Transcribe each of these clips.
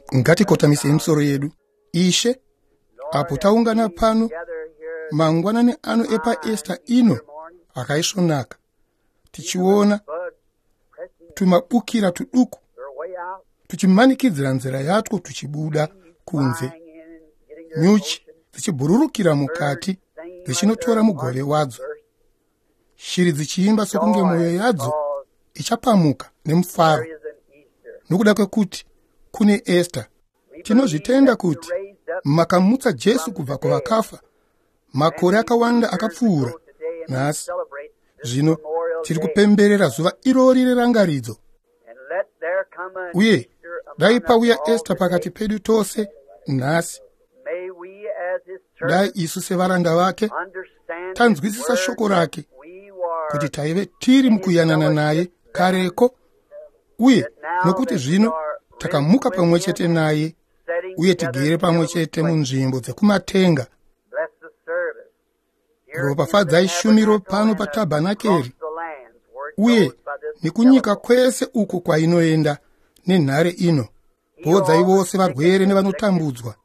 Ngatikotamise misoro yedu. Ishe, apo taungana pano mangwanani ano epa Esther ino akaisvonaka, tichiona tumabukira tuduku tuchimanikidzira nzira yatwo tuchibuda kunze, nyuchi dzichibhururukira mukati dzichinotora mugove wadzo, shiri dzichiimba sokunge mwoyo yadzo ichapamuka nemufaro nokuda kwekuti kune Esther. Tinozvitenda kuti makamutsa Jesu kubva kuvakafa makore akawanda akapfuura. Nhasi zvino tiri kupemberera zuva irori rerangaridzo, uye dai pauya Esther pakati pedu tose nhasi, dai isu sevaranda vake tanzwisisa shoko rake kuti taive tiri mukuyanana naye kareko, uye nokuti zvino takamuka pamwe chete naye uye tigere pamwe chete munzvimbo dzekumatenga. Ropafadzai shumiro pano patabhanakeri uye nekunyika kwese uko kwainoenda nenhare ino. Bodzai vose varwere nevanotambudzwa.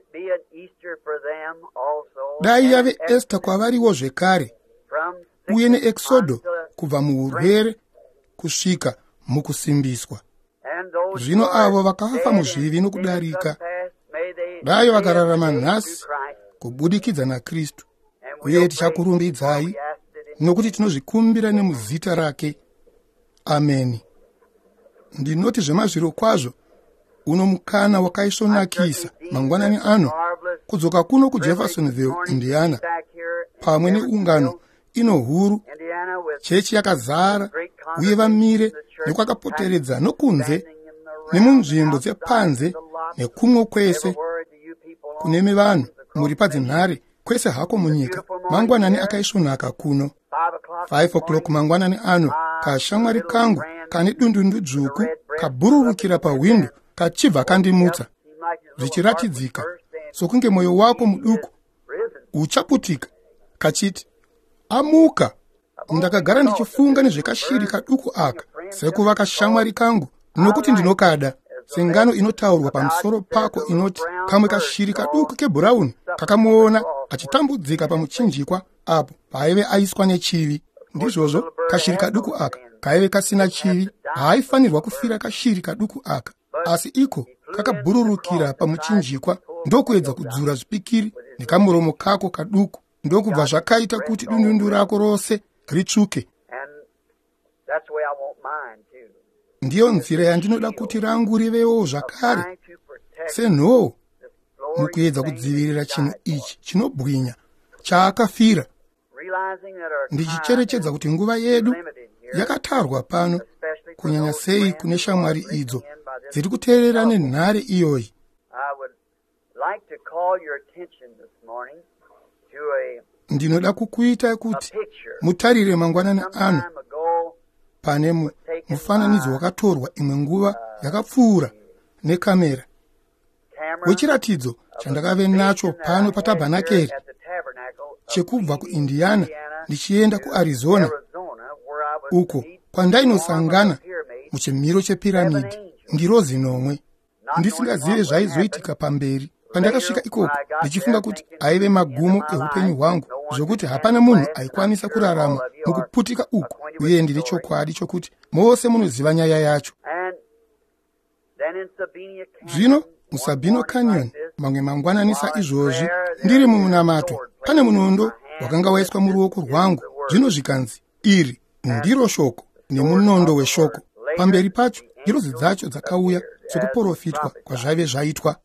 Dai yave Esther kwavariwo zvekare, uye neExodo kubva muurwere kusvika mukusimbiswa. Zvino avo vakafa muzvivi nokudarika, dai vakararama nhasi kubudikidza naKristu. Uye tichakurumbidzai nokuti tinozvikumbira nemuzita rake. Ameni. Ndinoti zvemazviro kwazvo uno mukana wakaisvonakisa mangwanani ano kudzoka kuno kuJeffersonville, Indiana, pamwe neungano ino huru, chechi yakazara, uye vamire nekwakapoteredza nokunze nemunzvimbo dzepanze nekumwe kwese kuneme vanhu muri padzinhare kwese hako munyika. Mangwanani akaisvonaka kuno 5 o'clock mangwanani ano, kashamwari kangu kane dundundu dzvuku kabhururukira pawindo kachibva kandimutsa, zvichiratidzika sokunge mwoyo wako muduku uchaputika kachiti, amuka. Ndakagara ndichifunga nezvekashiri kaduku aka sekuva kashamwari kangu, nokuti ndinokada sengano inotaurwa pamusoro pako inoti kamwe kashiri kaduku kebhurauni kakamuona achitambudzika pamuchinjikwa apo paaive aiswa nechivi. Ndizvozvo kashiri kaduku aka kaive kasina chivi, haaifanirwa kufira kashiri kaduku aka, asi iko kakabhururukira pamuchinjikwa ndokuedza kudzura zvipikiri nekamuromo kako kaduku, ndokubva zvakaita kuti dundundu rako rose ritsvuke. Ndiyo nzira yandinoda kuti rangu rivewo zvakare senhoo mukuedza kudzivirira chinhu ichi chinobwinya chaakafira, ndichicherechedza kuti nguva yedu yakatarwa pano, kunyanya sei kune shamwari idzo dziri kuteerera nenhare iyoyi. Ndinoda kukuita kuti mutarire mangwanani ano pane mufananidzo wakatorwa imwe nguva yakapfuura nekamera, wechiratidzo chandakave nacho pano patabhanakeri chekubva kuIndiana ndichienda kuArizona, uko kwandainosangana muchimiro chepiramidi ngirozi nomwe. Ndisingazive zvaizoitika pamberi. Pandakasvika ikoko ndichifunga kuti aive magumo eupenyu hwangu, zvokuti hapana munhu aikwanisa kurarama mukuputika uku, uye ndine chokwadi chokuti mose munoziva nyaya yacho. Zvino muSabino Canyon mamwe mangwanani saizvozvi ndiri mumunamato, pane munondo wakanga waiswa muruoko rwangu. Zvino zvikanzi, iri ndiro shoko nemunondo weshoko. Pamberi pacho ngirozi dzacho dzakauya sokuprofitwa kwazvaive zvaitwa.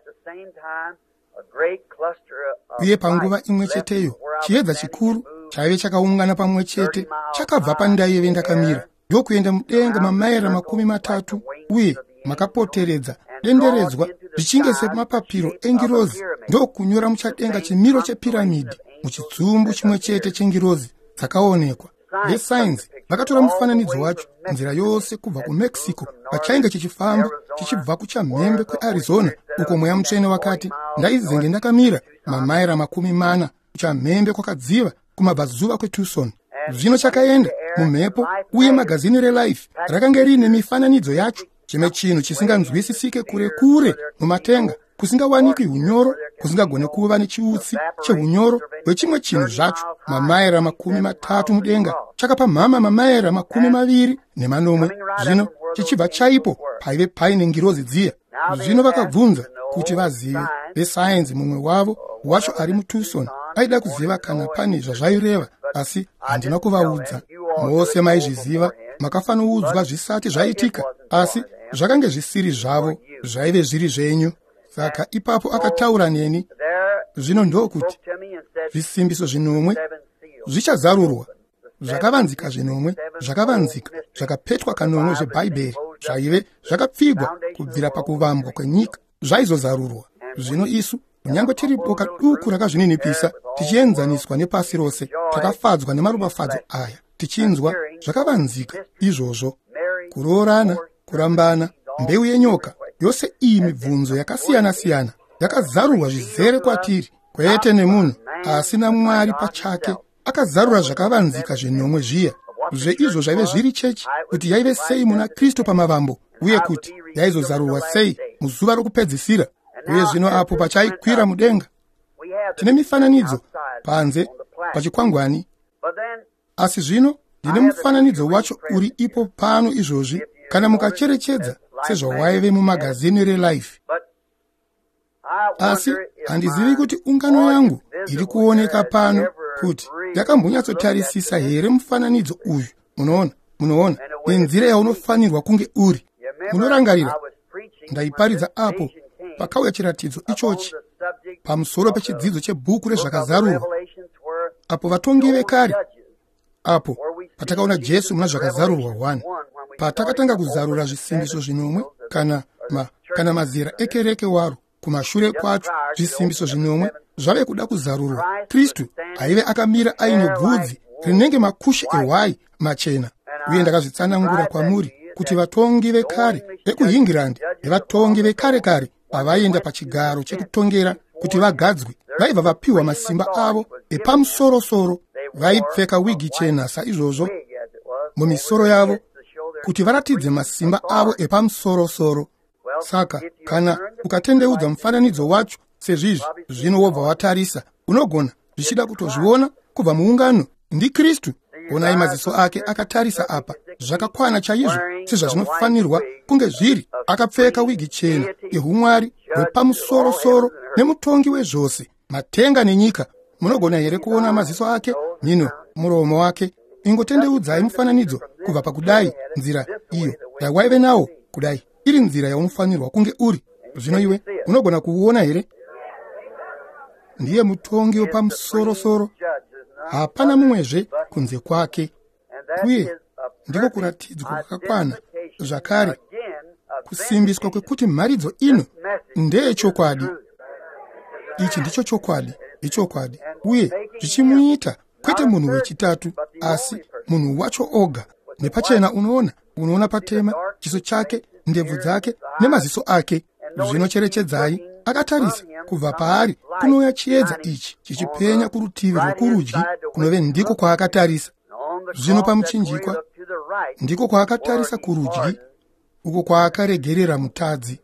Uye panguva imwe cheteyo chiedza chikuru chaive chakaungana pamwe chete chakabva pandaive ndakamira ndokuenda mudenga mamaira 30, uye makapoteredza denderedzwa zvichinge semapapiro engirozi ndokunyora muchadenga chimiro chepiramidi muchitsumbu chimwe chete chengirozi dzakaonekwa. Vesainzi vakatora mufananidzo wacho nzira yose kubva kuMexico pachainge chichifamba chichibva kuchamhembe kweArizona, uko mweya mutsvene wakati ndaizenge ndakamira mamaira 40 kuchamhembe kwakadziva kumabvazuva kweTucson. Zvino chakaenda mumhepo, uye magazini reLife rakange rine mifananidzo yacho chimwe chinhu chisinganzwisisike kure kure mumatenga, kusingawanikwi unyoro, kusingagone kuva nechiutsi cheunyoro hwechimwe chinhu zvacho. Mamaira 30 mudenga chakapa mhama mamaira 20 zvino chichibva chaipo paive paine ngirozi dziya. Zvino vakabvunza kuti vazive. Vesayenzi mumwe wavo wacho ari muTucson aida kuziva kana pane zvazvaireva, asi handina kuvaudza. Mose maizviziva, makafanoudzwa zvisati zvaitika, asi zvakange zvisiri zvavo, zvaive zviri zvenyu. Saka ipapo akataura neni. Zvino ndokuti zvisimbiso 9 zvichazarurwa, zvakavanzika 9 zvakavanzika, zvakapetwa kanomwe zveBhaibheri zvaive zvakapfigwa kubvira pakuvambwa kwenyika zvaizozarurwa. Zvino isu kunyange tiri boka duku rakazvininipisa, tichienzaniswa nepasi rose, takafadzwa nemaropafadzo aya, tichinzwa zvakavanzika izvozvo. Kuroorana, kurambana, mbeu yenyoka, yose iyi mibvunzo yakasiyana-siyana yakazarurwa zvizere kwatiri, kwete nemunhu asi naMwari pachake akazarura zvakavanzika 9 zviya. Zveizvo zvaive zviri chechi, kuti yaive sei muna Kristu pamavambo, uye kuti yaizozarurwa sei muzuva rokupedzisira. Uye zvino apo pachaikwira mudenga, tine mifananidzo panze pachikwangwani, asi zvino ndine mufananidzo wacho uri ipo pano izvozvi, kana mukacherechedza sezvawaive mumagazini reLife. Asi handizivi kuti ungano yangu iri kuoneka pano kuti yakambonyatsotarisisa here mufananidzo uyu. Munoona nenzira yaunofanirwa kunge uri. Munorangarira ndaiparidza apo pakauya chiratidzo ichochi pamusoro pechidzidzo chebhuku rezvakazarurwa, apo vatongi vekare, apo patakaona Jesu muna zvakazarurwa 1, patakatanga kuzarura zvisimbiso 9 kana mazera ekereke waro. Kumashure kwacho zvisimbiso 9 zvave kuda kuzarurwa. Kristu aive akamira aine bvudzi rinenge makushe ehwai machena, uye ndakazvitsanangura kwamuri kuti vatongi vekare vekuHingirandi nevatongi vekare kare pavaienda pachigaro chekutongera kuti vagadzwe, vaibva vapiwa masimba avo epamusoro-soro. Vaipfeka wigi chena saizvozvo mumisoro yavo kuti varatidze masimba avo epamusoro-soro. Saka kana ukatendeudza mufananidzo wacho sezvizvi, zvino wobva watarisa, unogona zvichida kutozviona kubva muungano. Ndi Kristu, onai maziso ake akatarisa apa, zvakakwana chaizvo sezvazvinofanirwa kunge zviri. Akapfeka wigi chena yeumwari hwepamusoro-soro nemutongi wezvose, matenga nenyika. Munogona here kuona maziso ake? Nino muromo wake. Ingotendeudzai mufananidzo kubva pakudai, nzira iyo yawaive nawo kudai, iri nzira yaunofanirwa kunge uri. Zvino iwe unogona kuuona here? Ndiye mutongi wepamusoro-soro, hapana mumwezve kunze kwake. Uye ndiko kuratidzwa kwakakwana zvakare, kusimbiswa kwekuti mharidzo ino ndeyechokwadi. Ichi ndicho chokwadi, ichokwadi, uye zvichimuita kwete munhu wechitatu, asi munhu wacho oga. Nepachena unoona patema, chiso chake, ndebvu dzake nemaziso ake. Zvinocherechedzai, akatarisa kubva paari kunouya chiedza ichi chichipenya kurutivi rwokurudyi, kunove ndiko kwaakatarisa. Zvino pamuchinjikwa ndiko kwaakatarisa kurudyi, uko kwaakaregerera mutadzi.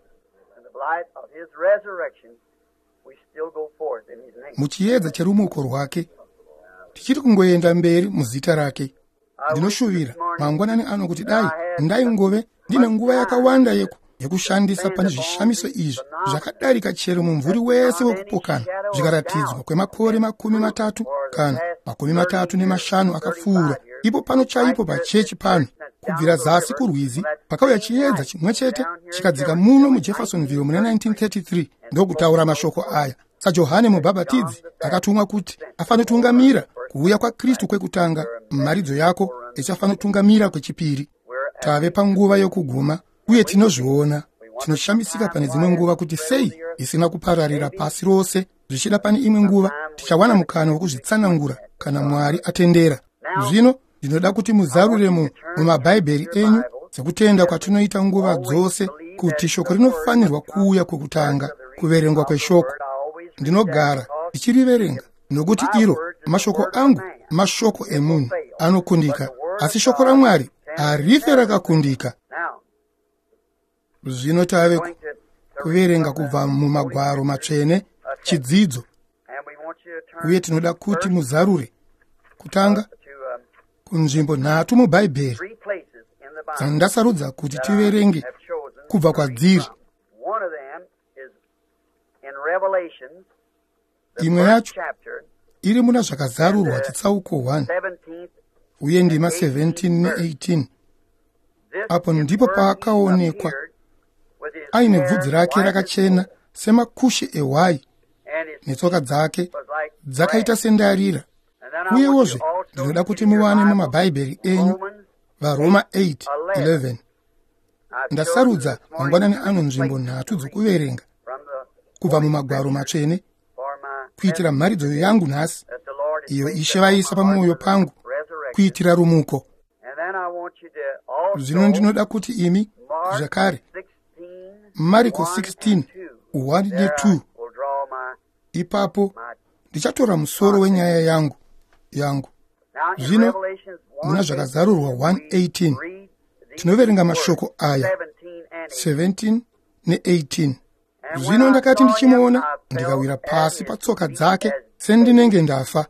Muchiedza cherumuko rwake tichiri kungoenda mberi muzita rake. Ndinoshuvira mangwanani ano kuti dai ndaingove ndine nguva yakawanda yekushandisa pane zvishamiso izvi zvakadarika chero mumvuri wese wekupokana, zvikaratidzwa kwemakore 30 kana 35 akapfuura. Ipo pano chaipo pachechi pano, kubvira zasi kurwizi pakauya chiedza chimwe chete chikadzika muno muJeffersonville muna 1933. Ndokutaura mashoko aya saJohane Mubhabhatidzi akatumwa kuti afanotungamira kuuya kwaKristu kwekutanga, mharidzo yako ichafanotungamira kwechipiri. Tave panguva yokuguma, uye tinozviona, tinoshamisika pane dzimwe nguva kuti sei isina kupararira pasi rose. Zvichida pane imwe nguva tichawana mukana wokuzvitsanangura kana Mwari atendera. Zvino ndinoda kuti muzarure mumabhaibheri enyu sekutenda kwatinoita nguva dzose kuti shoko rinofanirwa kuuya kwekutanga, kuverengwa kweshoko. Ndinogara ndichiriverenga nokuti iro mashoko angu mashoko emunhu anokundika, asi shoko raMwari harife rakakundika. Zvino tave kuverenga kubva mumagwaro matsvene chidzidzo, uye tinoda kuti muzarure kutanga kunzvimbo 3 mubhaibheri dzandasarudza kuti tiverenge kubva kwadziri. Imwe yacho iri muna zvakazarurwa chitsauko 1 uye ndima 17 ne18. Apo ndipo paakaonekwa aine bvudzi rake rakachena semakushe ehwai, netsoka dzake dzakaita sendarira. Uyewozve ndinoda kuti muwane mumabhaibheri enyu vaRoma 8:11. Ndasarudza mangwanani ano nzvimbo 3 dzokuverenga kubva mumagwaro matsvene kuitira mharidzo yangu nhasi, iyo Ishe vaisa pamwoyo pangu kuitira rumuko. Zvino ndinoda kuti imi zvakare Mariko 16:1 ne2. Ipapo ndichatora musoro wenyaya yangu. Zvino muna zvakazarurwa 1:18 tinoverenga mashoko aya 17 ne18. Zvino ndakati ndichimuona ndikawira pasi patsoka dzake sendinenge ndafa.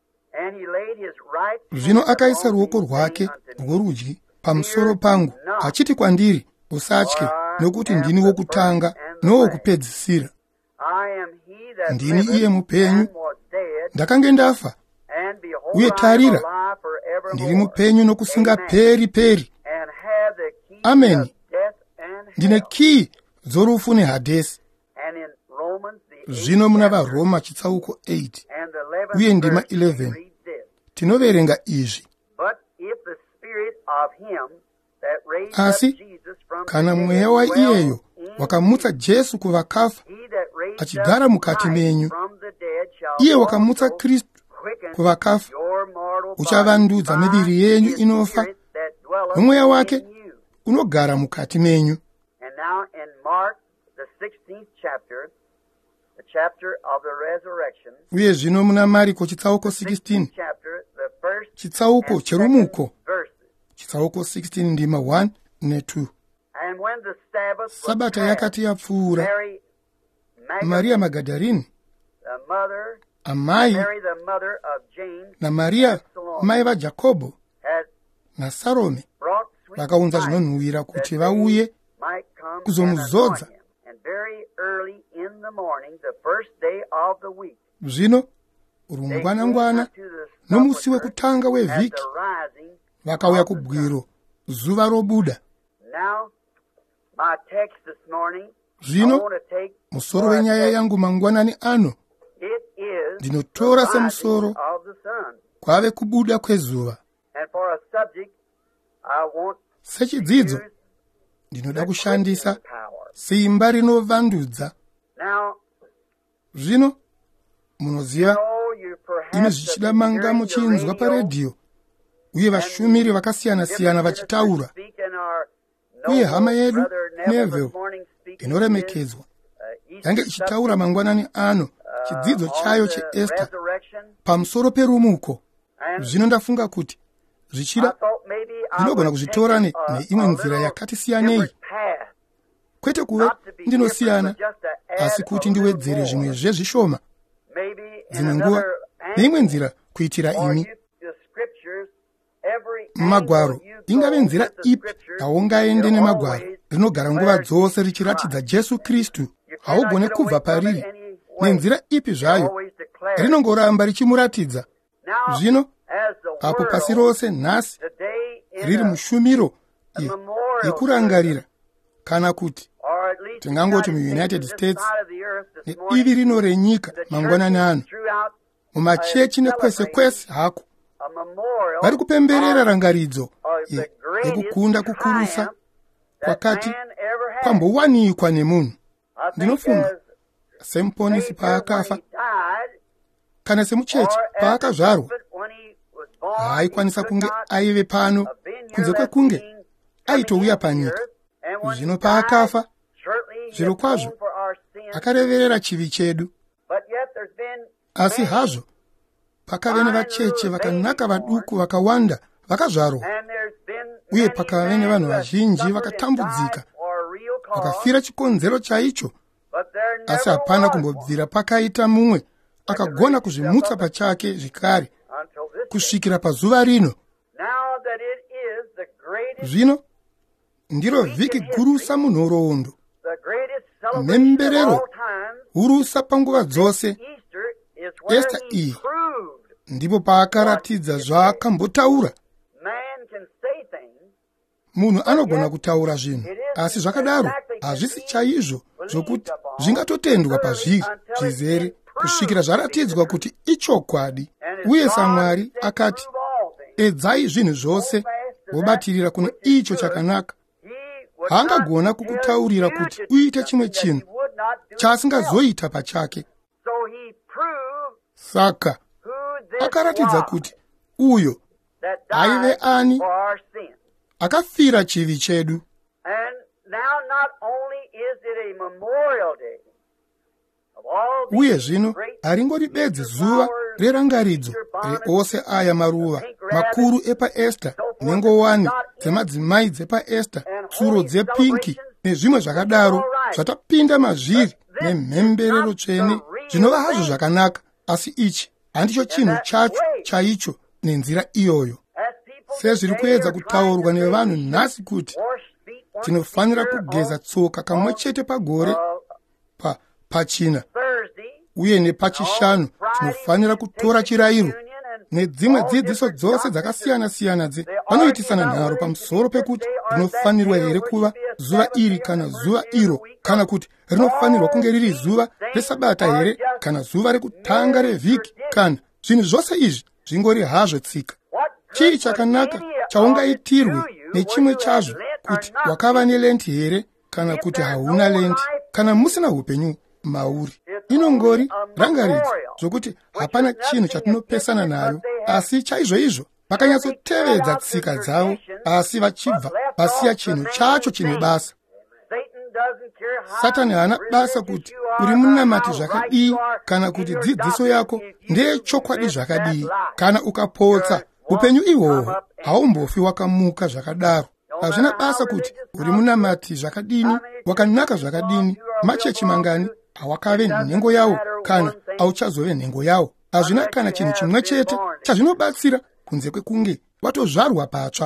Zvino akaisa ruoko rwake rworudyi pamusoro pangu achiti kwandiri, usatye, nokuti ndini wokutanga nowokupedzisira. Ndini iye mupenyu, ndakange ndafa, uye tarira, ndiri mupenyu nokusingaperi. Ameni. Ndine kiyi dzorufu neHadesi. Zvino muna vaRoma chitsauko 8 uye ndima 11 tinoverenga izvi: asi kana mweya waiyeyo wakamutsa Jesu kuvakafa achigara mukati menyu, iye wakamutsa Kristu kuvakafa uchavandudza miviri yenyu inofa nomweya wake unogara mukati menyu. Uye zvino muna Mariko chitsauko 16, chitsauko cherumuko, chitsauko 16 ndima 1 ne2. Sabata yakati yapfuura, Maria Magadharini, amai naMaria mai vaJakobo naSarome vakaunza zvinonhuhwira kuti vauye kuzomuzodza. Zvino rungwanangwana nomusi wekutanga wevhiki vakauya kubwiro zuva robuda. Zvino musoro wenyaya yangu mangwanani ano ndinotora semusoro kwave kubuda kwezuva. Sechidzidzo ndinoda kushandisa simba rinovandudza. Zvino munoziva, imi zvichida manga muchinzwa paredhiyo uye vashumiri vakasiyana-siyana vachitaura, uye hama yedu Neville inoremekedzwa yange ichitaura mangwanani ano chidzidzo chayo cheEsther pamusoro perumuko. Zvino ndafunga kuti zvichida ndinogona kuzvitora neimwe nzira yakati siyanei, kwete kuve ndinosiyana, asi kuti ndiwedzere zvimwe zvezvishoma dzimwe nguva neimwe nzira kuitira imi. Magwaro ingave nzira ipi haungaende nemagwaro rinogara nguva dzose richiratidza Jesu Kristu, haugone kubva pariri nenzira ipi zvayo, rinongoramba richimuratidza. Zvino apo pasi rose nhasi riri mushumiro yekurangarira, kana kuti tingangoti muUnited States nedivi rino renyika mangwanani ano, mumachechi nekwese hako vari kupemberera rangaridzo yekukunda kukurusa kwakati kwambowanikwa nemunhu. Ndinofunga semuponesi paakafa kana semuchechi paakazvarwa haaikwanisa kunge aive pano kunze kwekunge aitouya panyika. Zvino paakafa, zviro kwazvo akareverera chivi chedu. Asi hazvo pakave nevacheche vakanaka vaduku vakawanda vakazvarwa, uye pakave nevanhu vazhinji vakatambudzika akafira chikonzero chaicho, asi hapana kumbobvira pakaita mumwe akagona kuzvimutsa pachake zvakare kusvikira pazuva rino. Zvino ndiro vhiki gurusa munhoroondo, mhemberero hurusa panguva dzose. Esta iyi ndipo paakaratidza zvaakambotaura. Munhu anogona kutaura zvinhu, asi zvakadaro hazvisi chaizvo zvokuti zvingatotendwa pazviri zvizere kusvikira zvaratidzwa kuti ichokwadi. Uye saMwari akati, edzai zvinhu zvose wobatirira kuno icho chakanaka. Haangagona kukutaurira kuti uite chimwe chinhu chaasingazoita pachake. Saka akaratidza kuti uyo aive ani akafira chivi chedu. Uye zvino haringori bedzi zuva rerangaridzo reose aya maruva makuru epaEsta, nengowani dzemadzimai dzepaEsta, tsuro dzepinki nezvimwe zvakadaro zvatapinda mazviri nemhemberero tsvene, zvinova hazvo zvakanaka, asi ichi handicho chinhu chacho chaicho nenzira iyoyo. Sezviri kuedza kutaurwa nevanhu nhasi kuti tinofanira kugeza tsoka kamwe chete pagore pachina, uye nepachishanu tinofanira kutora chirayiro, nedzimwe dzidziso dzose dzakasiyana-siyana vanoitisana nharo pamusoro pekuti rinofanirwa here kuva zuva iri kana zuva iro, kana kuti rinofanirwa kunge riri zuva resabata here kana zuva rekutanga revhiki, kana zvinhu zvose izvi zvingori hazvo tsika. Chii chakanaka chaungaitirwe nechimwe chazvo, kuti wakava nelenti here kana kuti hauna lenti, kana musina upenyu mauri. Inongori rangaridzo zvokuti hapana chinhu chatinopesana nayo, asi chaizvoizvo vakanyatsotevedza tsika dzavo, asi vachibva vasiya chinhu chacho chine basa. Satani haana basa kuti uri munamati zvakadii kana kuti dzidziso yako ndeyechokwadi zvakadii. Kana ukapotsa upenyu ihwohwo haumbofi wakamuka zvakadaro. Hazvina basa kuti uri munamati zvakadini, wakanaka zvakadini, machechi mangani hawakave nhengo yawo kana hauchazove nhengo yawo. Hazvina kana chinhu chimwe chete chazvinobatsira kunze kwekunge watozvarwa patsva.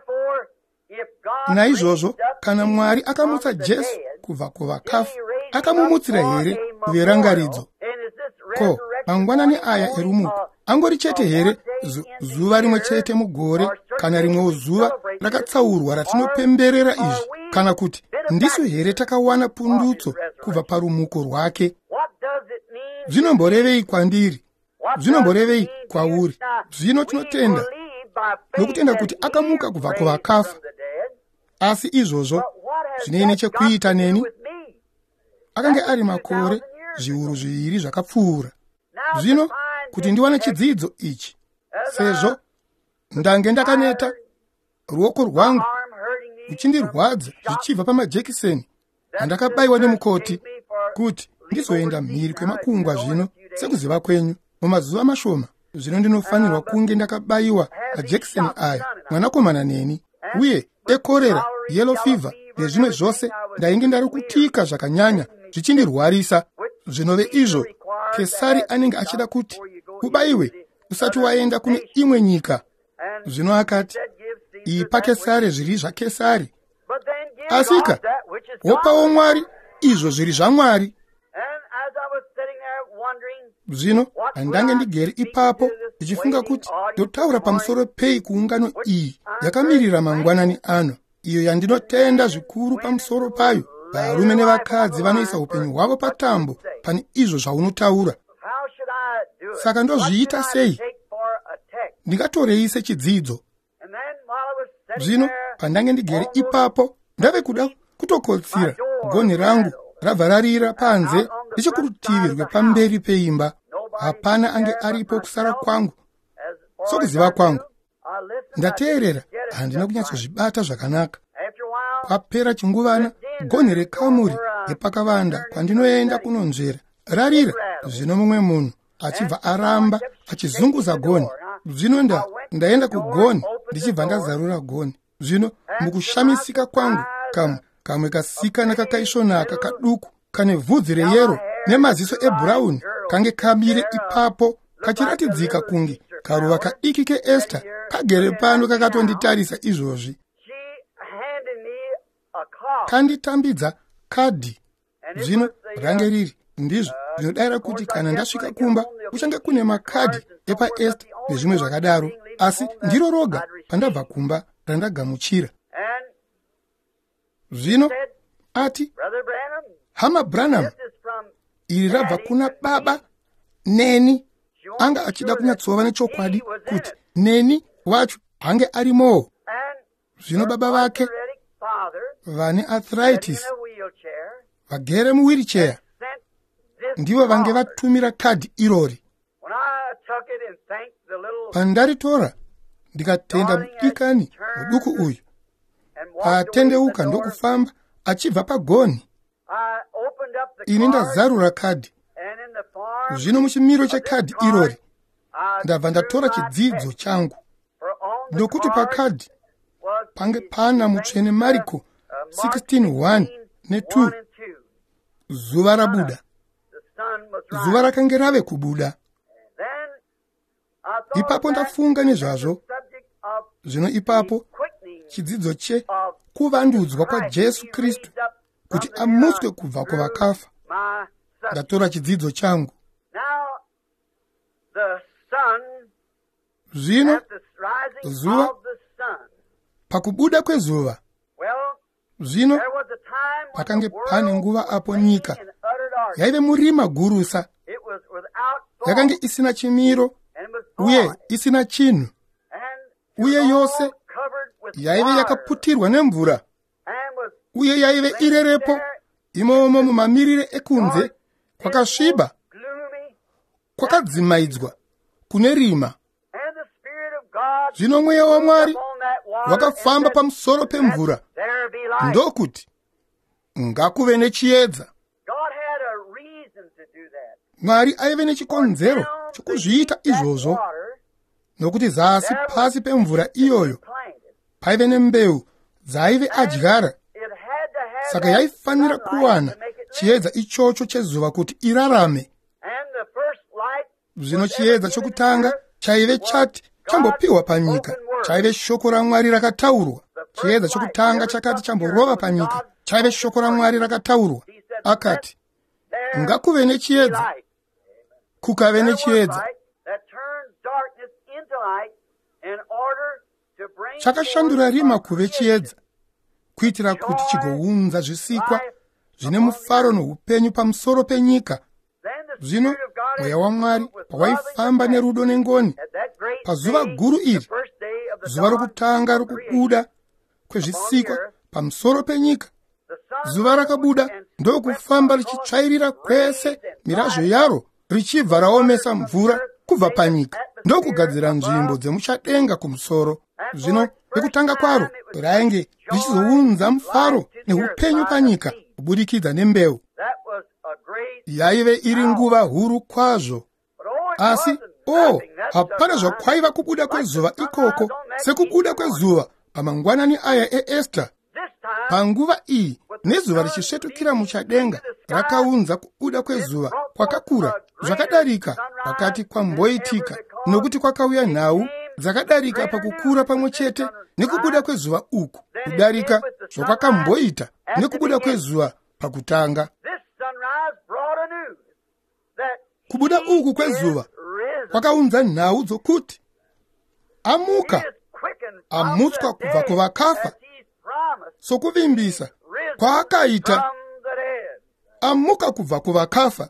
Naizvozvo, kana Mwari akamutsa Jesu kubva kuvakafu, akamumutsira here verangaridzo? Ko, mangwanani aya erumuko angori chete here zuva rimwe chete mugore, kana rimwewo zuva rakatsaurwa ratinopemberera izvi, kana kuti ndisu here takawana pundutso kubva parumuko rwake? Zvinomborevei kwandiri? Zvinomborevei kwauri? Zvino tinotenda nokutenda kuti akamuka kubva kuvakafa, asi izvozvo zvine nechekuita neni? Akanga ari makore zviuru zviviri zvakapfuura. Zvino kuti ndiwane chidzidzo ichi, sezvo ndange ndakaneta, ruoko rwangu ruchindirwadza zvichibva pamajekiseni andakabayiwa nemukoti, kuti ndizoenda mhiri kwemakungwa zvino sekuziva kwenyu mumazuva mashoma. Zvino ndinofanirwa kunge ndakabayiwa majekiseni aya mwanakomana neni, uye ekorera, yellow fever nezvimwe zvose ndainge ndari kutika zvakanyanya zvichindirwarisa. Zvinove izvo Kesari anenge achida kuti ubayiwe usati waenda kune imwe nyika. Zvino akati, ipa Kesari zviri zvaKesari, asika wopawo Mwari izvo zviri zvaMwari. Zvino handange ndigere ipapo ndichifunga kuti ndotaura pamusoro pei kuungano iyi yakamirira mangwanani ano, iyo yandinotenda zvikuru pamusoro payo. Varume nevakadzi vanoisa upenyu hwavo patambo pane izvo zvaunotaura. Saka ndozviita sei? Ndingatorei sechidzidzo? Zvino pandange ndigere ipapo ndave kuda kutokotsira, gonhi rangu rabva rarira panze nechekurutivi rwepamberi peimba. Hapana ange aripo kusara kwangu. Sokuziva kwangu, ndateerera, handina kunyatsozvibata zvakanaka. Kwapera chinguvana, gonhi rekamuri repakavanda kwandinoenda kunonzvera rarira. Zvino mumwe munhu achibva aramba achizunguza gonhi. Zvino ndaenda kugonhi ndichibva ndazarura gonhi. Zvino mukushamisika kwangu kamwe kamwe kasikana kakaisvonaka kaduku kane vhudzi reyero nemaziso ebhurauni kange kamire ipapo kachiratidzika kunge karuva kadiki keEsther kagere pano kakatonditarisa izvozvi. Kanditambidza kadhi. Zvino range riri ndizvo zvinodara kuti kana ndasvika kumba kuchange kune makadhi epaEsther nezvimwe zvakadaro, asi ndiro roga pandabva kumba randagamuchira. Zvino ati, hama Branham, iri rabva kuna baba neni. Anga achida kunyatsova nechokwadi kuti neni wacho hange arimowo. Zvino baba vake vane arthritis vagere muwheelchair ndivo vange vatumira kadhi irori. Pandaritora ndikatenda mudikani muduku uyu atendeuka ndokufamba achibva pagoni. Ini ndazarura kadhi. Zvino muchimiro chekadhi irori ndabva ndatora chidzidzo changu, ndokuti pakadhi pange pana mutsvene Mariko 16:1 ne2. Zuva rabuda. Zuva rakange rave kubuda. Ipapo ndafunga nezvazvo. Zvino ipapo chidzidzo kuvandudzwa kwaJesu Kristu kuti amutswe kubva kuvakafa. Ndatora chidzidzo changu. Zvino zuva, pakubuda kwezuva, zvino pakange pane nguva apo nyika yaive murima gurusa, yakange isina chimiro uye isina chinhu, uye yose yaive yakaputirwa nemvura, uye yaive irerepo imomo mumamirire ekunze kwakasviba, kwakadzimaidzwa kune rima. Zvino mweya waMwari wakafamba pamusoro pemvura, ndokuti ngakuve nechiedza. Mwari aive nechikonzero chokuzviita izvozvo, nokuti zasi pasi pemvura iyoyo paive nembeu dzaive adyara, saka yaifanira kuwana chiedza ichocho chezuva kuti irarame. Zvino chiedza chokutanga chaive chati chambopiwa panyika, chaive shoko raMwari rakataurwa. Chiedza chokutanga chakati chamborova panyika, chaive shoko raMwari rakataurwa. Akati, ngakuve nechiedza. Kukave nechiedza. Chakashandura rima kuve chiedza, kuitira kuti chigounza zvisikwa zvine mufaro noupenyu pamusoro penyika. Zvino mweya waMwari pawaifamba nerudo nengoni pazuva guru iri, zuva rokutanga rokubuda kwezvisikwa pamusoro penyika, zuva rakabuda ndokufamba richitsvairira kwese mirazvo yaro, richibva raomesa mvura kubva panyika ndokugadzira nzvimbo dzemuchadenga kumusoro. Zvino pekutanga kwaro rainge richizounza mufaro neupenyu panyika kubudikidza nembeu. Yaive iri nguva huru kwazvo. Asi hapana zvakwaiva kubuda kwezuva ikoko sekubuda kwezuva pamangwanani aya eEsther. Panguva iyi nezuva richisvetukira muchadenga rakaunza kubuda kwezuva kwakakura zvakadarika pakati kwamboitika, nokuti kwakauya nhau dzakadarika pakukura pamwe chete nekubuda kwezuva uku kudarika zvakwakamboita nekubuda kwezuva pakutanga. Kubuda uku kwezuva kwakaunza nhau dzokuti amuka, amutswa kubva kuvakafa, sokuvimbisa kwaakaita. Amuka kubva kuvakafa.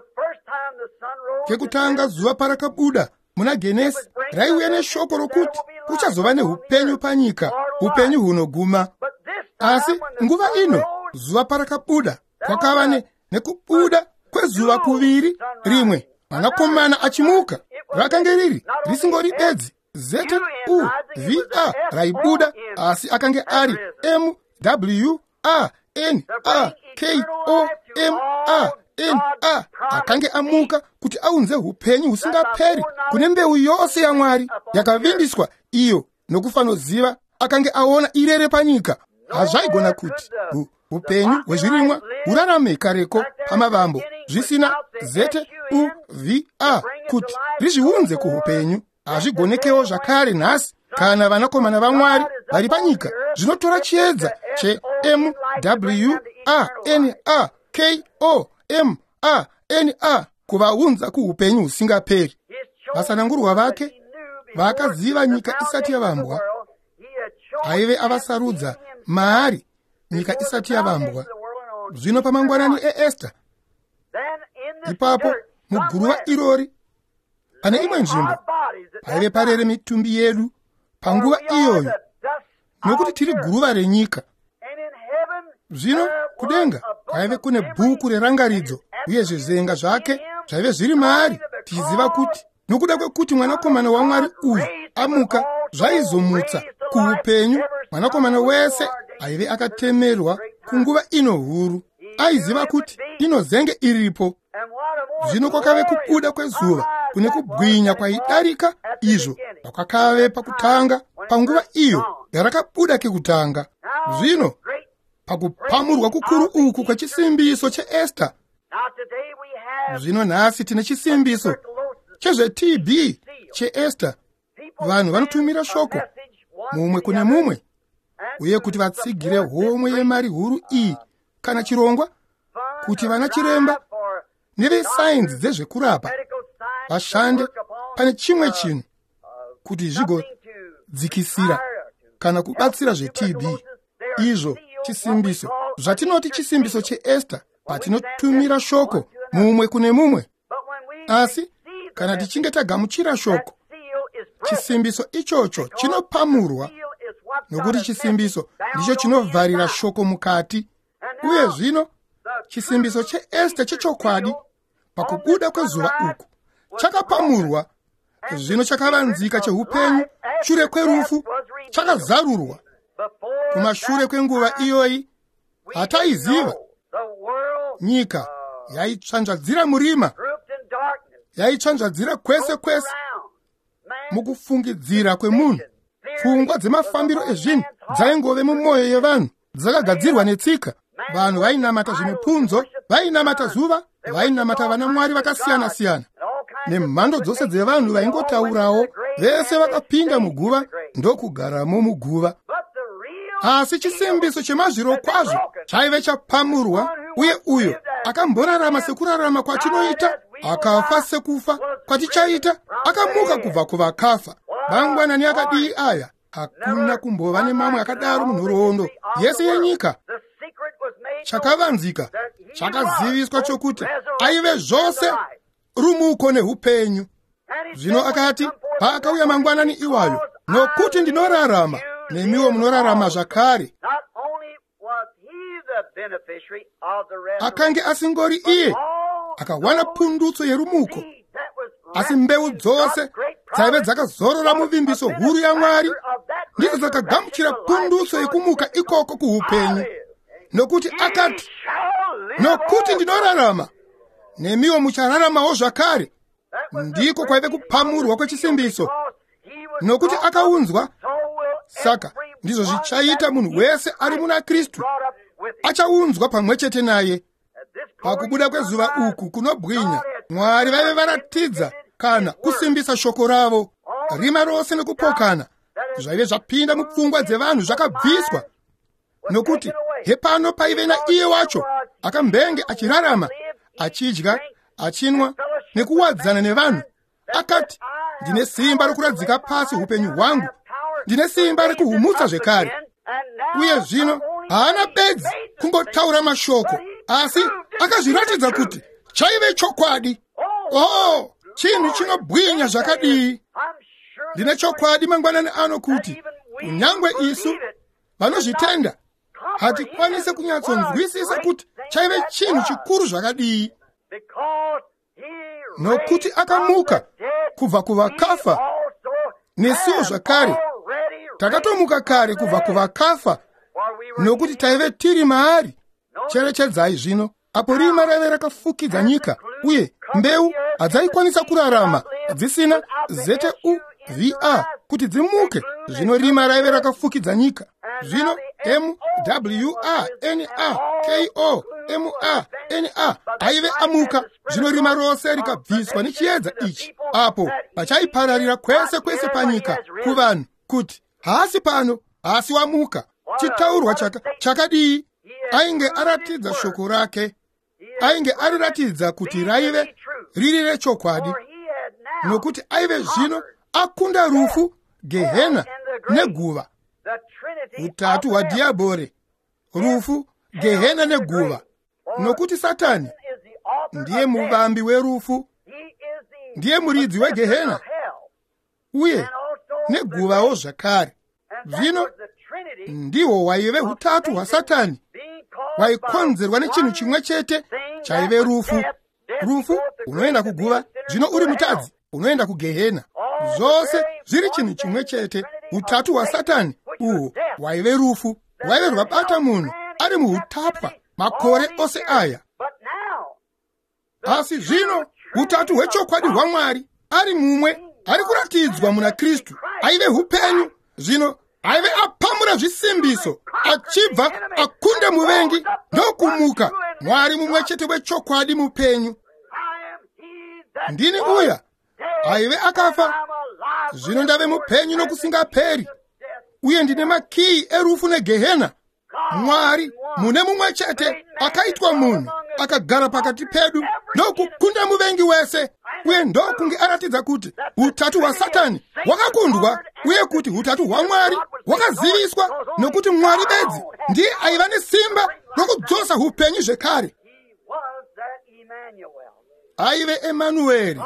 Kekutanga zuva parakabuda muna Genesi raiuya neshoko rokuti kuchazova neupenyu panyika, upenyu hunoguma. Asi nguva ino zuva parakabuda kwakava nekubuda kwezuva kuviri, rimwe mwanakomana achimuka rakange riri risingori bedzi ZUVA raibuda, asi akange ari MWANAKOMANA, akange amuka kuti aunze upenyu husingaperi kune mbeu yose yaMwari yakavimbiswa, iyo nokufa noziva akange aona irere panyika. hazvaigona kuti upenyu hwezvirimwa hurarame kareko pamavambo zvisina ZUVA kuti rizviunze kuupenyu. Hazvigonekewo zvakare nhasi kana vanakomana vaMwari vari panyika zvinotora chiedza cheMWANAKOMANA kuvaunza kuupenyu husingaperi. Vasanangurwa vake vakaziva nyika isati yavambwa, aive avasarudza maari nyika isati yavambwa. Zvino pamangwanani eEsta, ipapo muguruva irori pane imwe nzvimbo paive parere mitumbi yedu panguva iyoyo, nokuti tiri guruva renyika. Zvino kudenga kwaive kune bhuku rerangaridzo, uye zvizenga zvake zvaive zviri maari, tichiziva kuti nokuda kwekuti mwanakomana waMwari uyu amuka, zvaizomutsa kuupenyu mwanakomana wese aive akatemerwa kunguva ino huru. Aiziva kuti inozenge iripo. Zvino kwakave kubuda kwezuva kune kubwinya kwaidarika izvo kwakave pakutanga panguva iyo yarakabuda kekutanga. Zvino pakupamurwa kukuru uku kwechisimbiso cheEsta, zvino nhasi tine chisimbiso chezveTB cheEsta. Vanhu vanotumira shoko mumwe kune mumwe, uye kuti vatsigire homwe yemari huru iyi kana chirongwa, kuti vana chiremba nevesainzi dzezvekurapa vashande pane chimwe chinhu kuti zvigodzikisira kana kubatsira zveTB. Izvo chisimbiso zvatinoti chisimbiso cheEsta patinotumira shoko mumwe kune mumwe. Asi kana tichinge tagamuchira shoko, chisimbiso ichocho chinopamurwa, nokuti chisimbiso ndicho chinovharira shoko mukati. Uye zvino chisimbiso cheEsta chechokwadi pakubuda kwezuva uku chakapamurwa. Zvino chakavanzika cheupenyu shure kwerufu chakazarurwa. Kumashure kwenguva iyoyi hataiziva, nyika yaitsvanzvadzira murima, yaitsvanzvadzira kwese kwese mukufungidzira kwemunhu. Pfungwa dzemafambiro ezvinhu dzaingove mumwoyo yevanhu, dzakagadzirwa netsika. Vanhu vainamata zvimipfunzo, vainamata zuva, vainamata vanamwari vakasiyana siyana, nemhando dzose dzevanhu vaingotaurawo. Vese vakapinda muguva ndokugaramo muguva. Asi chisimbiso chemazviro kwazvo chaive chapamurwa, uye uyo akamborarama sekurarama kwatinoita, akafa sekufa kwatichaita, akamuka kubva kuvakafa. Mangwanani akadii aya? Hakuna kumbova nemamwe akadaro munhoroondo yese yenyika. Chakavanzika chakaziviswa chokuti aive zvose rumuko neupenyu. Zvino akati paakauya mangwanani iwayo, nokuti ndinorarama nemiwo munorarama zvakare. Akange asingori iye akawana pundutso yerumuko, asi mbeu dzose dzaive dzakazorora muvimbiso huru yaMwari ndidzo dzakagamuchira pundutso yekumuka ikoko kuupenyu. Nokuti akati, nokuti ndinorarama nemiwo muchararamawo zvakare. Ndiko kwaive kupamurwa kwechisimbiso. Nokuti akaunzwa, saka ndizvo zvichaita munhu wese ari muna Kristu achaunzwa pamwe chete naye. Pakubuda kwezuva uku kunobwinya, Mwari vaive varatidza kana kusimbisa shoko ravo. Rima rose nekupokana zvaive zvapinda mupfungwa dzevanhu zvakabviswa. Nokuti hepano paive naiye wacho akambenge achirarama, achidya, achinwa nekuwadzana nevanhu. Akati, ndine simba rokuradzika pasi upenyu hwangu, ndine simba rekuhumutsa zvekare. Uye zvino haana bedzi kungotaura mashoko, asi akazviratidza kuti chaive chokwadi. Oh, chinhu chinobwinya zvakadii! Ndine chokwadi mangwanani ano kuti kunyangwe isu vanozvitenda hatikwanise kunyatsonzwisisa kuti chaive chinhu chikuru zvakadii. Nokuti akamuka kubva kuvakafa, nesiwo zvakare takatomuka kare kubva kuvakafa, nokuti taive tiri maari. Cherechedzai zvino, apo rima raive rakafukidza nyika, uye mbeu hadzaikwanisa kurarama dzisina ZUVA kuti dzimuke. Zvino rima raive rakafukidza nyika. Zvino MWRNAKOMANA aive amuka zvino rima rose rikabviswa nechiedza ichi. Apo pachaipararira kwese kwese panyika kuvanhu kuti haasi pano asi wamuka. Chitaurwa chakadii? Ainge aratidza shoko rake, ainge ariratidza kuti raive riri rechokwadi, nokuti aive zvino akunda rufu, Gehena neguva, utatu hwadhiabhori, rufu, Gehena neguva, nokuti Satani ndiye muvambi werufu, ndiye muridzi weGehena uye neguvawo zvakare. Zvino ndiwo waive utatu hwaSatani, waikonzerwa nechinhu chimwe chete chaive rufu. Rufu unoenda kuguva, zvino uri mutadzi unoenda kuGehena. Zvose zviri chinhu chimwe chete. Utatu hwaSatani uhu waive rufu, waive rwabata munhu ari muutapwa makore ose aya. Asi zvino utatu hwechokwadi hwaMwari ari mumwe, ari kuratidzwa muna Kristu, aive upenyu. Zvino aive apamura zvisimbiso, achibva akunda muvengi ndokumuka. Mwari mumwe chete wechokwadi mupenyu. Ndini uya aive akafa, zvino ndave mupenyu nokusingaperi, uye ndine makiyi erufu neGehena. Mwari mune mumwe chete akaitwa munhu, akagara pakati pedu ndokukunda muvengi wese, uye ndokunge aratidza kuti utatu hwaSatani hwakakundwa, uye kuti utatu hwaMwari hwakaziviswa, nokuti Mwari bedzi ndiye aiva nesimba nokudzosa upenyu zvekare. Aive Emanueri,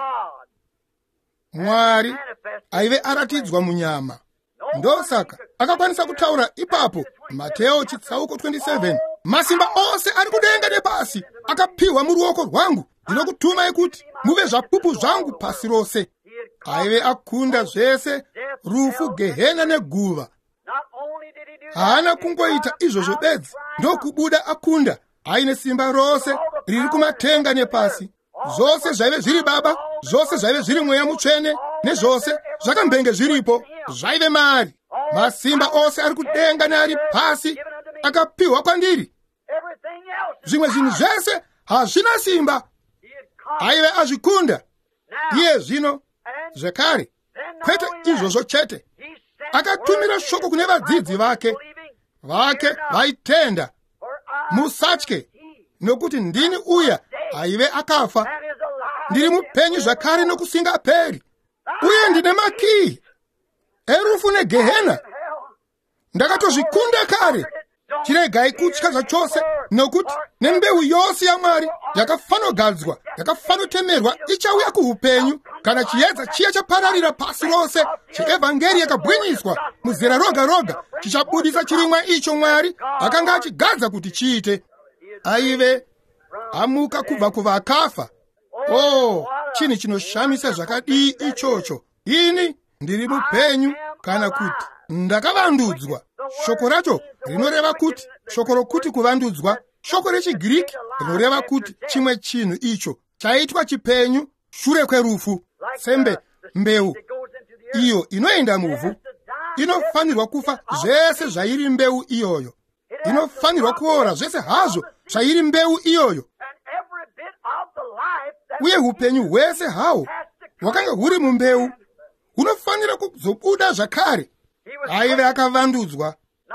Mwari aive aratidzwa munyama. Ndosaka akakwanisa kutaura ipapo Mateo chitsauko 27, masimba ose ari kudenga nepasi akapiwa muruoko rwangu, ndinokutumai kuti muve zvapupu zvangu pasi rose. Aive akunda zvese, rufu, Gehena neguva. Haana kungoita izvozvo bedzi ndokubuda akunda, aine simba rose riri kumatenga nepasi. Zvose zvaive zviri Baba, zvose zvaive zviri Mweya Mutsvene, nezvose zvakambenge zviripo zvaive mari. Masimba ose ari kudenga neari pasi akapiwa kwandiri. Zvimwe zvinhu zvese hazvina simba, aive azvikunda iye. Zvino zvekare, kwete izvozvo chete, akatumira shoko kune vadzidzi vake vaitenda. Musatye, nokuti ndini uya aive akafa, ndiri mupenyu zvakare nokusingaperi, uye ndine makiyi erufu neGehena. Ndakatozvikunda kare. Chiregai kutya zvachose, nokuti nembeu yose yaMwari yakafanogadzwa, yakafanotemerwa, ichauya kuupenyu kana chiedza chiya chapararira pasi rose cheevhangeri yakabwinyiswa muzera roga roga, chichabudisa chirimwa icho Mwari akanga achigadza kuti chiite. Aive amuka kubva kuvakafa. Chinhu chinoshamisa zvakadii ichocho! Ini ndiri mupenyu, kana kuti ndakavandudzwa. Shoko racho rinoreva kuti, shoko rokuti kuvandudzwa, shoko rechiGiriki rinoreva kuti chimwe chinhu icho chaitwa chipenyu shure kwerufu. Sembe mbeu iyo inoenda muvhu inofanirwa kufa zvese zvairi mbeu iyoyo, inofanirwa kuora zvese hazvo zvairi mbeu iyoyo, uye upenyu hwese hawo hwakanga huri mumbeu hunofanira kuzobuda zvakare. Aive akavandudzwa.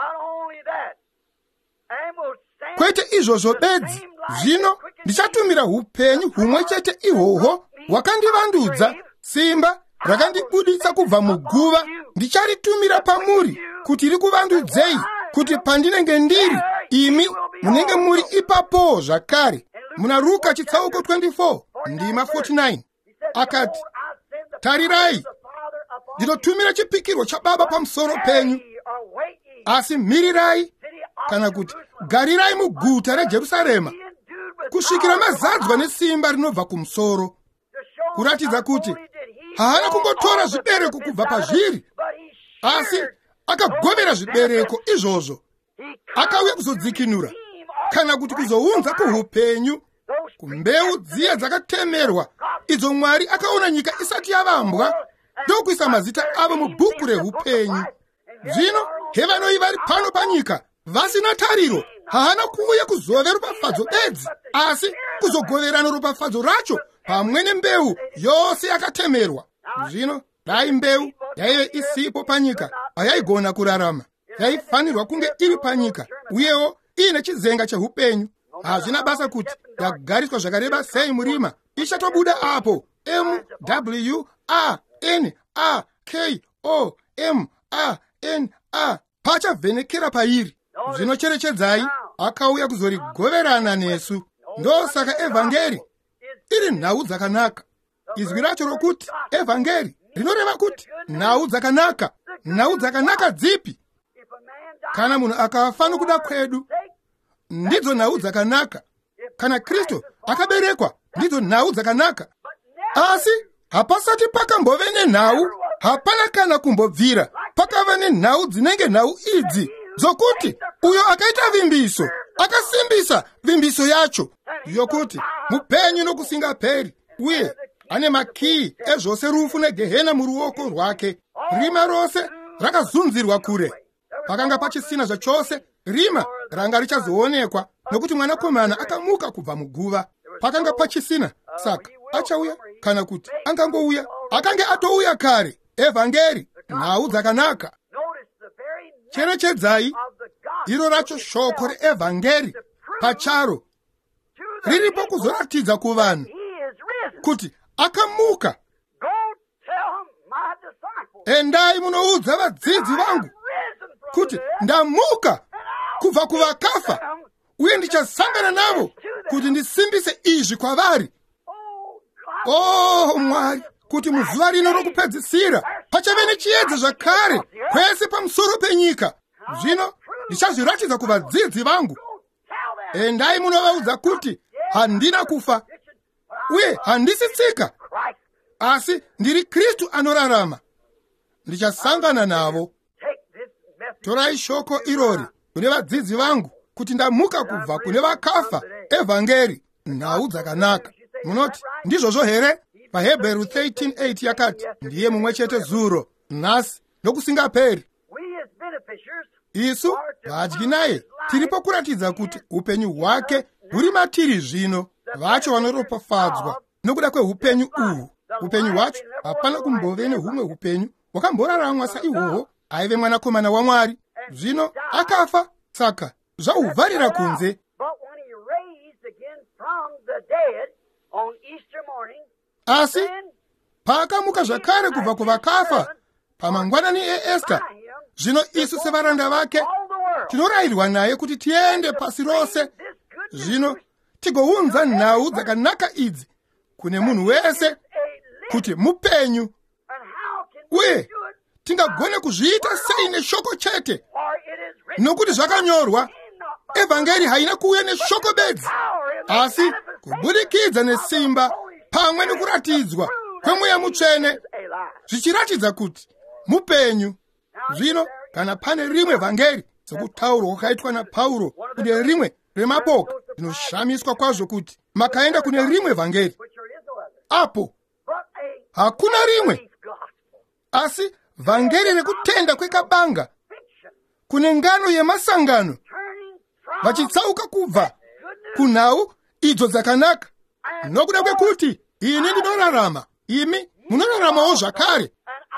Kwete izvozvo bedzi, zvino ndichatumira upenyu humwe chete ihwohwo hwakandivandudza, simba rakandibudisa kubva muguva, ndicharitumira pamuri kuti rikuvandudzei, kuti pandinenge ndiri imi munenge muri ipapo zvakare. Muna Luka chitsauko 24 ndima 49 akati, tarirai, ndinotumira chipikirwo chaBaba pamusoro penyu, asi mirirai, kana kuti garirai muguta reJerusarema kusvikira mazadzwa nesimba rinobva kumusoro, kuratidza kuti haana kungotora zvibereko kubva pazviri, asi akagovera zvibereko izvozvo. Akauya kuzodzikinura, kana kuti kuzounza kuupenyu, kumbeu dziya dzakatemerwa, idzo Mwari akaona nyika isati yavambwa, ndokuisa mazita avo mubhuku reupenyu. Zvino hevanoyi vari pano panyika vasina tariro haana kuuya kuzove ropafadzo bedzi, asi kuzogoverana ropafadzo racho pamwe nembeu yose yakatemerwa. Zvino dai mbeu yaive isipo panyika, hayaigona kurarama. Yaifanirwa kunge iri panyika, uyewo iine chizenga cheupenyu. Hazvina basa kuti yagariswa zvakareba sei murima, ichatobuda apo. MWANAKOMANA pachavhenekera pairi. Zvinocherechedzai, akauya kuzorigoverana nesu. Ndosaka evhangeri iri nhau dzakanaka. Izwi racho rokuti evhangeri rinoreva kuti nhau dzakanaka. Nhau dzakanaka dzipi? Kana munhu akafa nokuda kwedu, ndidzo nhau dzakanaka. Kana Kristu akaberekwa, ndidzo nhau dzakanaka. Asi hapasati pakambove nenhau, hapana kana kumbobvira pakava nenhau dzinenge nhau idzi dzokuti uyo akaita vimbiso akasimbisa vimbiso yacho yokuti mupenyu nokusingaperi, uye ane makiyi ezvose rufu negehena muruoko rwake. Rima rose rakazunzirwa kure. Pakanga pachisina zvachose rima ranga richazoonekwa, nokuti mwanakomana akamuka kubva muguva. Pakanga pachisina, saka achauya, kana kuti angangouya, akange atouya kare. Evhangeri, nhau dzakanaka. Cherechedzai, iro racho shoko reevhangeri pacharo riripo kuzoratidza kuvanhu kuti akamuka. Endai munoudza vadzidzi vangu kuti ndamuka kubva kuvakafa, uye ndichasangana navo kuti ndisimbise izvi kwavari. Oh Mwari, kuti muzuva rino rokupedzisira pachave nechiedza zvakare kwese pamusoro penyika. Zvino ndichazviratidza kuvadzidzi vangu. Endai munovaudza kuti handina kufa, uye handisi tsika, asi ndiri Kristu anorarama. Ndichasangana navo. Torai shoko irori kune vadzidzi vangu kuti ndamuka kubva kune vakafa. Evhangeri, nhau dzakanaka. Munoti ndizvozvo here? PaHebheru 13:8 yakati, ndiye mumwe chete zuro, nhasi nokusingaperi. Isu vadyi naye tiripo kuratidza kuti upenyu hwake huri matiri zvino. Vacho vanoropafadzwa nokuda kweupenyu uhu. Upenyu hwacho hapana kumbove nehumwe upenyu hwakamboraramwa saihwohwo. Aive mwanakomana waMwari, zvino akafa, saka zvauvharira kunze. Asi paakamuka zvakare kubva kuvakafa pamangwanani eEsta, zvino isu sevaranda vake tinorayirwa naye kuti tiende pasi rose, zvino tigounza nhau dzakanaka idzi kune munhu wese kuti mupenyu. Uye tingagone kuzviita sei neshoko chete? Nokuti zvakanyorwa, evhangeri haina kuuya neshoko bedzi, asi kubudikidza nesimba pamwe nekuratidzwa kwemweya mutsvene, zvichiratidza kuti mupenyu. Zvino kana pane rimwe vhangeri sokutaurwa kwakaitwa naPauro kune rimwe remaboka, zvinoshamiswa kwazvo kuti makaenda kune rimwe vhangeri. Apo hakuna rimwe, asi vhangeri rekutenda kwekabanga, kune ngano yemasangano, vachitsauka kubva kunhau idzo dzakanaka. Nokuda kwekuti ini ndinorarama, imi munoraramawo zvakare,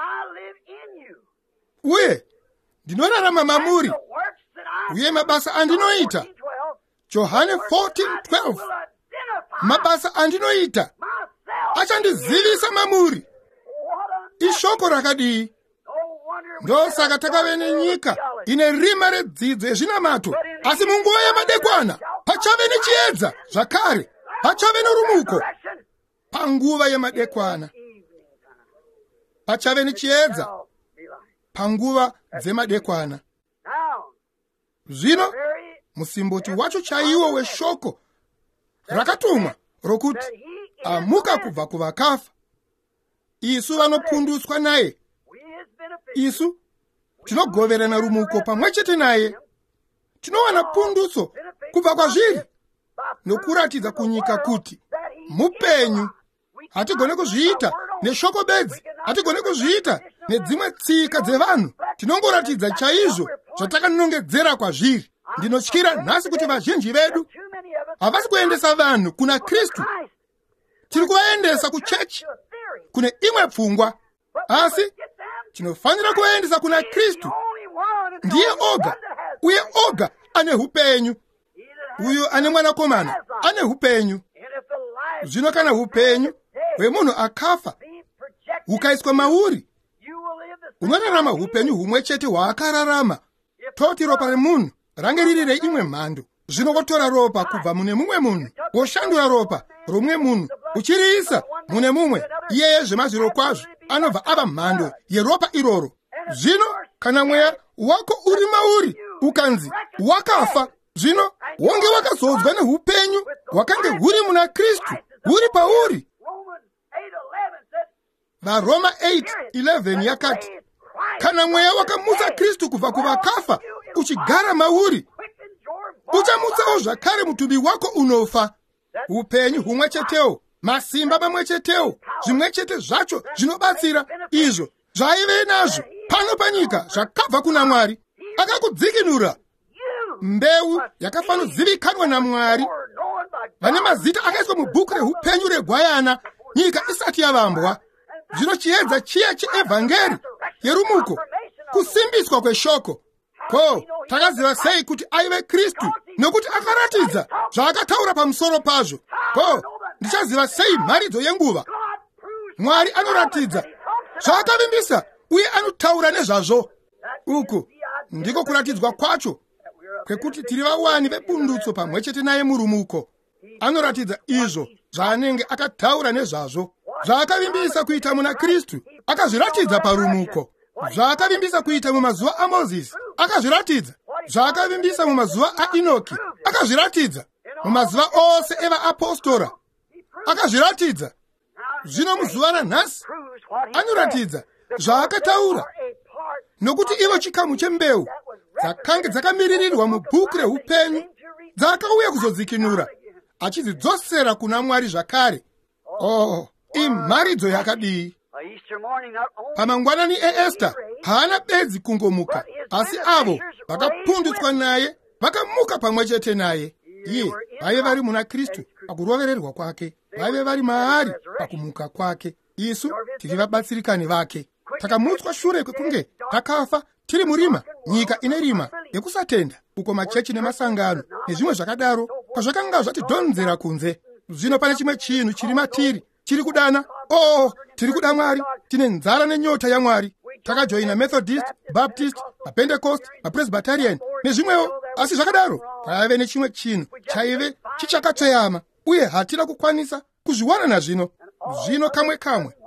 uye ndinorarama mamuri, uye mabasa andinoita. Johane 14:12, mabasa andinoita achandizivisa mamuri. Ishoko rakadii! Ndosaka takave nenyika ine rima redzidzo yezvinamato, asi munguva yamadekwana pachave nechiedza zvakare, pachave norumuko. Panguva yemadekwana pachave nechiedza, panguva dzemadekwana. Zvino musimboti wacho chaiwo weshoko rakatumwa rokuti amuka kubva kuvakafa, isu vanopunduswa naye, isu tinogoverana rumuko pamwe chete naye, tinowana punduso kubva kwazviri nokuratidza kunyika kuti mupenyu. Hatigone kuzviita neshoko bedzi, hatigone kuzviita nedzimwe tsika dzevanhu. Tinongoratidza chaizvo zvatakanongedzera kwazviri. Ndinotyira nhasi kuti vazhinji vedu havasi kuendesa vanhu kuna Kristu. Tiri kuvaendesa kuchechi, kune imwe pfungwa, asi tinofanira kuvaendesa kuna Kristu. Ndiye oga, uye oga ane upenyu. Uyo ane mwanakomana ane upenyu. Zvino kana upenyu hwemunhu akafa hukaiswa mauri, unorarama upenyu humwe chete hwaakararama. Toti ropa remunhu range riri reimwe mhando. Zvino wotora ropa kubva mune mumwe munhu, woshandura ropa romumwe munhu uchiriisa mune mumwe, iyeye zvemazviro kwazvo anobva ava mhando yeropa iroro. Zvino kana mweya wako uri mauri ukanzi wakafa, zvino wonge wakazodzwa neupenyu hwakange huri muna Kristu huri pauri. VaRoma 8:11 yakati, kana mweya wakamutsa Kristu kubva kuvakafa uchigara mauri, uchamutsawo zvakare mutumbi wako unofa. Upenyu humwe chetewo, masimba mamwe chetewo, zvimwe chete zvacho zvinobatsira, izvo zvaive nazvo pano panyika zvakabva kuna Mwari. Akakudzikinura mbeu yakafanozivikanwa naMwari, vane mazita akaiswa mubhuku reupenyu reGwayana nyika isati yavambwa. Zvino chiedza chiya cheevhangeri yerumuko, kusimbiswa kweshoko. Ko, takaziva sei kuti aive Kristu? Nokuti akaratidza zvaakataura pamusoro pazvo. Ko, ndichaziva sei mharidzo yenguva? Mwari anoratidza zvaakavimbisa uye anotaura nezvazvo. Uku ndiko kuratidzwa kwacho kwekuti tiri vawani vepundutso pamwe chete naye murumuko. Anoratidza izvo zvaanenge akataura nezvazvo. Zvaakavimbisa kuita muna Kristu akazviratidza parumuko. Zvaakavimbisa kuita mumazuva aMozisi akazviratidza. Zvaakavimbisa mumazuva aEnoki akazviratidza. Mumazuva ose evaApostora akazviratidza. Zvino muzuva ranhasi anoratidza zvaakataura, nokuti ivo chikamu chembeu dzakange dzakamiririrwa mubhuku reupenyu dzakauya kuzodzikinura, achidzidzosera kuna Mwari zvakare. Oh, imharidzo yakadii! Pamangwanani eEsta haana bedzi kungomuka, asi avo vakapundutswa naye vakamuka pamwe chete naye. Iye vaive vari muna Kristu pakurovererwa kwake, vaive vari maari pakumuka kwake. Isu tiri vabatsirikani vake. Takamutswa shure kwekunge takafa tiri murima, nyika ine rima yekusatenda, uko machechi nemasangano nezvimwe zvakadaro pazvakanga zvatidhonzera kunze. Zvino pane chimwe chinhu chiri matiri chiri kudana. Oh, tiri kuda Mwari, tine nzara nenyota yaMwari. Takajoina Methodist, Baptist, Pentecost, Presbyterian nezvimwewo, asi zvakadaro paive nechimwe chinhu chaive chichakatsveyama uye hatina kukwanisa kuzviwana nazvino. Zvino kamwe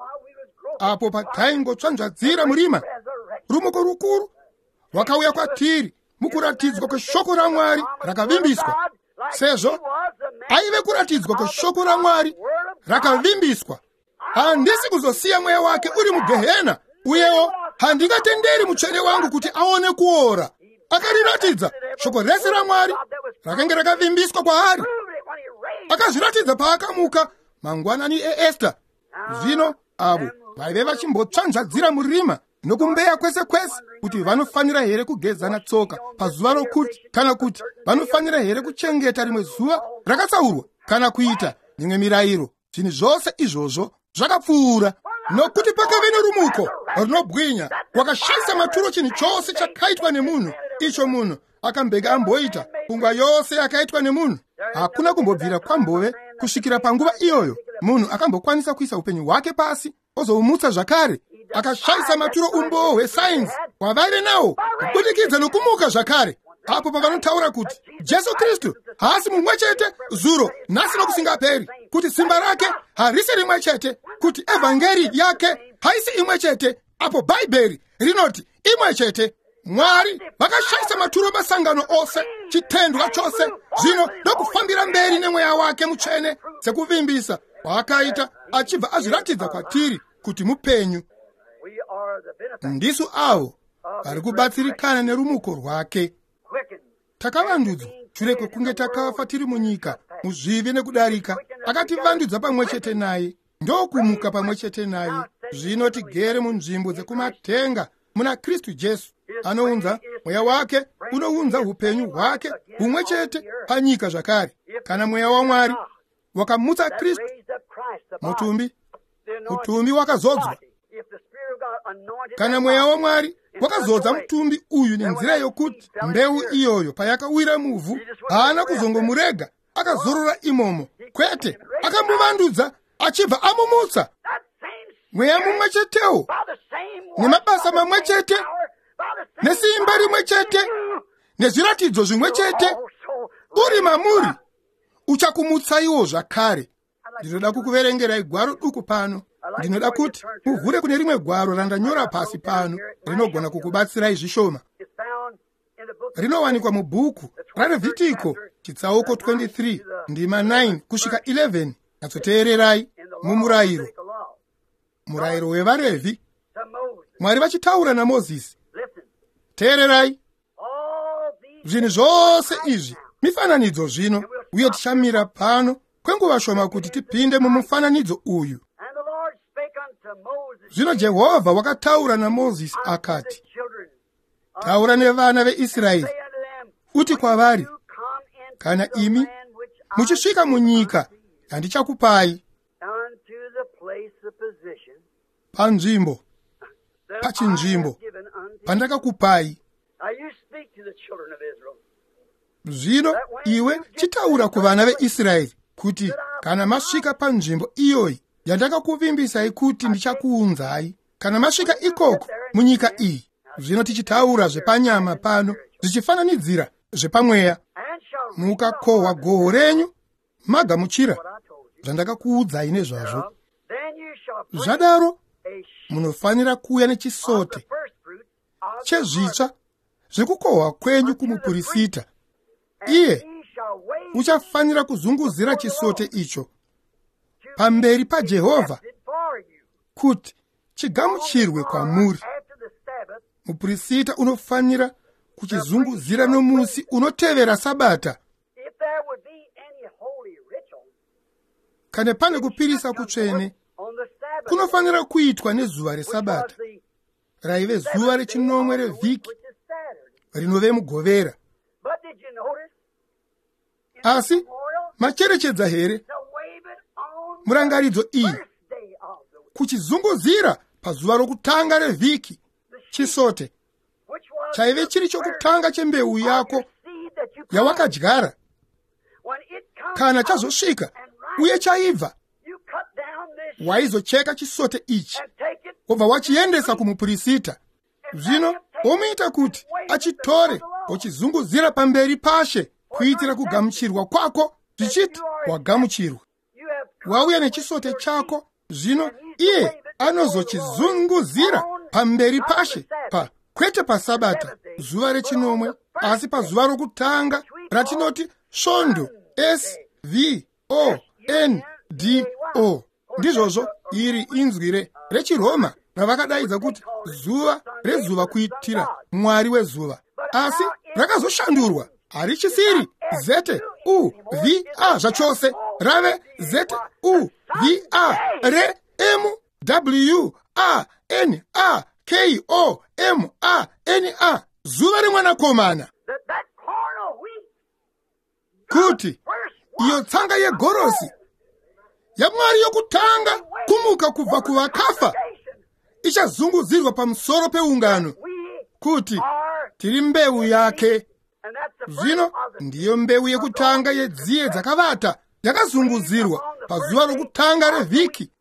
apo pataingotsvanzvadzira murima, rumuko rukuru rwakauya kwatiri mukuratidzwa kweshoko raMwari rakavimbiswa. Sezvo aive kuratidzwa kweshoko raMwari rakavimbiswa, handisi kuzosiya mweya wake uri mugehena, uyewo handingatenderi mutsvene wangu kuti aone kuora. Akariratidza shoko rese raMwari rakanga rakavimbiswa kwaari, akazviratidza paakamuka mangwanani eEsta. Zvino avo vaive vachimbotsvanzvadzira murima nokumbeya kwese kwese kuti vanofanira here kugezana tsoka pazuva rokuti, kana kuti vanofanira here kuchengeta rimwe zuva rakatsaurwa, kana kuita mimwe mirayiro. Zvinhu zvose izvozvo zvakapfuura, nokuti pakave nerumuko runobwinya rwakashaisa maturo chinhu chose chakaitwa nemunhu. Icho munhu akambega amboita pfungwa yose yakaitwa nemunhu. Hakuna kumbobvira kwambove kusvikira panguva iyoyo munhu akambokwanisa kuisa upenyu hwake pasi ozoumutsa zvakare. Akashaisa maturo umbowo hwesainzi wavaive nawo kubudikidza nokumuka zvakare. Apo pavanotaura kuti Jesu Kristu haasi mumwe chete zuro nhasi nokusingaperi, kuti simba rake harisi rimwe chete, kuti evhangeri yake haisi imwe chete, apo Bhaibheri rinoti imwe chete. Mwari vakashaisa maturo masangano ose, chitendwa chose, zvino ndokufambira mberi nemweya wake mutsvene sekuvimbisa waakaita, achibva azviratidza kwatiri kuti mupenyu. Ndisu avo vari kubatsirikana nerumuko rwake. Takavandudzwa shure kwekunge takafa tiri munyika muzvivi nekudarika. Akativandudza pamwe chete naye, ndokumuka pamwe chete naye. Zvino tigere munzvimbo dzekumatenga muna Kristu Jesu. Anounza mweya wake unounza upenyu hwake humwe chete panyika zvakare. Kana mweya waMwari wakamutsa Kristu mutumbi wakazodzwa. Kana mweya waMwari wakazodza mutumbi uyu nenzira yokuti mbeu iyoyo payakawira muvhu haana kuzongomurega akazorora imomo. Kwete, akamuvandudza achibva amumutsa. Mweya mumwe chetewo, nemabasa mamwe chete, nesimba rimwe chete, nezviratidzo zvimwe chete, uri mamuri uchakumutsaiwo zvakare. Ndinoda kukuverengerai gwaro duku pano. Ndinoda kuti muvhure kune rimwe gwaro randanyora pasi pano rinogona kukubatsirai zvishoma. Rinowanikwa mubhuku raLevhitiko chitsauko 23 ndima 9 kusvika 11. Natsoteererai murayiro wevaRevhi, Mwari vachitaura naMozisi. Teererai, zvinhu zvose izvi mifananidzo zvino, uye tichamira pano kwenguva shoma kuti tipinde mumufananidzo uyu. Zvino Jehovha wakataura naMozisi akati, taura nevana veIsraeri uti kwavari, kana imi muchisvika munyika yandichakupai, panzvimbo pachinzvimbo pandakakupai. Zvino iwe chitaura kuvana veIsraeri kuti kana masvika panzvimbo iyoyi yandakakuvimbisai kuti ndichakuunzai, kana masvika ikoko munyika iyi. Zvino tichitaura zvepanyama pano, zvichifananidzira zvepamweya. Mukakohwa goho renyu magamuchira zvandakakuudzai nezvazvo. Zvadaro munofanira kuuya nechisote chezvitsva zvekukohwa kwenyu kumupurisita. Iye uchafanira kuzunguzira chisote icho pamberi paJehovha kuti chigamuchirwe kwamuri. Mupurisita unofanira kuchizunguzira nomusi unotevera Sabata. Kana pane kupirisa kutsvene kunofanira kuitwa nezuva reSabata, raive zuva rechinomwe revhiki rinove mugovera. Asi macherechedza here murangaridzo iyi kuchizunguzira pazuva rokutanga revhiki chisote chaive chiri chokutanga chembeu yako yawakadyara. Kana chazosvika uye chaibva, waizocheka chisote ichi wobva wachiendesa kumupurisita. Zvino womuita kuti achitore wochizunguzira pamberi pashe kuitira kugamuchirwa kwako, zvichiti wagamuchirwa. Wauya nechisote chako, zvino iye anozochizunguzira pamberi pashe kwete paSabata, zuva rechinomwe, asi pazuva rokutanga ratinoti svondo, SVONDO. Ndizvozvo iri inzwi rechiRoma ravakadaidza kuti zuva rezuva kuitira Mwari wezuva. Asi rakazoshandurwa, harichisiri ZUVA zvachose, rave ZUVA REMWANAKOMANA, zuva remwanakomana. Kuti iyo tsanga yegorosi yaMwari yokutanga kumuka kubva kuvakafa ichazunguzirwa pamusoro peungano, kuti tiri mbeu yake. Zvino ndiyo mbeu yekutanga yedziye dzakavata yakazunguzirwa pazuva rokutanga revhiki.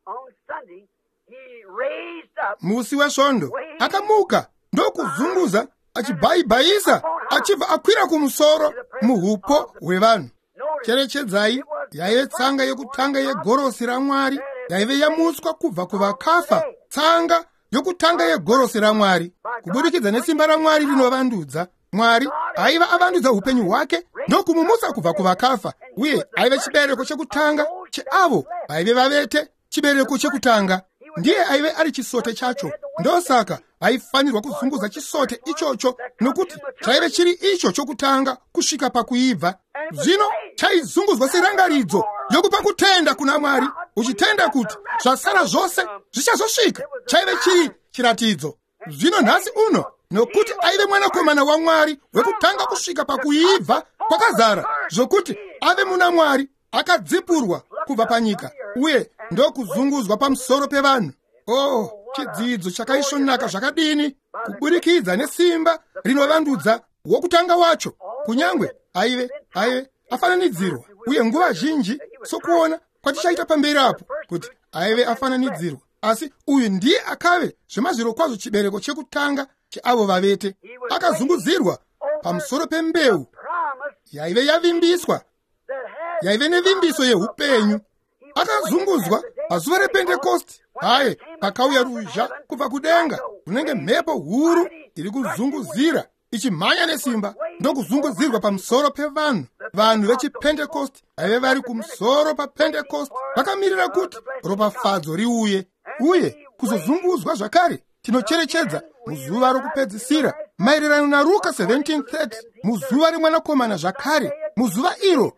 Musi wesvondo akamuka ndokuzunguza achibhaibhaisa achibva akwira kumusoro muhupo hwevanhu. Cherechedzai, yaive tsanga yokutanga yegorosi raMwari yaive yamutswa kubva kuvakafa, tsanga yokutanga yegorosi raMwari kubudikidza nesimba raMwari rinovandudza. Mwari aiva avandudza upenyu hwake ndokumumutsa kubva kuvakafa, uye aive chibereko chekutanga cheavo vaive vavete chibereko chekutanga. Ndiye aive ari chisote chacho, ndosaka aifanirwa kuzunguza chisote ichocho, nokuti chaive chiri icho chokutanga kusvika pakuibva. Zvino chaizunguzwa serangaridzo yokupa kutenda kuna Mwari, uchitenda kuti zvasara zvose zvichazosvika. Chaive chiri chiratidzo. Zvino nhasi uno nokuti aive mwanakomana waMwari wekutanga kusvika pakuibva kwakazara, zvokuti ave muna Mwari, akadzipurwa kubva panyika, uye ndokuzunguzwa pamusoro pevanhu. Chidzidzo chakaisvonaka zvakadini, kuburikidza nesimba rinovandudza wokutanga wacho. Kunyangwe aive afananidzirwa, uye nguva zhinji sokuona kwatichaita pamberi apo kuti aive afananidzirwa, asi uyu ndiye akave zvemazviro kwazvo chibereko chekutanga cheavo vavete. Akazunguzirwa pamusoro pembeu yaive yavimbiswa, yaive nevimbiso yehupenyu. Akazunguzwa pazuva rePentekosti, pakauya ruzha kubva kudenga, runenge mhepo huru iri kuzunguzira ichimhanya nesimba, ndokuzunguzirwa pamusoro pevanhu. Vanhu vechiPentekosti vaive vari kumusoro paPentekosti vakamirira kuti ropafadzo riuye, uye kuzozunguzwa zvakare tinocherechedza muzuva rokupedzisira maererano naRuka 17:30, muzuva remwanakomana zvakare. Muzuva iro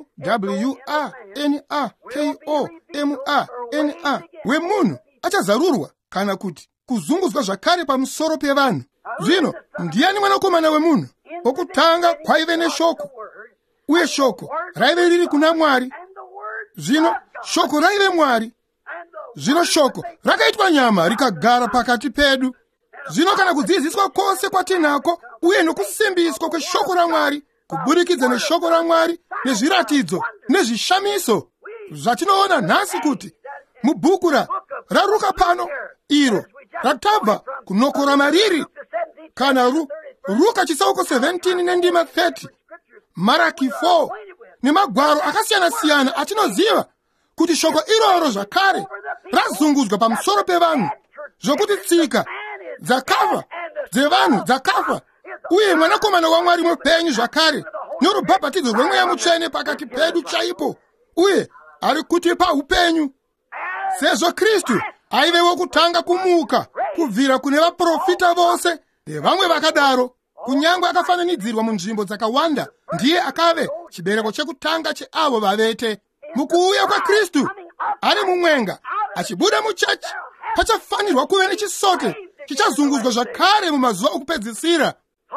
MWRNAKOMANA wemunhu achazarurwa, kana kuti kuzunguzwa zvakare pamusoro pevanhu. Zvino ndiani mwanakomana wemunhu? Okutanga kwaive neshoko, uye shoko raive riri kuna Mwari. Zvino shoko raive Mwari. Zvino shoko rakaitwa nyama rikagara pakati pedu. Zvino kana kudzidziswa kwose kwatinako, uye nokusimbiswa kweshoko raMwari, kuburikidza neshoko raMwari, nezviratidzo nezvishamiso zvatinoona nhasi kuti mubhuku raRuka pano, iro ratabva kunokora mariri, kana Ruka chitsauko 17 nendima 30, Maraki 4 nemagwaro akasiyana-siyana atinoziva kuti shoko iroro zvakare razungudzwa pamusoro pevanhu, zvokuti tsika dzakafa dzevanhu dzakafa, uye mwanakomana waMwari mupenyu zvakare, norubhabhatidzo rweMweya Mutsvene pakati pedu chaipo, uye ari kutipa upenyu. Sezvo Kristu aive wokutanga kumuka kubvira kune vaprofita vose nevamwe vakadaro, kunyangwe akafananidzirwa munzvimbo dzakawanda, ndiye akave chibereko chekutanga cheavo vavete. Mukuuya kwaKristu ari mumwenga achibuda muchechi, pachafanirwa kuve nechisote chichazungudzwa zvakare mumazuva okupedzisira.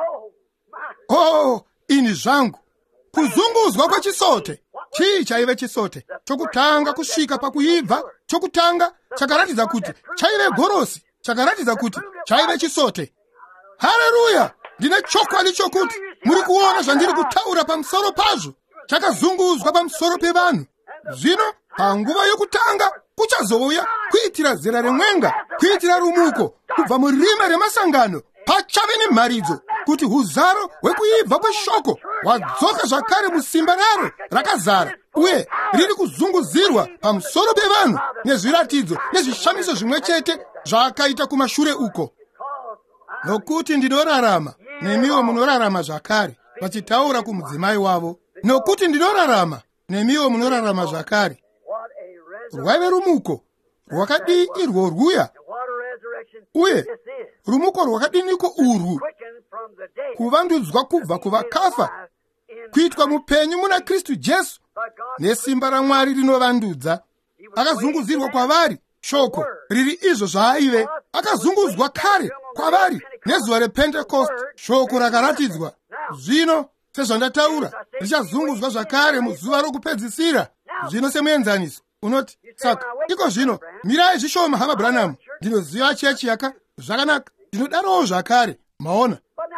Ini zvangu, kuzunguzwa kwechisote. Chii chaive chisote? Chokutanga kusvika pakuibva, chokutanga chakaratidza kuti chaive gorosi, chakaratidza kuti chaive chisote. Haleluya! Ndine chokwadi chokuti muri kuona zvandiri kutaura pamusoro pazvo, chakazunguzwa pamusoro pevanhu. Zvino panguva yokutanga kuchazouya kuitira zera remwenga, kuitira rumuko kubva murima remasangano, pachave nemharidzo kuti huzaro hwekuibva kweshoko hwadzoka zvakare musimba raro rakazara, uye riri kuzunguzirwa pamusoro pevanhu nezviratidzo nezvishamiso zvimwe chete zvakaita kumashure uko. Nokuti ndinorarama, nemiwo munorarama zvakare, vachitaura kumudzimai wavo. Nokuti ndinorarama, nemiwo munorarama zvakare. Rwaive rumuko rwakadii irwo rwuya, uye rumuko rwakadiniko urwu? Kuvandudzwa kubva kuvakafa, kuitwa mupenyu muna Kristu Jesu, nesimba raMwari rinovandudza. Akazunguzirwa kwavari shoko riri izvo zvaaive, akazungudzwa kare kwavari nezuva rePentekosti, shoko rakaratidzwa. Zvino sezvandataura, richazungudzwa zvakare muzuva rokupedzisira. Zvino semuenzaniso unoti, saka iko zvino mirai zvishoma hama Branham, ndinoziva chechi zvakanaka, ndinodarowo zvakare, maona.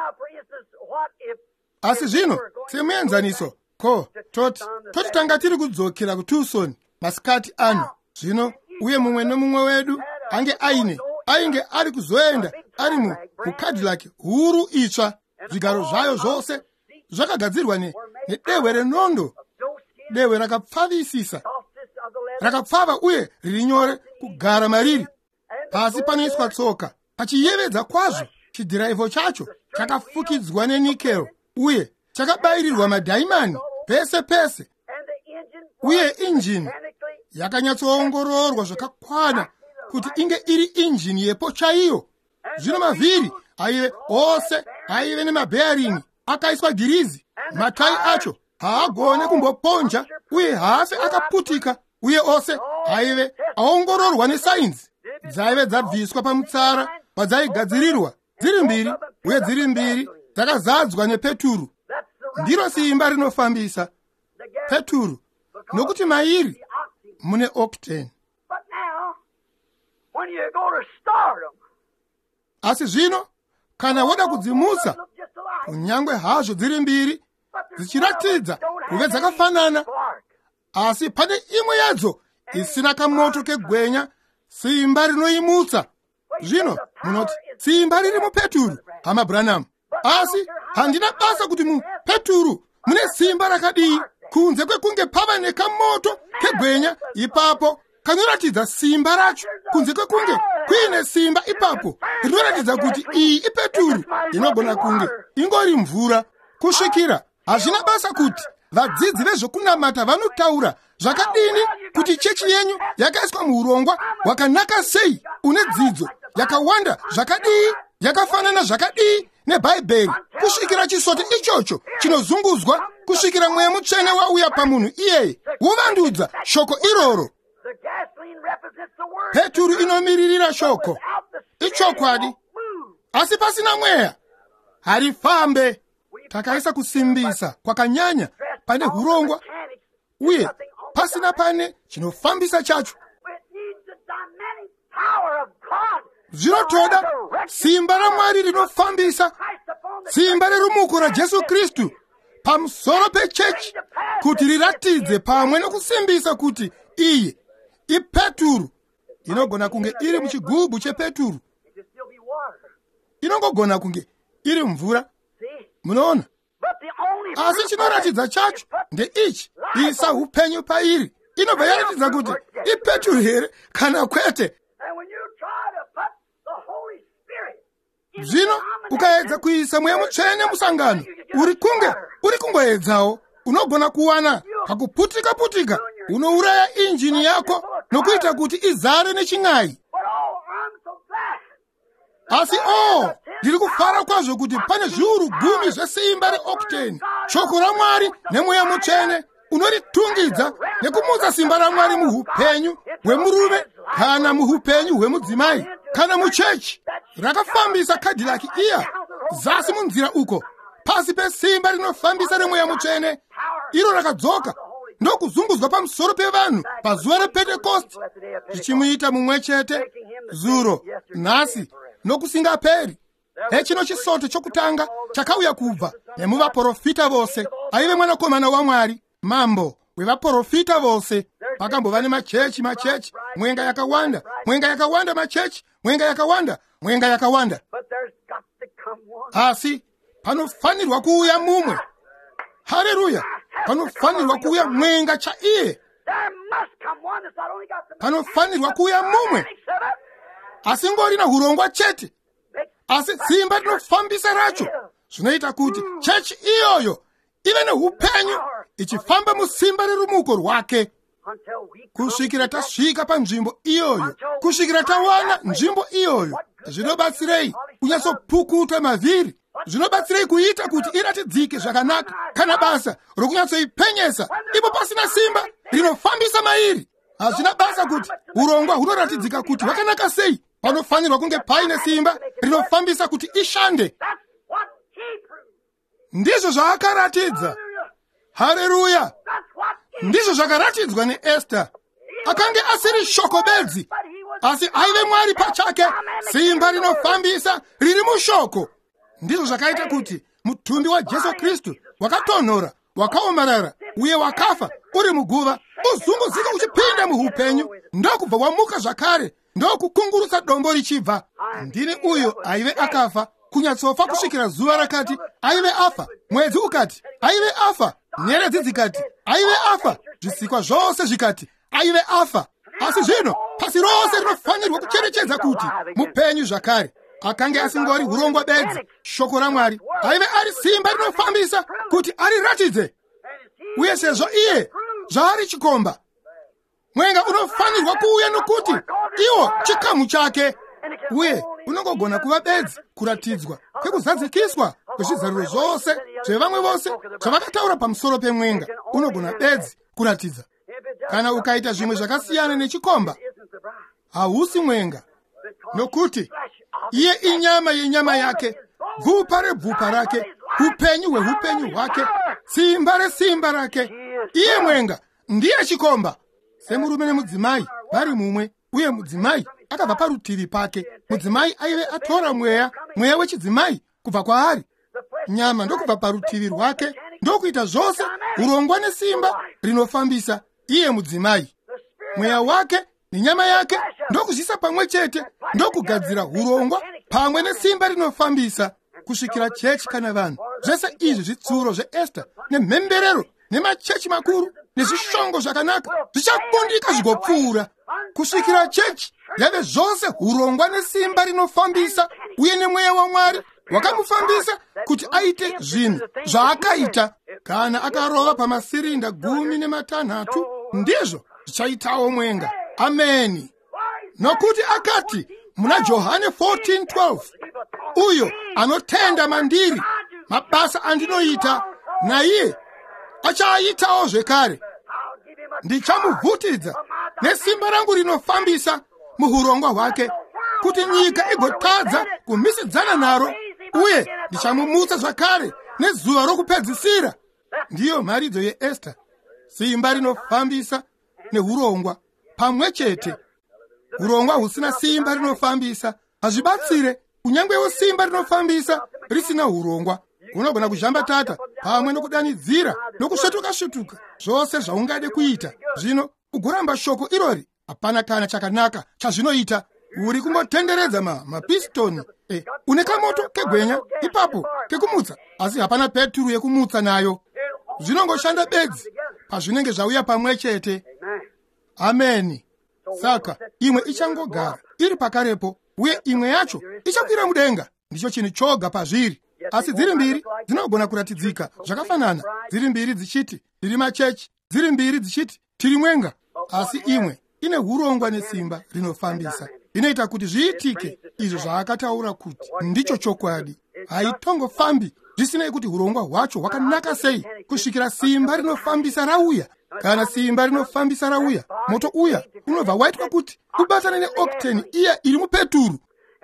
Asi zvino semuenzaniso, toti tanga tiri kudzokera kuTucson masikati ano zvino, uye mumwe nomumwe wedu ainge ari kuzoenda ari muCadillac huru itsva, zvigaro zvayo zvose zvakagadzirwa nedehwe renondo, dehwe rakapfavisisa, rakapfava uye riri nyore kugara mariri. Pasi panoiswa tsoka, pachiyevedza kwazvo. Chidhiraivho chacho chakafukidzwa nenikero, uye chakabayirirwa madhaimani pese pese, uye injini yakanyatsoongororwa zvakakwana kuti inge iri injini yepo chaiyo. Zvino mavhiri aive nemabhearingi akaiswa girizi, matai acho haagone kumboponja, uye haasi akaputika, uye ose aive aongororwa nesainzi. Dzaive dzabviswa pamutsara padzaigadzirirwa dziri mbiri, uye dziri mbiri dzakazadzwa nepeturu. Ndiro simba rinofambisa peturu, nokuti mairi mune octane. Asi zvino kana woda kudzimusa, kunyangwe hazvo dziri mbiri dzichiratidza kuve dzakafanana, asi pane imwe yadzo isina kamoto kegwenya, simba rinoimutsa. Zvino munoti simba riri mupeturu, hama Branham, asi handina basa kuti mupeturu mune simba rakadii, kunze kwekunge pava nekamoto kegwenya ipapo kanoratidza simba racho, kunze kwekunge kuine simba ipapo rinoratidza kuti iyi ipeturu, inogona kunge ingori mvura. Kusvikira hazvina basa kuti vadzidzi vezvokunamata vanotaura zvakadini kuti chechi yenyu yakaiswa muurongwa hwakanaka sei, une dzidzo yakawanda zvakadii, yakafanana zvakadii neBhaibheri, kusvikira chisote ichocho chinozungudzwa, kusvikira Mweya Mutsvene wauya pamunhu iyeye wovandudza shoko iroro. Peturu inomiririra shoko, ichokwadi, asi pasina mweya harifambe. Takaisa kusimbisa kwakanyanya pane hurongwa, uye pasina pane chinofambisa chacho. Zvinotoda simba raMwari rinofambisa, simba rerumuko raJesu Kristu pamusoro pechechi, kuti riratidze pamwe nokusimbisa kuti iyi ipeturu. Inogona kunge iri muchigubhu chepeturu, inongogona kunge iri mvura. Munoona? Asi chinoratidza chacho ndeichi, isa upenyu pairi. Inobva yaratidza kuti ipeturu here kana kwete. Zvino ukaedza kuisa Mweya Mutsvene musangano, uri kungoedzawo, unogona kuwana pakuputika-putika, unouraya injini yako nokuita kuti izare nechin'ai. Asi ndiri kufara kwazvo kuti pane zviuru 10 zvesimba reoctane, shoko raMwari neMweya Mutsvene unoritungidza nekumutsa simba raMwari muhupenyu hwemurume kana muhupenyu hwemudzimai kana muchechi. Rakafambisa Cadillac iya zasi munzira uko, pasi pesimba rinofambisa reMweya Mutsvene. Iro rakadzoka ndokuzungudzwa pamusoro pevanhu pazuva rePentecost, zvichimuita mumwe chete zuro, nhasi nokusingaperi. Hechino chisote chokutanga chakauya kubva nemuvaprofita vose, aive mwanakomana waMwari, mambo wevaprofita vose. Pakambova nemachechi, mwenga yakawanda, machechi, mwenga yakawanda. Asi panofanirwa kuuya mumwe. Haleluya! Panofanirwa kuuya mwenga chaiye. Panofanirwa kuuya mumwe, asingori na hurongwa chete, asi simba rinofambisa racho. Zvinoita kuti chechi iyoyo ive neupenyu, ichifamba musimba rerumuko rwake, kusvikira tasvika panzvimbo iyoyo, kusvikira tawana nzvimbo iyoyo. Zvinobatsirei kunyatsopukuta mavhiri? Zvinobatsirei kuita kuti iratidzike zvakanaka kana basa rokunyatsoipenyesa ipo pasina simba rinofambisa mairi? Hazvina basa kuti urongwa hunoratidzika kuti hwakanaka sei. Panofanirwa kunge paine simba rinofambisa kuti ishande. Ndizvo zvaakaratidza. Haleluya! Ndizvo zvakaratidzwa neEsther. Akange asiri shoko bedzi, asi aive Mwari pachake, simba rinofambisa riri mushoko. Ndizvo zvakaita kuti mutumbi waJesu Kristu wakatonhora, wakaomarara, uye wakafa uri muguva, uzungudzika uchipinda muhupenyu, ndokubva wamuka zvakare, ndokukungurutsa dombo richibva. Ndini uyo aive akafa, kunyatsofa kusvikira zuva rakati aive afa, mwedzi ukati aive afa, nyeredzi dzikati aive afa, zvisikwa zvose zvikati aive afa. Asi zvino pasi rose rinofanirwa kucherechedza kuti mupenyu zvakare. Akange asingori hurongwa bedzi, shoko raMwari aive ari simba rinofambisa kuti ariratidze. Uye sezvo iye zvaari chikomba, mwenga unofanirwa kuuya nokuti iwo chikamu chake, uye unongogona kuva bedzi kuratidzwa kwekuzadzikiswa kwezvizaruro zvose zvevamwe vose zvavakataura pamusoro pemwenga. Unogona bedzi kuratidza. Kana ukaita zvimwe zvakasiyana nechikomba, hausi mwenga, nokuti iye inyama yenyama yake bvupa rebvupa rake, upenyu hweupenyu hwake, simba resimba rake. Iye mwenga ndiye chikomba. Semurume nemudzimai vari mumwe, uye mudzimai akabva parutivi pake. Mudzimai aive atora mweya wechidzimai kubva kwaari. Nyama ndokubva parutivi rwake, ndokuita zvose urongwa nesimba rinofambisa iye mudzimai. Mweya wake nenyama yake ndokuzvisa pamwe chete, ndokugadzira urongwa pamwe nesimba rinofambisa kusvikira chechi kana vanhu. Zvese izvi zvitsuro zveEsta nemhemberero nemachechi makuru nezvishongo zvakanaka zvichakundika zvigopfuura kusvikira chechi yave zvose urongwa nesimba rinofambisa, uye nemweya waMwari wakamufambisa kuti aite zvinhu zvaakaita. Kana akarova pamasirinda 16 ndizvo zvichaitawo mwenga. Ameni. Nokuti akati muna Johani 14:12, uyo anotenda mandiri mabasa andinoita naiye achaitawo zvekare. Ndichamuvhutidza nesimba rangu rinofambisa muurongwa hwake, kuti nyika igotadza kumisidzana naro, uye ndichamumutsa zvakare nezuva rokupedzisira. Ndiyo mharidzo yeEsta, simba rinofambisa neurongwa pamwe chete. Urongwa husina simba rinofambisa hazvibatsire. Kunyangwewo simba rinofambisa risina urongwa unogona kuzhambatata pamwe nokudanidzira nokusvetuka-svetuka zvose zvaungade kuita. Zvino ugoramba shoko irori, hapana kana chakanaka chazvinoita. Uri kungotenderedza mapistoni. Une kamoto kegwenya ipapo kekumutsa, asi hapana peturu yekumutsa nayo. Zvinongoshanda bedzi pazvinenge zvauya pamwe chete. Ameni. Saka imwe ichangogara iri pakarepo, uye imwe yacho ichakwira mudenga. Ndicho chinhu choga pazviri. Asi dziri mbiri dzinogona kuratidzika zvakafanana. Dziri mbiri dzichiti tiri machechi, dziri mbiri dzichiti tiri mwenga. Asi imwe ine urongwa nesimba rinofambisa. Inoita kuti zviitike izvo zvaakataura kuti ndicho chokwadi. Haitongofambi zvisinei kuti urongwa hwacho hwakanaka sei, kusvikira simba rinofambisa rauya. Kana simba rinofambisa rauya, moto uya unobva waitwa kuti ubatane neokteni iya iri mupeturu.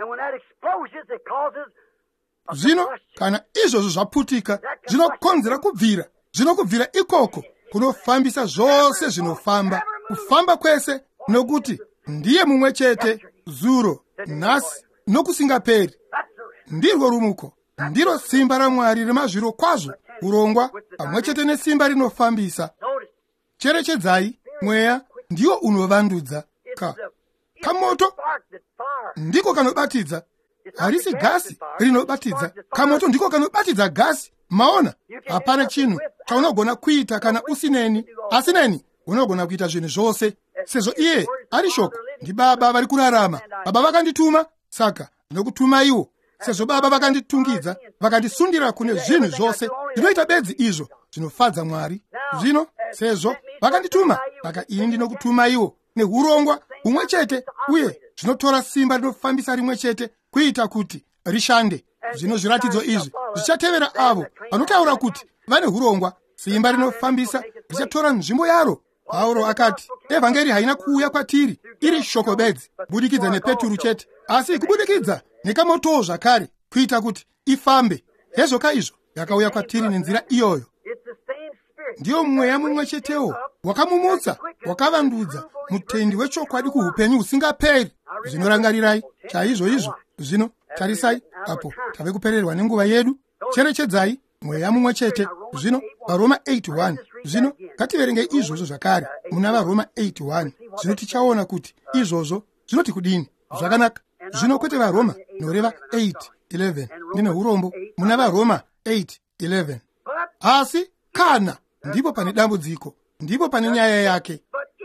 Zvino kana izvozvo zvaputika, zvinokonzera kubvira. Zvinokubvira ikoko kunofambisa zvose zvinofamba, kufamba kwese, nokuti ndiye mumwe chete, zuro, nhasi nokusingaperi. Ndirwo rumuko, ndiro simba raMwari remazviro kwazvo, urongwa pamwe chete nesimba rinofambisa. Cherechedzai, mweya ndiwo unovandudza. Kamoto ndiko kanobatidza, harisi gasi rinobatidza. Kamoto ndiko kanobatidza gasi. Maona, hapana chinhu chaunogona kuita kana usineni. Asineni unogona kuita zvinhu zvose. Sezvo iye ari shoko, ndi Baba vari kurarama. Baba vakandituma, saka ndinokutuma iwo. Sezvo Baba vakanditungidza, vakandisundira kune zvinhu zvose, ndinoita bedzi izvo zvinofadza Mwari. Zvino sezvo vakandituma, saka ini ndinokutuma iwo neurongwa humwe chete, uye zvinotora simba rinofambisa rimwe chete kuita kuti rishande. Zvino zviratidzo izvi zvichatevera avo vanotaura kuti vane urongwa. Simba rinofambisa richatora nzvimbo yaro. Pauro akati, evhangeri haina kuuya kwatiri iri shoko bedzi, kubudikidza nepeturu chete, asi kubudikidza nekamotowo zvakare, kuita kuti ifambe. Hezvoka izvo yakauya kwatiri nenzira iyoyo. Ndiyo mweya mumwe chetewo wakamumutsa, wakavandudza mutendi wechokwadi kuupenyu husingaperi. Zvinorangarirai chaizvo izvo. Zvino tarisai, apo tave kupererwa nenguva yedu. Cherechedzai, mweya mumwe chete. Zvino vaRoma 8:1. Zvino ngativerenge izvozvo zvakare muna vaRoma 8:1. Zvino tichaona kuti izvozvo zvinoti kudini. Zvakanaka. Zvino kwete vaRoma noreva 8:11. Ndine urombo muna vaRoma 8:11. Asi kana ndipo pane dambudziko, ndipo pane nyaya yake.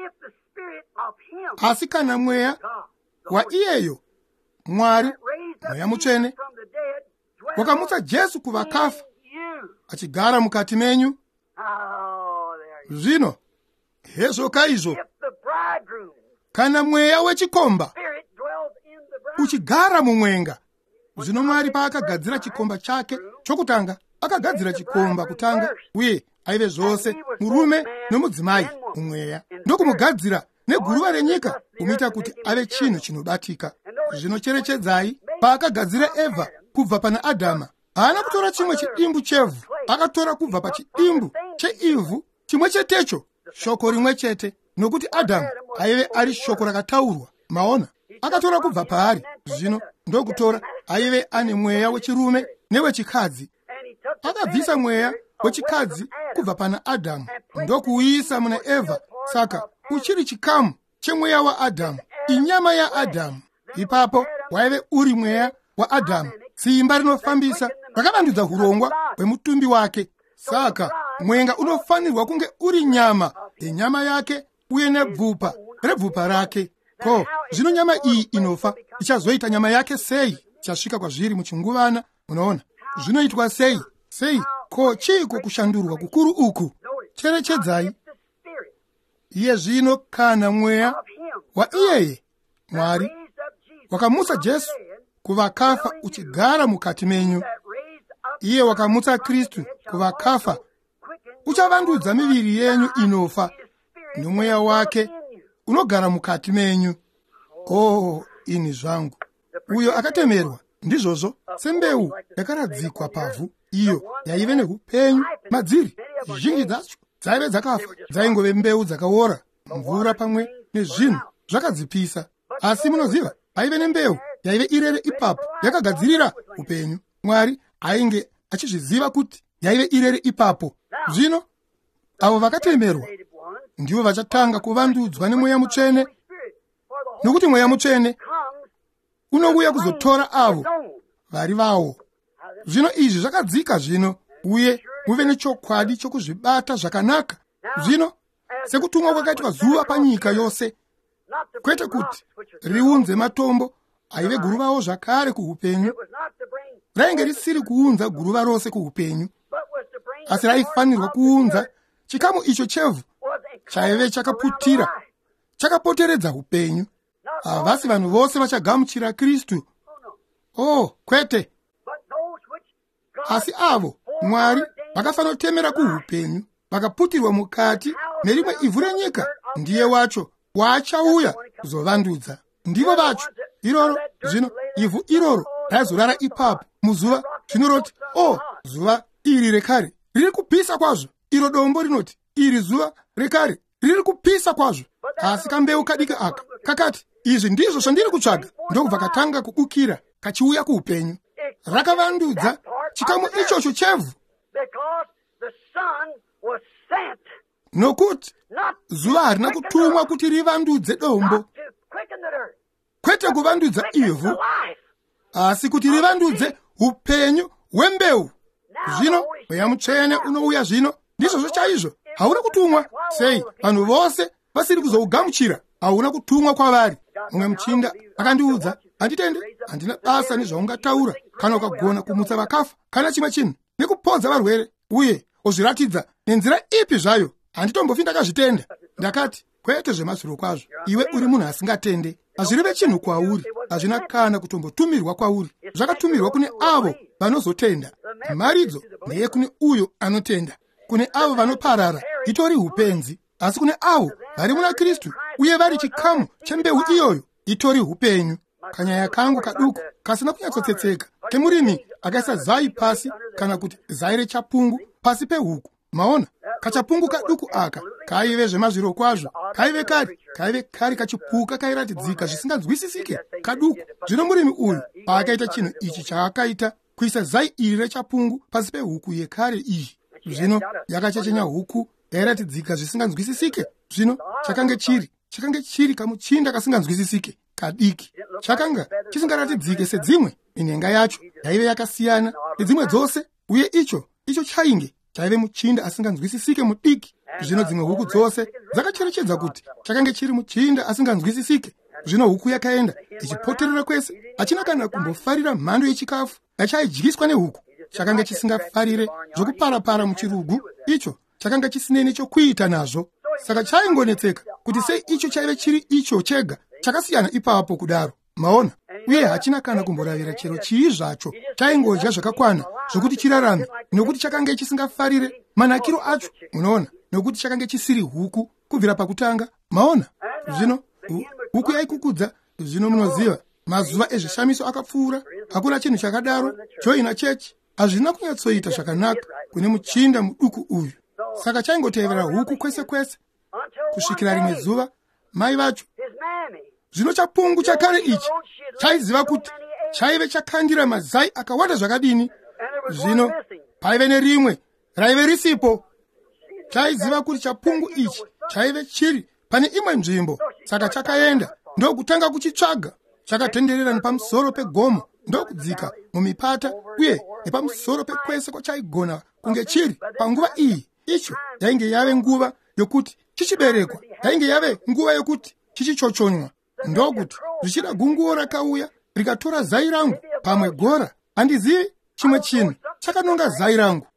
Asi kana mweya wa iyeyo Mwari, mweya mutsvene, wakamutsa Jesu kuvakafa, achigara mukati menyu. Zvino hezvoka izvo, kana mweya wechikomba uchigara mumwenga. Zvino Mwari paakagadzira chikomba chake chokutanga, akagadzira chikomba kutanga, uye aive zvose murume nomudzimai mumweya, ndokumugadzira neguruva renyika kumuita kuti ave chinhu chinobatika. Zvinocherechedzai, paakagadzira Evha kubva pana Adhama, haana kutora chimwe chidimbu chevhu, akatora kubva pachidimbu cheivhu chimwe chetecho, shoko rimwe chete, nokuti Adhamu aive ari shoko rakataurwa. Maona, akatora kubva paari, zvino ndokutora aive ane mweya wechirume newechikadzi. Akabvisa mweya wechikadzi kubva pana Adhamu ndokuuyisa muna Evha, saka uchiri chikamu chemweya waAdhamu, inyama yaAdhamu. Ipapo waive uri mweya waAdhamu, simba rinofambisa rakavandudza urongwa hwemutumbi wake. Saka mwenga unofanirwa kunge uri nyama yenyama yake uye nebvupa rebvupa rake. Ko, zvino nyama iyi inofa ichazoita nyama yake sei? Chasvika kwazviri muchinguvana, munoona zvinoitwa sei? Ko, chiko kushandurwa kukuru uku? Cherechedzai, iye zvino kana mweya waiyeye Mwari wakamutsa Jesu kuvakafa uchigara mukati menyu, iye wakamutsa Kristu kuvakafa uchavandudza miviri yenyu inofa nomweya wake unogara mukati menyu. Ini zvangu, uyo akatemerwa ndizvozvo sembeu yakaradzikwa pavhu, iyo yaive neupenyu. Madziri zhinji dzacho dzaive dzakafa, dzaingove mbeu dzakaora, mvura pamwe nezvinhu zvakadzipisa. Asi munoziva, aive nembeu yaive irere ipapo yakagadzirira upenyu. Mwari ainge achizviziva kuti yaive irere ipapo. Zvino avo vakatemerwa ndivo vachatanga kuvandudzwa nemweya mutsvene, nokuti mweya mutsvene unouya kuzotora avo vari vawo. Zvino izvi zvakadzika zvino, uye muve nechokwadi chokuzvibata zvakanaka. Zvino sekutumwa kwakaitwa zuva panyika yose, kwete kuti riunze matombo aive guruvawo zvakare kuupenyu, rainge risiri kuunza guruva rose kuupenyu, asi raifanirwa kuunza chikamu icho chevhu chaive chakaputira chakapoteredza upenyu. Havasi vanhu vose vachagamuchira Kristu, kwete, asi avo Mwari vakafanotemera kuupenyu, vakaputirwa mukati nerimwe ivhu renyika, ndiye wacho waachauya kuzovandudza. Ndivo vacho iroro. Zvino ivhu iroro raizorara ipapo muzuva, zvinoroti zuva iri rekare riri kupisa kwazvo. Iro dombo rinoti iri zuva rekare riri kupisa kwazvo. Asi kambeu kadika aka kakati, izvi ndizvo zvandiri kutsvaga, ndokubva katanga kubukira kachiuya kuupenyu. Rakavandudza chikamu ichocho chevhu, nokuti zuva harina kutumwa kuti rivandudze dombo, kwete kuvandudza ivhu, asi kuti rivandudze upenyu hwembeu. Zvino mweya mutsvene unouya zvino, ndizvozvo chaizvo. Hauna kutumwa sei vanhu vose vasiri kuzougamuchira, hauna kutumwa kwavari. Mumwe muchinda akandiudza, handitende, handina basa nezvaungataura, kana ukagona kumutsa vakafa kana chimwe chinhu nekupodza varwere, uye ozviratidza nenzira ipi zvayo, handitombofi ndakazvitenda. Ndakati, kwete zvemazuro kwazvo, iwe uri munhu asingatende, hazvirive chinhu kwauri, hazvina kana kutombotumirwa kwauri, zvakatumirwa kune avo vanozotenda. Maridzo ndeye kune uyo anotenda. Kune avo vanoparara itori upenzi, asi kune avo vari muna Kristu uye vari chikamu chembeu iyoyo itori upenyu. Kanyaya kangu kaduku kasina kunyatsotsetseka kemurimi akaisa zai pasi, kana kuti zai rechapungu pasi pehuku. Maona, kachapungu kaduku aka kaive zvemazviro kwazvo, kaive kari kachipuka kairatidzika zvisinganzwisisike kaduku. Zvino murimi uyu paakaita chinhu ichi chaakaita, kuisa zai iri rechapungu pasi pehuku yekare iyi, zvino yakachechenya huku yairatidzika zvisinganzwisisike. Zvino chakanga chiri kamuchinda kasinganzwisisike kadiki, chakanga chisingaratidzike sedzimwe. Minhenga yacho yaive yakasiyana nedzimwe dzose, uye icho chainge chaive muchinda asinganzwisisike mudiki. Zvino dzimwe huku dzose dzakacherechedza kuti chakanga chiri muchinda asinganzwisisike. Zvino huku yakaenda ichipoterera kwese, hachina kana kumbofarira mhando yechikafu yachaidyiswa nehuku. Chakanga chisingafarire zvokupara-para muchirugu, icho chakanga chisinei chokuita nazvo. Saka chaingonetseka kuti sei icho chaive chiri icho chega chakasiyana ipapo kudaro. Maona, uye hachina kana kumboravira chero chii zvacho, chaingodya zvakakwana zvokuti chirarame, nokuti chakanga chisingafarire manakiro acho. Unoona, nokuti chakanga chisiri huku kubvira pakutanga. Maona, zvino huku yaikukudza. Zvino munoziva, mazuva ezvishamiso akapfuura, hakuna chinhu chakadaro. Joina chechi hazvina kunyatsoita zvakanaka kune muchinda muduku uyu. Saka chaingotevera huku kwese kwese kusvikira rimwe zuva mai vacho, zvino chapungu chakare ichi chaiziva kuti chaive chakandira mazai akawanda zvakadini. Zvino paive nerimwe raive risipo. Chaiziva kuti chapungu ichi chaive chiri pane imwe nzvimbo, saka chakaenda ndokutanga kuchitsvaga. Chakatenderera nepamusoro pegomo ndokudzika mumipata uye nepamusoro pekwese kwachaigona kunge chiri panguva iyi. Icho yainge yave nguva yokuti chichiberekwa, yainge yave nguva yokuti chichichochonywa. Ndokuti zvichida gunguo rakauya rikatora zai rangu, pamwe gora, handizivi chimwe chinhu chakanonga zai rangu.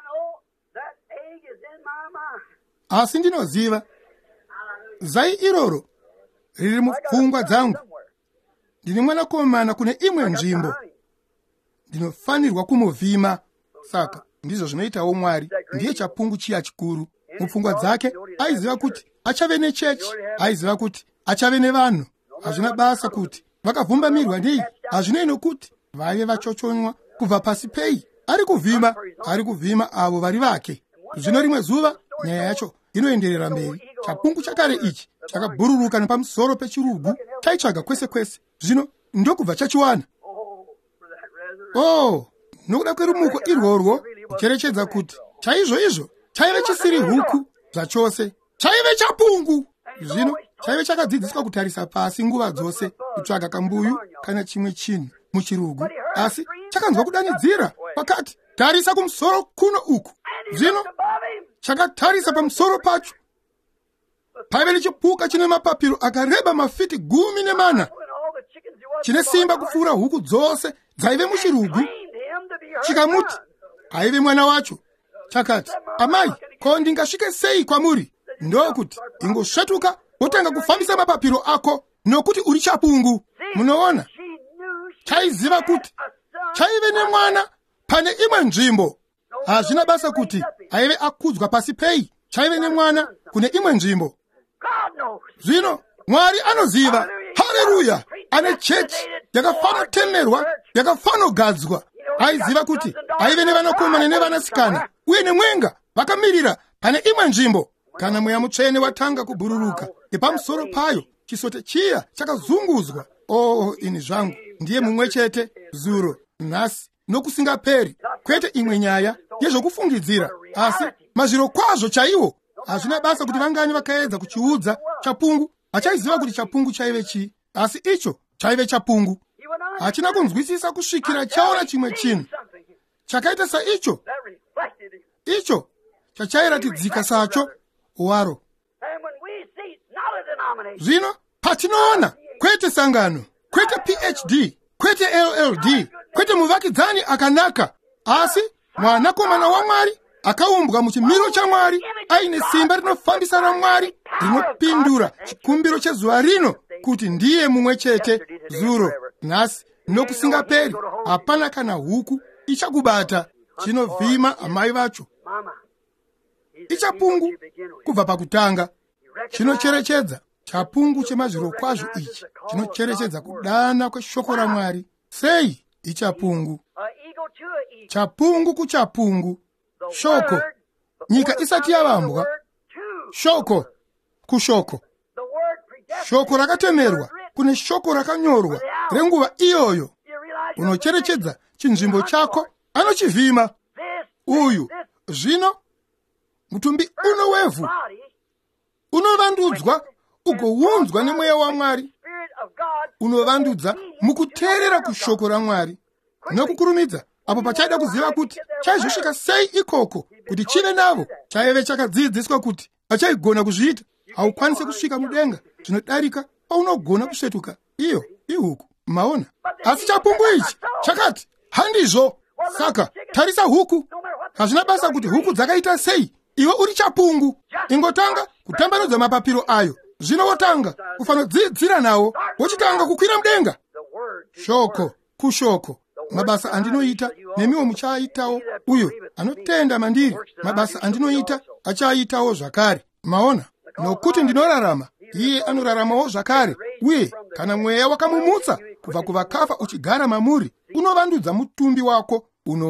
Asi ndinoziva zai iroro riri mupfungwa dzangu. Ndine mwanakomana kune imwe nzvimbo, ndinofanirwa kumuvhima. Saka ndizvo zvinoitawo Mwari. Ndiye chapungu chiya chikuru. Mupfungwa dzake aiziva kuti achave nechechi, aiziva kuti achave nevanhu. Hazvina basa kuti vakavhumbamirwa nei, hazvinei nokuti vaive vachochonywa kubva pasi pei. Ari kuvhima avo vari vake. Zvino rimwe zuva nyaya yacho inoenderera mberi. Chapungu chakare ichi chakabhururuka nepamusoro pechirugu, chaitsvaga kwese kwese. Zvino ndokubva chachiwana. Nokuda kwerumuko irworwo kucherechedza kuti chaizvo izvo chaive chisiri huku zvachose, chaive chapungu. Zvino chaive chakadzidziswa kutarisa pasi nguva dzose, kutsvaga kambuyu kana chimwe chinhu muchirugu. Asi chakanzwa kudanidzira pakati, tarisa kumusoro kuno uku. Zvino chakatarisa pamusoro pacho, paive nechipuka chine mapapiro akareba mafiti 14, chine simba kupfuura huku dzose dzaive muchirugu. Chikamuti aive mwana wacho. Chakati, amai, ko ndingasvike sei kwamuri? Ndokuti ingosvetuka wotanga kufambisa mapapiro ako, nokuti uri chapungu. Munoona, chaiziva kuti chaive nemwana pane imwe nzvimbo. Hazvina basa kuti aive akudzwa pasi pei, chaive nemwana kune imwe nzvimbo. Zvino Mwari anoziva. Haleluya! Ane chechi yakafanotemerwa, yakafanogadzwa. Aiziva kuti aive nevanakomana nevanasikana uye nemwenga vakamirira pane imwe nzvimbo. Kana mweya mutsvene watanga kubhururuka, nepamusoro payo chisote chiya chakazungudzwa. Ini zvangu ndiye mumwe chete, zuro, nhasi nokusingaperi. Kwete imwe nyaya yezvokufungidzira, asi mazviro kwazvo chaiwo. Hazvina basa kuti vangani vakaedza kuchiudza chapungu. Hachaiziva kuti chapungu chaive chii, asi icho chaive chapungu. Hachina kunzwisisa kusvikira chaona chimwe chinhu chakaita saicho. Icho chachairatidzika sacho waro. Zvino patinoona kwete sangano, kwete PhD, kwete LLD, kwete muvakidzani akanaka, asi mwanakomana waMwari akaumbwa muchimiro chaMwari, aine simba rinofambisa raMwari, rinopindura chikumbiro chezuva rino kuti ndiye mumwe chete, zuro, nhasi nokusingaperi. Hapana kana huku ichakubata. Chinovhima amai vacho. Ichapungu kubva pakutanga. Chinocherechedza chapungu chemazviro kwazvo ichi. Chinocherechedza kudana kweshoko raMwari. Sei ichapungu? Chapungu kuchapungu. Shoko. Nyika isati yavambwa. Shoko kushoko. Shoko rakatemerwa kune shoko rakanyorwa renguva iyoyo. Unocherechedza chinzvimbo chako, anochivhima. Uyu zvino mutumbi uno wevhu unovandudzwa ugounzwa nemweya waMwari. Unovandudza mukuteerera kushoko raMwari. Nokukurumidza apo pachaida kuziva kuti chaizvosvika sei ikoko kuti chive navo chaive chakadzidziswa kuti achaigona kuzviita. Haukwanisi kusvika mudenga, zvinodarika paunogona kusvetuka. Iyo ihuku, maona. Asi chapungu ichi chakati handizvo. Saka tarisa huku. Hazvina basa kuti huku dzakaita sei, iwe uri chapungu. Ingotanga kutambanudza mapapiro ayo. Zvino wotanga kufanodzidzira nawo, wochitanga kukwira mudenga. Shoko kushoko. Mabasa andinoita nemiwo muchaitawo. Uyo anotenda mandiri, mabasa andinoita achaitawo zvakare. Maona, nokuti ndinorarama, iye anoraramawo zvakare. Uye kana mweya wakamumutsa kubva kuvakafa uchigara mamuri, unovandudza mutumbi wako, unofa.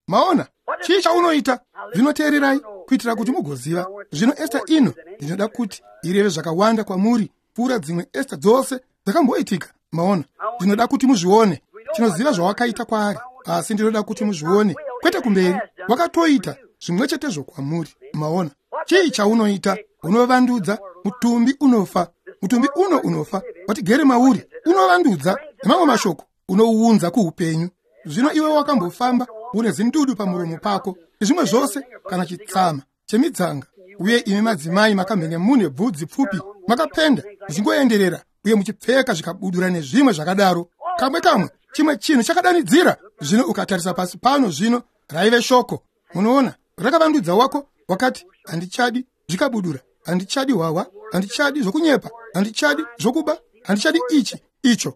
Maona, chii chaunoita? Zvinoteererai kuitira kuti mugoziva. Zvino Esta ino ndinoda kuti ireve zvakawanda kwamuri pfuura dzimwe Esta dzose dzakamboitika. Maona, ndinoda kuti muzvione. Tinoziva zvawakaita kwaari, asi ndinoda kuti muzvione. Kwete kumberi, wakatoita zvimwe chetezvo kwamuri. Maona, chii chaunoita? Unovandudza, mutumbi unofa. Mutumbi unofa, watigere mauri, unovandudza. Nemamwe mashoko, unouunza kuupenyu. Zvino iwe wakambofamba une zindudu pamuromo pako, zvimwe zvose kana chitsama chemidzanga. Uye ime madzimai makamhenya mune bvudzi pfupi, makapenda zvichingoenderera, uye muchipfeka zvikabudura nezvimwe zvakadaro. Kamwe chimwe chinhu chakadanidzira. Zvino ukatarisa pasi pano, zvino raive shoko. Munoona, rakavandudza wako, wakati handichadi zvikabudura, handichadi wawa, handichadi zvokunyepa, handichadi zvokuba, handichadi icho.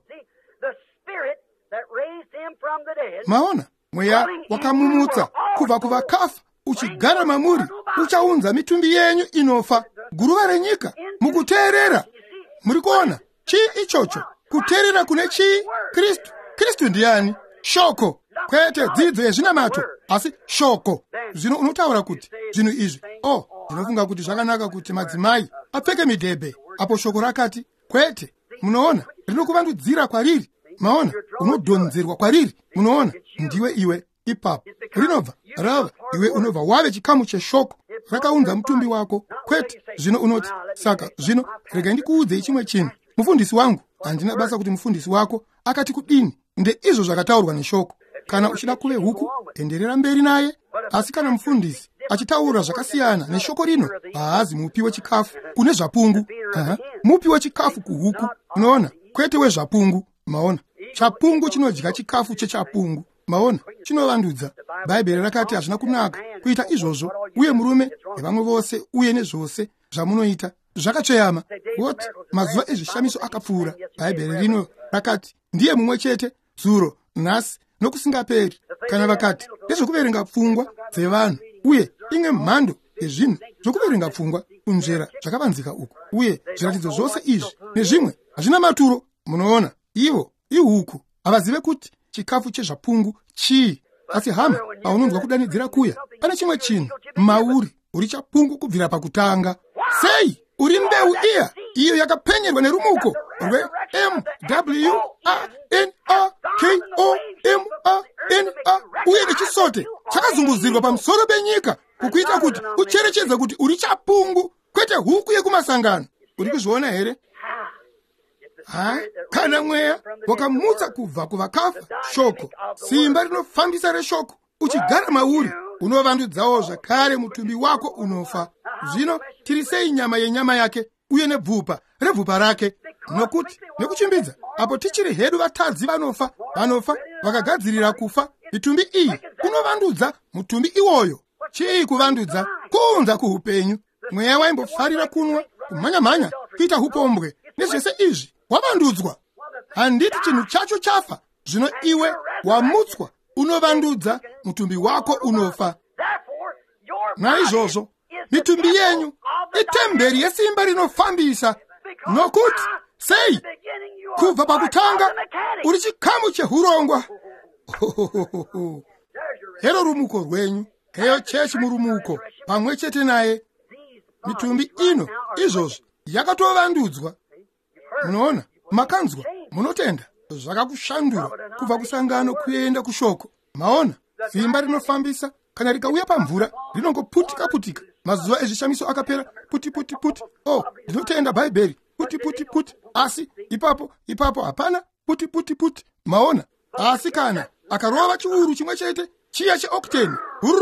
Maona, mweya wakamumutsa kubva kuvakafa uchigara mamuri, uchaunza mitumbi yenyu inofa. Guruva renyika mukuteerera. Muri kuona chii ichocho? Kuteerera kune chii? Kristu ndiani? Shoko, kwete dzidzo yezvinamato, asi shoko. Zvino unotaura kuti zvinhu izvi, ndinofunga kuti zvakanaka kuti madzimai apfeke midhebhe. Apo shoko rakati kwete. Munoona, rinokuvandudzira kwariri. Maona, unodhonzerwa kwariri. Munoona, ndiwe iwe ipapo. Rinobva rava iwe unobva wave chikamu cheshoko rakaunza mutumbi wako. Kwete, zvino unoti, saka zvino rega ndikuudze chimwe chinhu. Mufundisi wangu, handina basa kuti mufundisi wako akati kudini. Nde izvo zvakataurwa neshoko. Kana uchida kuve huku, enderera mberi naye. Asi kana mufundisi achitaura zvakasiyana neshoko rino, haazi mupiwe chikafu kune zvapungu. Mupiwe chikafu kuhuku. Unoona, kwete wezvapungu. Maona, chapungu chinodya chikafu chechapungu. Maona, chinovandudza. Bhaibheri rakati hazvina kunaka kuita izvozvo, uye murume nevamwe vose uye nezvose zvamunoita zvakatsveyama. Woti mazuva ezvishamiso akapfuura. Bhaibheri rino rakati ndiye mumwe chete dzuro, nhasi nokusingaperi. Kana vakati nezvokuverenga pfungwa dzevanhu, uye imwe mhando yezvinhu zvokuverenga pfungwa kunzvera zvakavanzika uku, uye zviratidzo zvose izvi nezvimwe hazvina maturo. Munoona, ivo ihuku havazive kuti chikafu chezvapungu chii. Asi hama, paunonzwa kudanidzira kuya, pane chimwe chinhu. Mauri uri chapungu kubvira pakutanga. Sei uri mbeu iyo yakapenyerwa nerumuko rweMWANAKOMANA, uye nechisote chakazunguzirwa pamusoro penyika kukuita kuti ucherechedze kuti uri chapungu, kwete huku yekumasangano. Uri kuzviona here? Kana mweya wakamutsa kubva kuvakafa, shoko, simba rinofambisa reshoko, uchigara mauri, unovandudzawo zvakare mutumbi wako unofa. Zvino tiri sei nyama yenyama yake, uye nebvupa rebvupa rake? Nokuti nekuchimbidza, apo tichiri hedu vatadzi vanofa vakagadzirira kufa, mitumbi iyi unovandudza mutumbi iwoyo. Chii kuvandudza? Kuunza kuupenyu. Mweya waimbofarira kunwa, kumhanya-mhanya, kuita upombwe nezvese izvi wavandudzwa. Handiti chinhu chacho chafa. Zvino iwe wamutswa, unovandudza mutumbi wako unofa. Naizvozvo mitumbi yenyu itemberi yesimba rinofambisa. Nokuti sei kubva pakutanga uri chikamu chehurongwa. Hero rumuko rwenyu, heyo chechi murumuko pamwe chete naye. Mitumbi ino izvozvo yakatovandudzwa. Munoona, makanzwa, munotenda zvakakushandura kubva kusangano kuenda kushoko. Maona, simba rinofambisa kana rikauya pamvura rinongoputika. Mazuva ezvishamiso akapera, puti. Ndinotenda Bhaibheri, puti. Asi ipapo hapana puti. Maona, asi kana akarova chiuru chimwe chete chiya cheokteni,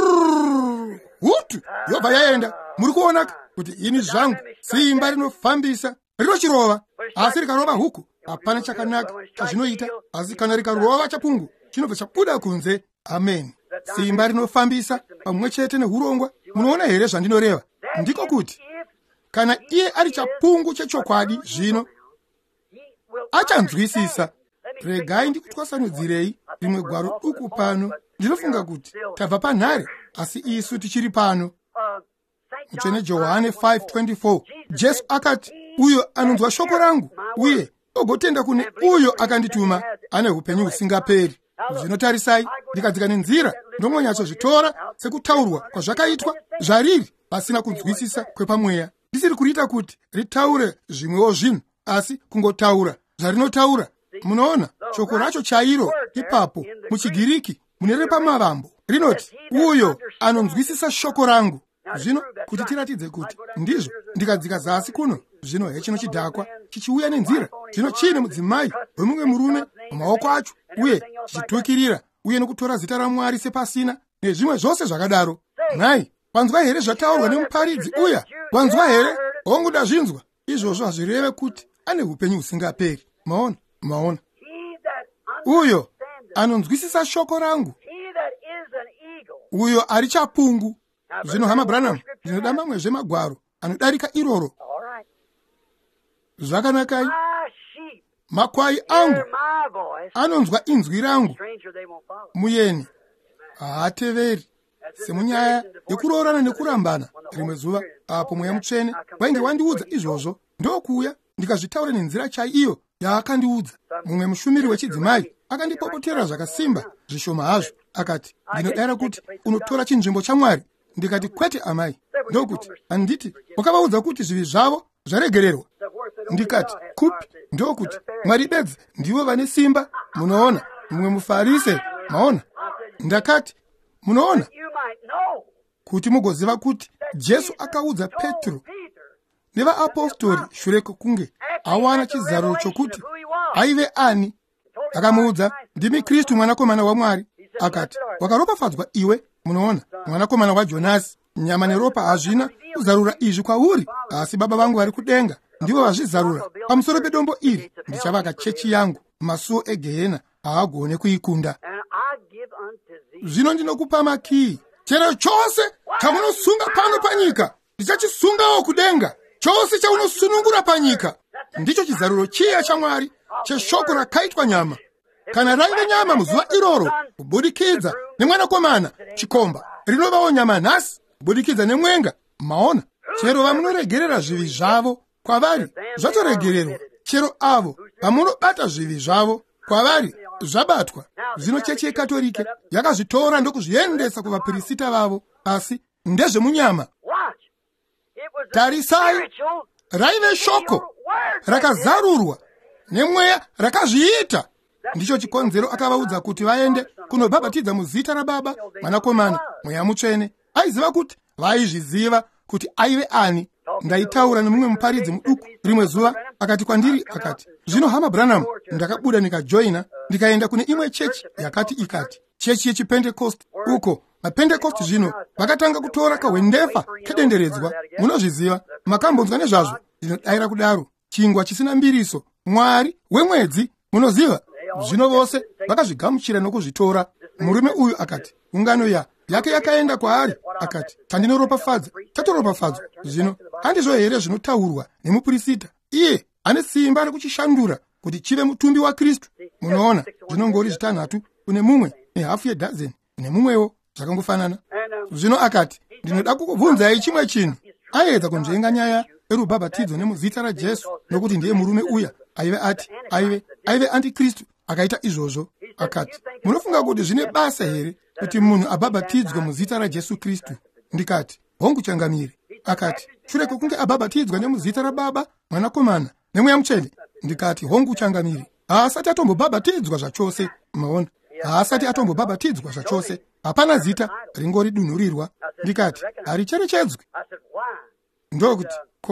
hutu yobva yaenda. Muri kuona kuti ini zvangu simba rinofambisa rinochirova. Asi rikarova huku hapana chakanaka chazvinoita. Asi kana rikarova chapungu chinobva chabuda kunze. Amen. Simba rinofambisa pamwe chete nehurongwa. Munoona here zvandinoreva? Ndiko kuti kana iye ari chapungu chechokwadi, zvino achanzwisisa. Regai ndikutwasanudzirei rimwe gwaro duku pano. Ndinofunga kuti tabva panhare, asi isu tichiri pano. Mutsvene Johani 5:24, Jesu akati, uyo anonzwa shoko rangu uye ogotenda kune uyo akandituma ane upenyu husingaperi. Zvino tarisai, ndikadzika nenzira ndomonyatso-zvitora sekutaurwa kwazvakaitwa zvariri pasina kunzwisisa kwepamweya. Ndisiri kuriita kuti ritaure zvimwewo zvinhu, asi kungotaura zvarinotaura. Munoona, shoko racho chairo ipapo muchigiriki mune repamavambo rinoti, uyo anonzwisisa shoko rangu. Zvino kuti tiratidze kuti ndizvo, ndikadzika zasi kuno, zvino hechino chidhakwa chichiuya nenzira, zvino chine mudzimai wemumwe murume mumaoko acho, uye chichitukirira, uye nokutora zita raMwari sepasina, nezvimwe zvose zvakadaro. Nhai, wanzwa here zvataurwa nemuparidzi uya? Wanzwa here? Hongu ndazvinzwa. Izvozvo hazvireve kuti ane upenyu husingaperi. Maona. Uyo anonzwisisa shoko rangu, uyo ari chapungu. Zvino hama Branham, ndinoda mamwezve magwaro anodarika iroro. Zvakanakai? Makwai angu anonzwa inzwi rangu, muyeni haateveri. Semunyaya yekuroorana nekurambana, rimwe zuva apo Mweya Mutsvene wainge wandiudza izvozvo, ndokuuya ndikazvitaura nenzira chaiyo yaakandiudza. Mumwe mushumiri wechidzimai akandipopotera zvakasimba zvishoma hazvo, akati, ndinodara kuti unotora chinzvimbo chaMwari. Ndikati, kwete amai. Ndokuti handiti wakavaudza kuti zvivi zvavo zvaregererwa? Ndikati, kupi? Ndokuti Mwari bedzi ndivo vane simba. Munoona, mumwe muFarise. Maona. Ndakati, munoona, kuti mugoziva kuti Jesu akaudza Petro nevaapostoli shure kwokunge awana chizaruro chokuti aive ani. Akamuudza, ndimi Kristu mwanakomana waMwari. Akati, wakaropafadzwa iwe. Munoona, mwanakomana waJonasi. Nyama neropa hazvina kuzarura izvi kwauri, asi Baba vangu vari kudenga ndivo vazvizarura. Pamusoro pedombo iri ndichavaka chechi yangu, masuo egehena haagone kuikunda. Zvino ndinokupa makiyi. Chero chose chaunosunga pano panyika ndichachisungawo kudenga. Chose chaunosunungura panyika ndicho chizaruro chiya chaMwari, cheshoko rakaitwa nyama. Kana raive nyama muzuva iroro, kubudikidza nemwanakomana, chikomba rinovawo nyama nhasi kubudikidza nemwenga. Maona, chero vamunoregerera zvivi zvavo kwavari zvatoregererwa, chero avo vamunobata zvivi zvavo kwavari zvabatwa. Zvino chechi yekatolike yakazvitora ndokuzviendesa kuvapirisita vavo, asi ndezvemunyama. Tarisai, raive shoko rakazarurwa nemweya rakazviita. Ndicho chikonzero akavaudza kuti vaende kunobhabhatidza muzita raBaba, Mwanakomana, Mweya Mutsvene. Aiziva kuti vaizviziva kuti aive ani. Ndaitaura nemumwe muparidzi muduku rimwe zuva, akati kwandiri, akati, zvino hama Branham, ndakabuda ndikajoina ndikaenda kune imwe chechi yakati ikati, chechi yechiPentecost. Uko maPentecost zvino vakatanga kutora kahwendefa kedenderedzwa. Munozviziva, makambonzwa nezvazvo. Ndinodaira kudaro, chingwa chisina mbiriso, Mwari wemwedzi. Munoziva, zvino vose vakazvigamuchira nokuzvitora. Murume uyu akati, ungano yake yakaenda kwaari, akati, tandinoropafadza, tatoropafadzwa. Zvino handizvo here zvinotaurwa nemupirisita? Iye ane simba rekuchishandura kuti chive mutumbi waKristu. Munoona, zvinongori zvitanhatu kune mumwe nehafu yedhazeni kune mumwewo, zvakangofanana. Zvino akati, ndinoda kukubvunzai chimwe chinhu. Aedza kunzvenga nyaya yerubhabhatidzo nemuzita raJesu, nokuti ndiye murume uya aive antikristu akaita izvozvo. Akati, munofunga kuti zvine basa here kuti munhu abhabhatidzwe muzita raJesu Kristu? Ndikati, hongu changamire. Akati, shure kwokunge abhabhatidzwa nemuzita raBaba, Mwanakomana neMweya Mutsvene? Ndikati, hongu changamire. Haasati atombobhabhatidzwa zvachose. Maona, haasati atombobhabhatidzwa zvachose. Hapana zita ringoridunhurirwa. Ndikati, haricherechedzwi. Ndokuti,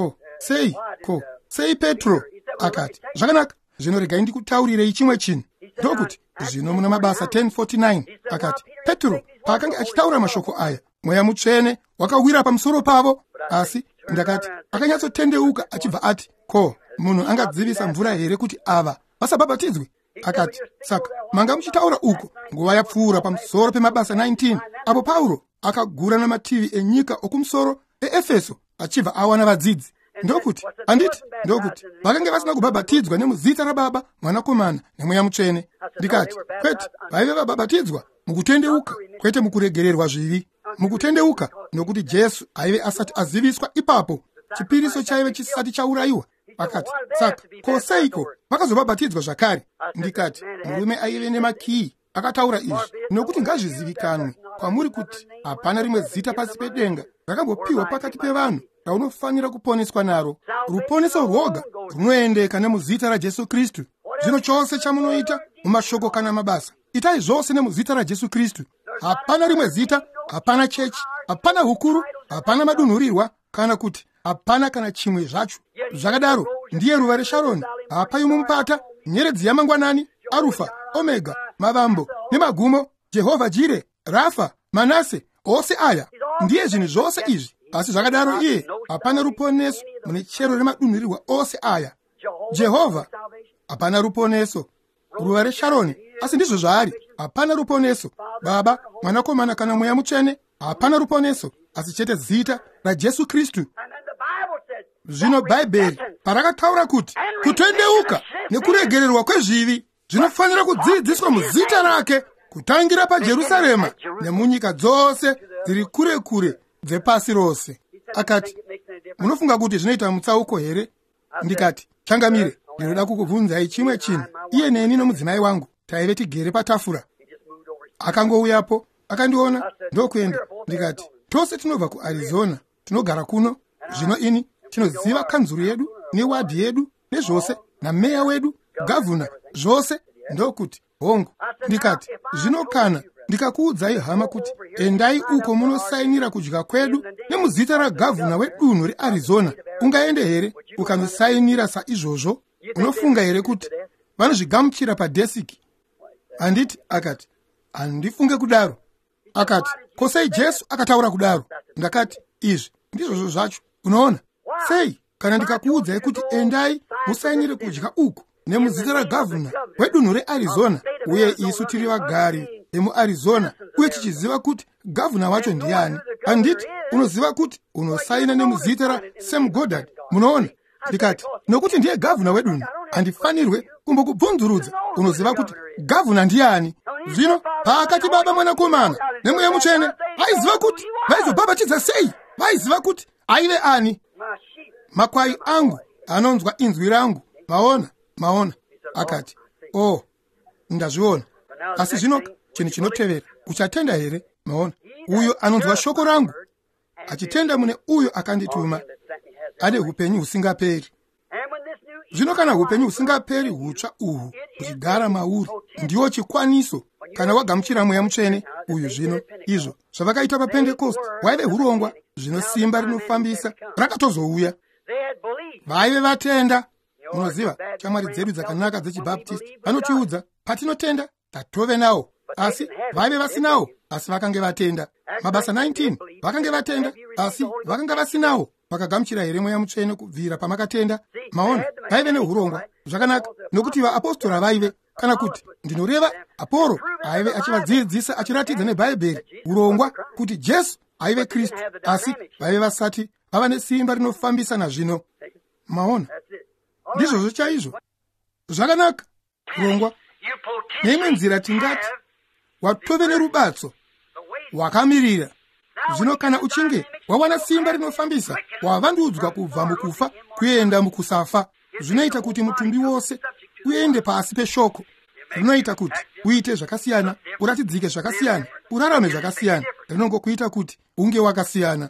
sei Petro? Akati, zvakanaka, zvino regai ndikutaurirei chimwe chinhu. Ndokuti, zvino muna mabasa 10:49, akati, Petro paakanga achitaura mashoko aya, Mweya Mutsvene wakawira pamusoro pavo. Asi ndakati, akanyatsotendeuka achibva ati, munhu angadzivisa mvura here kuti ava vasabhabhatidzwe? Akati, saka manga muchitaura uko nguva yapfuura pamusoro pemabasa 19, apo Pauro akagura namativi enyika okumusoro eEfeso achibva awana vadzidzi. Ndokuti, handiti, ndokuti vakanga vasina kubhabhatidzwa nemuzita raBaba, Mwanakomana neMweya Mutsvene. Ndikati, kwete, vaive vabhabhatidzwa mukutendeuka, kwete mukuregererwa zvivi. Mukutendeuka, nokuti Jesu aive asati aziviswa ipapo, chipiriso chaive chisati chaurayiwa. Akati, saka, seiko vakazobhabhatidzwa zvakare? Ndikati, murume aive nemakiyi akataura izvi nokuti ngazvizivikanwe kwamuri kuti hapana rimwe zita pasi pedenga rakambopiwa pakati pevanhu raunofanira kuponeswa naro. Ruponeso rwoga runoendeka nemuzita raJesu Kristu. Zvino chose chamunoita mumashoko kana mabasa, itai zvose nemuzita raJesu Kristu. Hapana rimwe zita, hapana chechi, hapana hukuru, hapana madunhurirwa, kana kuti hapana kana chimwe zvacho. Zvakadaro ndiye ruva reSharoni, hapai mumupata, nyeredzi yamangwanani, Arufa, Omega, mavambo nemagumo, Jehovha Jire, Rafa, Manase, ose aya ndiye zvinhu zvose izvi. Asi zvakadaro iye hapana ruponeso mune chero remadunhurirwa ose aya. Jehovha hapana ruponeso. Ruva reSharoni asi ndizvo zvaari, hapana ruponeso. Baba, Mwanakomana kana Mweya Mutsvene, hapana ruponeso, asi chete zita raJesu Kristu. Zvino Bhaibheri parakataura kuti kutendeuka nekuregererwa kwezvivi zvinofanira kudzidziswa muzita rake, kutangira paJerusarema nemunyika dzose dziri kure kure dzepasi rose. Akati, munofunga kuti zvinoita mutsauko here? Ndikati, changamire, ndinoda kukubvunzai chimwe chinhu. Iye neni nomudzimai wangu taive tigere patafura. Akangouyapo, akandiona, ndokuenda. Ndikati, tose tinobva kuArizona, tinogara kuno. Zvino ini tinoziva kanzuru yedu, newadhi yedu, nezvose, nameya wedu, gavhuna, zvose. Ndokuti, hongu. Ndikati, zvino kana ndikakuudzai hama kuti endai uko munosainira kudya kwedu nemuzita ragavhuna wedunhu reArizona, ungaende here ukanosainira saizvozvo? Unofunga here kuti vanozvigamuchira padhesiki? Handiti? Akati, handifunge kudaro. Akati, ko sei Jesu akataura kudaro? Ndakati, izvi ndizvozvo zvacho. Unoona sei kana ndikakuudzai kuti endai musainire kudya uko nemuzita ragavhuna wedunhu reArizona, uye isu tiri vagari vemuArizona, uye tichiziva kuti gavhuna wacho ndiani? Handiti unoziva kuti unosaina nemuzita raSam Goddard? Munoona? Ndikati, nokuti ndiye gavhuna wedunhu, handifanirwe kumbokubvunzurudza. Unoziva kuti gavhuna ndiani? Zvino paakati Baba, Mwanakomana neMweya Mutsvene, vaiziva kuti vaizobhabhatidza sei? Vaiziva kuti aive ani? Makwai angu anonzwa inzwi rangu, maona. Akati, ndazviona. Asi zvino chinhu chinotevera, uchatenda here? Maona, uyo anonzwa shoko rangu achitenda mune uyo akandituma ane upenyu husingaperi. Zvino kana upenyu husingaperi hutsva uhwu huchigara mauri, ndiwo chikwaniso kana wagamuchira Mweya Mutsvene uyu. Zvino izvo zvavakaita paPentekosti waive urongwa. Zvino simba rinofambisa rakatozouya, vaive vatenda. Munoziva shamwari dzedu dzakanaka dzechibhaptisti vanotiudza patinotenda tatove nawo, asi vaive vasinawo, asi vakange vatenda. Mabasa 19 vakange vatenda, asi vakanga vasinawo. Vakagamuchira here Mweya Mutsvene kubvira pamakatenda? Maona, vaive neurongwa. Zvakanaka, nokuti vaapostora vaive, kana kuti ndinoreva Aporo aive achivadzidzisa achiratidza neBhaibheri urongwa kuti Jesu aive Kristu, asi vaive vasati vava nesimba rinofambisa nazvino. Maona, ndizvozvo chaizvo. Zvakanaka, urongwa neimwe nzira tingati watove nerubatso wakamirira. Zvino kana uchinge wawana simba rinofambisa, wavandudzwa kubva mukufa kuenda mukusafa. Zvinoita kuti mutumbi wose uende pasi peshoko. Zvinoita kuti uite zvakasiyana, uratidzike zvakasiyana, urarame zvakasiyana. Rinongokuita kuti unge wakasiyana.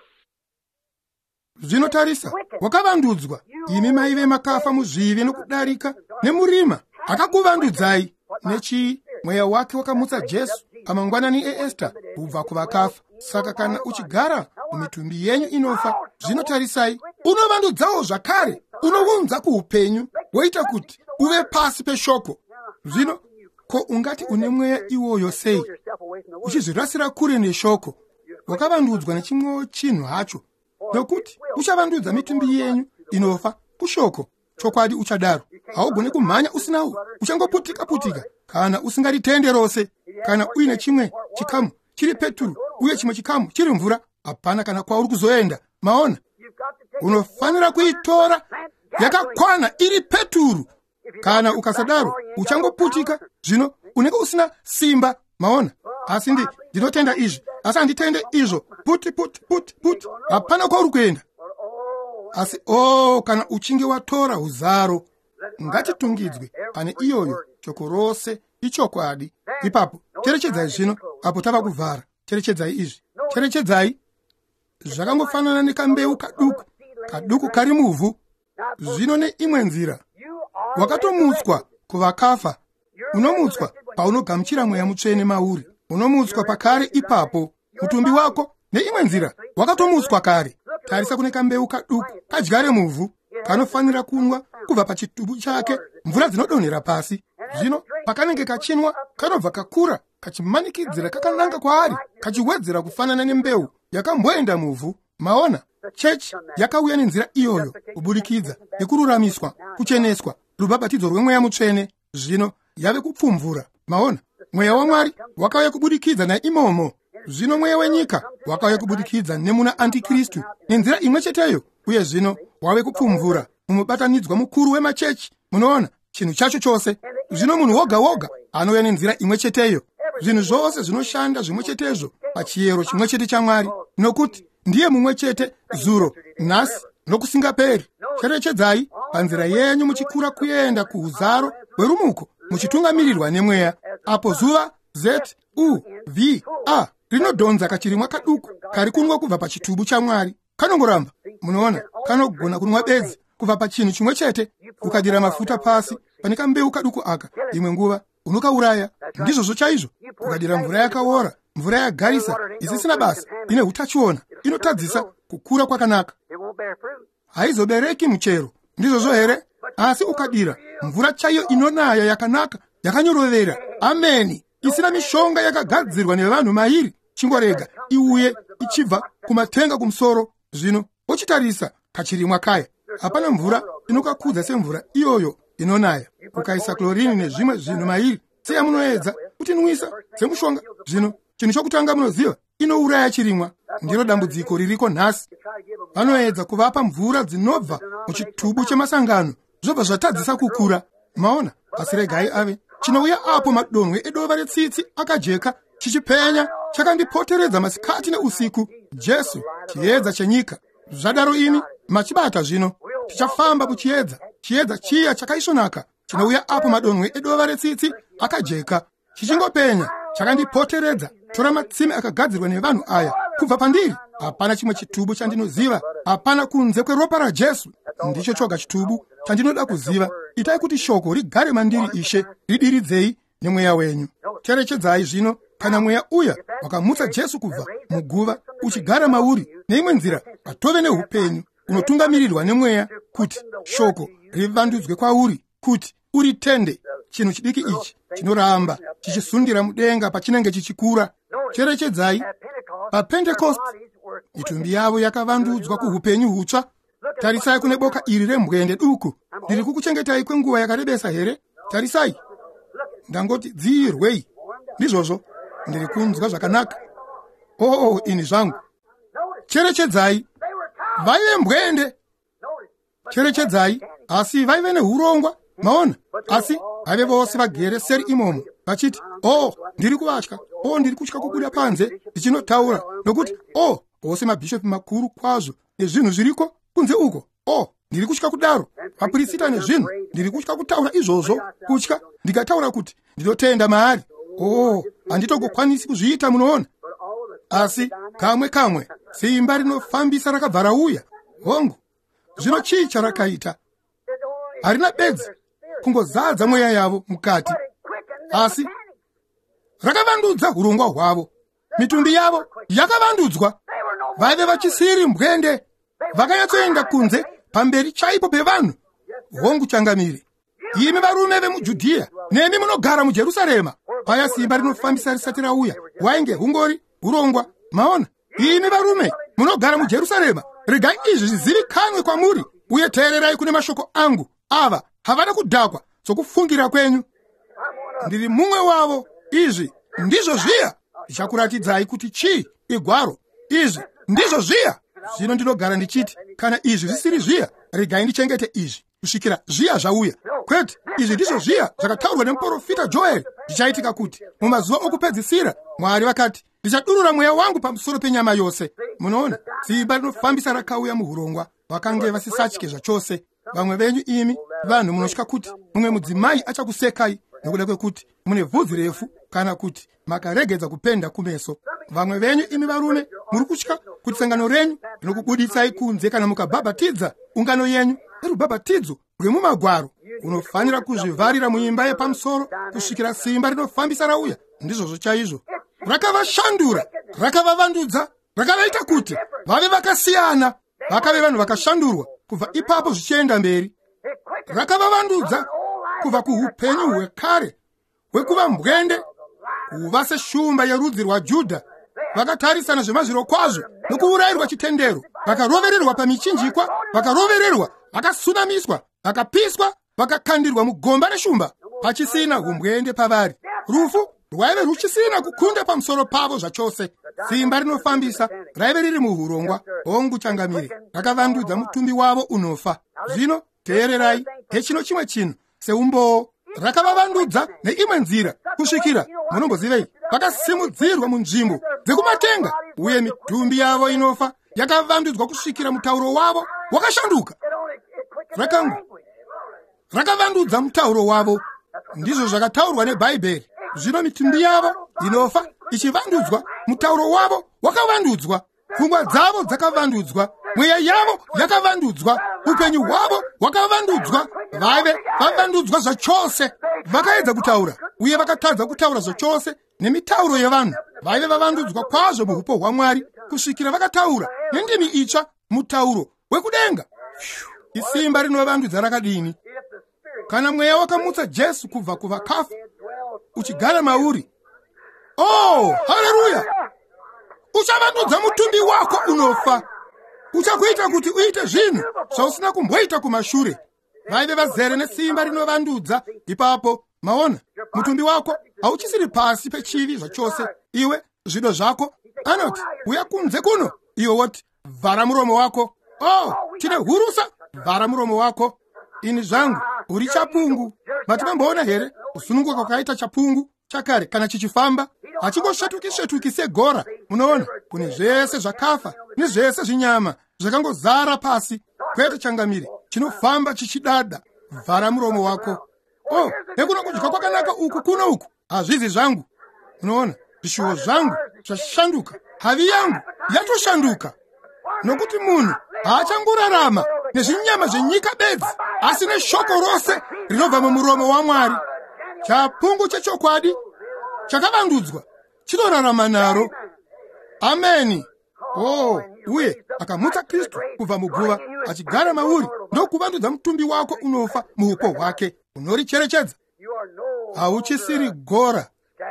Zvinotarisa, wakavandudzwa. Imi maive makafa muzvivi nokudarika nemurima. Akakuvandudzai nechii? Mweya wake wakamutsa Jesu pamangwanani eEsta kubva kuvakafa. Saka kana uchigara mumitumbi yenyu inofa, zvinotarisai, unovandudzawo zvakare, unounza kuupenyu, woita kuti uve pasi peshoko. Zvino ko ungati une mweya iwoyo sei, uchizvirasira kure neshoko? Wakavandudzwa nechimwewo chinhu hacho, nokuti uchavandudza mitumbi yenyu inofa kushoko. Chokwadi uchadaro, haugoni kumhanya usinawo, uchangoputika-putika kana usingaritende rose. Kana uine chimwe chikamu chiri peturu uye chimwe chikamu chiri mvura, hapana kana kwauri kuzoenda. Maona, unofanira kuitora yakakwana iri peturu. Kana ukasadaro uchangoputika, zvino unenge usina simba. Maona, asi ndinotenda izvi, asi handitende izvo. Puti, hapana kwauri kuenda. Asi kana uchinge watora huzaro, ngatitungidzwe pane iyoyo shoko rose ichokwadi. Ipapo cherechedzai zvino, apo tava kuvhara. Cherechedzai izvi, cherechedzai zvakangofanana nekambeu kaduku kari muvhu. Zvino neimwe nzira wakatomutswa kuvakafa, unomutswa paunogamuchira mweya mutsvene mauri, unomutswa pakare. Ipapo mutumbi wako neimwe nzira wakatomutswa kare. Tarisa kune kambeu kaduku kadyare muvhu, kanofanira kunwa kubva pachitubu chake mvura dzinodonhera pasi. Zvino pakanenge kachinwa, kanobva kakura kachimanikidzira kakananga kwaari, kachiwedzera kufanana nembeu yakamboenda muvhu. Maona, chechi yakauya nenzira iyoyo, kubudikidza nekururamiswa, kucheneswa, rubhabhatidzo rwemweya mutsvene. Zvino yave kupfumvura. Maona, mweya waMwari wakauya kubudikidza naimomo. Zvino mweya wenyika wakauya kubudikidza nemuna Antikristu nenzira imwe cheteyo, uye zvino wave kupfumvura mumubatanidzwa mukuru wemachechi. Munoona chinhu chacho chose. Zvino munhu woga woga anouya nenzira imwe cheteyo. Zvinhu zvose zvinoshanda zvimwe chetezvo pachiyero chimwe chete chaMwari, nokuti ndiye mumwe chete zuro, nhasi nokusingaperi. Cherechedzai panzira yenyu muchikura kuenda kuuzaro hwerumuko, muchitungamirirwa nemweya, apo zuva ZUVA rinodhonza kachirimwa kaduku kari kunwa kubva pachitubu chaMwari. Kanongoramba, munoona, kanogona kunwa bedzi kubva pachinhu chimwe chete. Ukadira mafuta pasi pane kambeu kaduku aka, imwe nguva unokauraya. Ndizvozvo chaizvo. Ukadira mvura yakaora, mvura yagarisa, isisina basa, ine utachiona, inotadzisa kukura kwakanaka, haizobereki muchero. Ndizvozvo here? Asi ukadira mvura chaiyo inonaya yakanaka, yakanyorovera, ameni, isina mishonga yakagadzirwa nevanhu mairi, chingorega iuye ichibva kumatenga kumusoro. Zvino uchitarisa kachirimwa kaya, hapana mvura inokakudza semvura iyoyo inonaya. Ukaisa klorini nezvimwe zvinhu mairi, seyamunoedza kutinwisa semushonga. Zvino chinhu chokutanga munoziva, inouraya chirimwa. Ndiro dambudziko ririko nhasi. Vanoedza kuvapa mvura dzinobva muchitubu chemasangano, zvobva zvatadzisa kukura. Maona, asi regai ave chinouya apo madonhwe edova retsitsi akajeka, chichipenya, chakandipoteredza masikati neusiku. Jesu, chiedza chenyika. Zvadaro ini machibata zvino, tichafamba kuchiedza, chiedza chiya chakaisvonaka, chinouya apo madonhwe edova retsitsi akajeka, chichingopenya, chakandipoteredza. Tora matsime akagadzirwa nevanhu aya kubva pandiri. Hapana chimwe chitubu chandinoziva, hapana kunze kweropa raJesu. Ndicho choga chitubu chandinoda kuziva. Itai kuti shoko rigare mandiri, Ishe, ridiridzei nemweya wenyu. Cherechedzai zvino, kana mweya uya wakamutsa Jesu kubva muguva uchigara mauri, neimwe nzira patove neupenyu, unotungamirirwa nemweya kuti shoko rivandudzwe kwauri, kuti uritende. Chinhu chidiki ichi chinoramba chichisundira mudenga pachinenge chichikura. Cherechedzai, paPentecost mitumbi yavo yakavandudzwa kuupenyu hutsva. Tarisai kune boka iri rembwende duku, ndiri kukuchengetai kwenguva yakarebesa here? Tarisai, ndangoti dzirwei. Ndizvozvo ndiri kunzwa zvakanaka. Oh, ini zvangu. Cherechedzai, vaive mbwende. Cherechedzai, asi vaive neurongwa. Maona, asi vaive vose vagere seri imomo, vachiti, ndiri kuvatya, ndiri kutya kubuda panze ndichinotaura, nokuti vose mabhishopi makuru kwazvo nezvinhu zviriko kunze uko. Ndiri kutya kudaro, vaprista nezvinhu, ndiri kutya kutaura izvozvo, kutya ndikataura kuti ndinotenda maari. Handitongokwanisi kuzviita, munoona. Asi kamwe simba rinofambisa rakabva rauya. Hongu, zvino chii charakaita? Harina bedzi kungozadza mweya yavo mukati, asi rakavandudza urongwa hwavo. Mitumbi yavo yakavandudzwa. Vaive vachisiri mbwende, vakanyatsoenda kunze pamberi chaipo pevanhu. Hongu changamire, imi varume vemuJudhiya, nemi munogara muJerusarema, paya simba rinofambisa risati rauya, wainge hungori urongwa. Maona, imi varume munogara muJerusarema, regai izvi zvizivikanwe kwamuri, uye teererai kune mashoko angu. Ava havana kudhakwa sokufungira kwenyu. Ndiri mumwe wavo. Izvi ndizvo zviya. Ndichakuratidzai kuti chii igwaro. Izvi ndizvo zviya. Zvino ndinogara ndichiti, kana izvi zvisiri zviya, regai ndichengete izvi kusvikira zviya zvauya. Kwete, izvi ndizvo zviya zvakataurwa nemuprofita Joeli. Zvichaitika kuti mumazuva okupedzisira Mwari vakati, ndichadurura mweya wangu pamusoro penyama yose. Munoona, simba rinofambisa rakauya muhurongwa, vakange vasisatye zvachose. Vamwe venyu imi vanhu munotya kuti mumwe mudzimai achakusekai, nokuda kwekuti mune vhudzi refu kana kuti makaregedza kupenda kumeso. Vamwe venyu imi varume muri kutya kuti sangano renyu rinokubuditsai kunze kana mukabhabhatidza ungano yenyu nerubhabhatidzo rwemumagwaro. Unofanira kuzvivharira muimba yepamusoro kusvikira simba rinofambisa rauya. Ndizvozvo chaizvo rakavashandura, rakavavandudza, rakavaita kuti vave vakasiyana, vakave vanhu vakashandurwa kubva ipapo zvichienda mberi. Rakavavandudza kubva kuupenyu hwekare hwekuva mbwende kuva seshumba yerudzi rwaJudha. Vakatarisana zvemazviro kwazvo nokuurayirwa chitendero, vakarovererwa pamichinjikwa, vakarovererwa, vakasunamiswa, vakapiswa, vakakandirwa mugomba reshumba, pachisina umbwende pavari. Rufu rwaive ruchisina kukunda pamusoro pavo zvachose. Simba rinofambisa raive riri muhurongwa honguchangamire, rakavandudza mutumbi wavo unofa. Zvino teererai, hechino chimwe chinhu seumboo rakavavandudza neimwe nzira kusvikira, munombozivei, vakasimudzirwa munzvimbo dzekumatenga, uye mitumbi yavo inofa yakavandudzwa kusvikira mutauro wavo wakashanduka. Rakavandudza mutauro wavo. Ndizvo zvakataurwa neBhaibheri. Zvino mitumbi yavo inofa ichivandudzwa, mutauro wavo wakavandudzwa, pfungwa dzavo dzakavandudzwa, mweya yavo yakavandudzwa, upenyu hwavo hwakavandudzwa. Vaive vavandudzwa zvachose. Vakaedza kutaura uye vakatadza kutaura zvachose nemitauro yevanhu. Vaive vavandudzwa kwazvo muupo hwaMwari kusvikira vakataura nendimi itsva, mutauro wekudenga. Isimba rinovandudza rakadini! Kana mweya wakamutsa Jesu kubva kuvakafa uchigara mauri, oh haleluya, uchavandudza mutumbi wako unofa. Uchakuita kuti uite zvinhu zvausina kumboita kumashure. Vaive vazere nesimba rinovandudza. Ipapo maona mutumbi wako hauchisiri pasi pechivi zvachose. Iwe zvido zvako anoti uya kunze kuno, iwe woti vhara muromo wako. Oh, tine hurusa, vhara muromo wako. Ini zvangu uri chapungu. Matimamboona here kusununguka kwakaita chapungu chakare kana chichifamba hachingosvetuki segora. Munoona kune zvese zvakafa nezvese zvinyama zvakangozara pasi. Kwete changamire chinofamba chichidada. Vhara muromo wako. Oh, hekuno kudya kwakanaka uku kuno uku hazvizi zvangu. Unoona zvishuwo zvangu zvashanduka, havi yangu yatoshanduka. Nokuti munhu haachangorarama nezvinyama zvenyika bedzi, asi neshoko rose rinobva mumuromo waMwari. Chapungu chechokwadi chakavandudzwa chinorarama naro. Ameni. Oh, uye akamutsa Kristu kubva muguva achigara mauri ndokuvandudza mutumbi wako unofa muupo hwake. Unoricherechedza. Hauchisiri gora,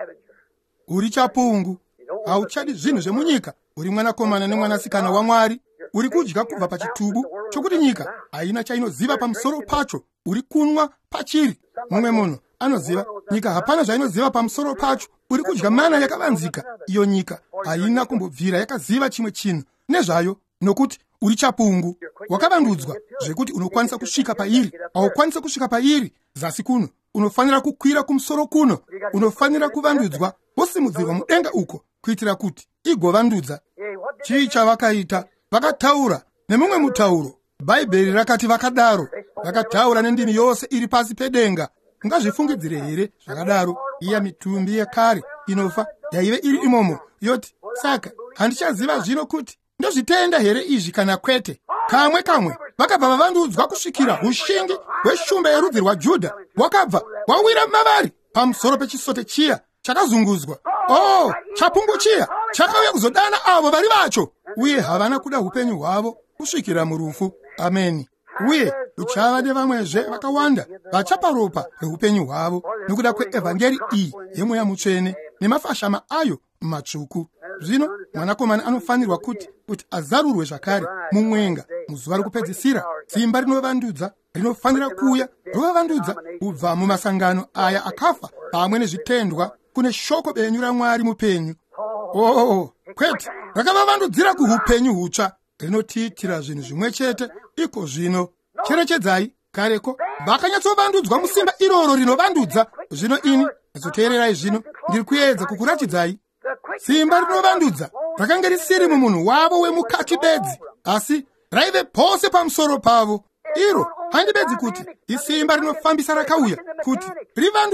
uri chapungu. Hauchadi zvinhu zvemunyika. Uri mwanakomana nemwanasikana waMwari. Uri kudya kubva pachitubu chokuti nyika haina chainoziva pamusoro pacho. Uri kunwa pachiri. Mumwe munhu anoziva, nyika hapana zvainoziva pamusoro pacho. Uri kudya mana yakavanzika. Iyo nyika haina kumbobvira yakaziva chimwe chinhu nezvayo, nokuti uri chapungu. Wakavandudzwa zvekuti unokwanisa kusvika pairi. Haukwanisa kusvika pairi zasi kuno. Unofanira kukwira kumusoro kuno. Unofanira kuvandudzwa wosimudzirwa mudenga uko kuitira kuti igovandudza. Chii chavakaita? Vakataura nemumwe mutauro. Bhaibheri rakati vakadaro, vakataura nendimi yose iri pasi pedenga. Ungazvifungidzire here zvakadaro? Iya mitumbi yekare inofa yaive iri imomo yoti, saka handichaziva zvino kuti ndozvitenda here izvi kana kwete. Kamwe kamwe vakabva vavandudzwa kusvikira ushingi hweshumba yerudzi rwaJudha hwakabva hwawira mavari pamusoro pechisote chiya chakazungudzwa. Oh, chapungu chiya chakauya kuzodana avo vari vacho, uye havana kuda upenyu hwavo kusvikira murufu. Ameni. Uye uchava nevamwezve vakawanda vachapa ropa reupenyu hwavo nokuda kweevhangeri iyi yemweya mutsvene nemafashama ayo matsvuku. Zvino mwanakomana anofanirwa kuti azarurwe zvakare mumwenga muzuva rokupedzisira. Simba rinovandudza rinofanira kuuya rovavandudza kubva mumasangano aya akafa pamwe nezvitendwa kune shoko benyu raMwari mupenyu. Oh, kwete rakavavandudzira kuupenyu hutsva rinotiitira zvinhu zvimwe chete. Iko zvino cherechedzai, kareko vakanyatsovandudzwa musimba iroro rinovandudza. Zvino ini azoteererai, zvino ndiri kuedza kukuratidzai. Simba rinovandudza rakanga risiri mumunhu wavo wemukati bedzi, asi raive pose pamusoro pavo. Iro handibedzi kuti isimba rinofambisa rakauya kuti rivandudze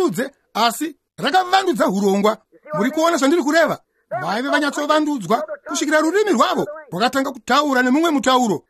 asi rakavandudza urongwa. Muri kuona zvandiri kureva? Vaive vanyatsovandudzwa kusvikira rurimi rwavo rwakatanga kutaura nemumwe mutauro.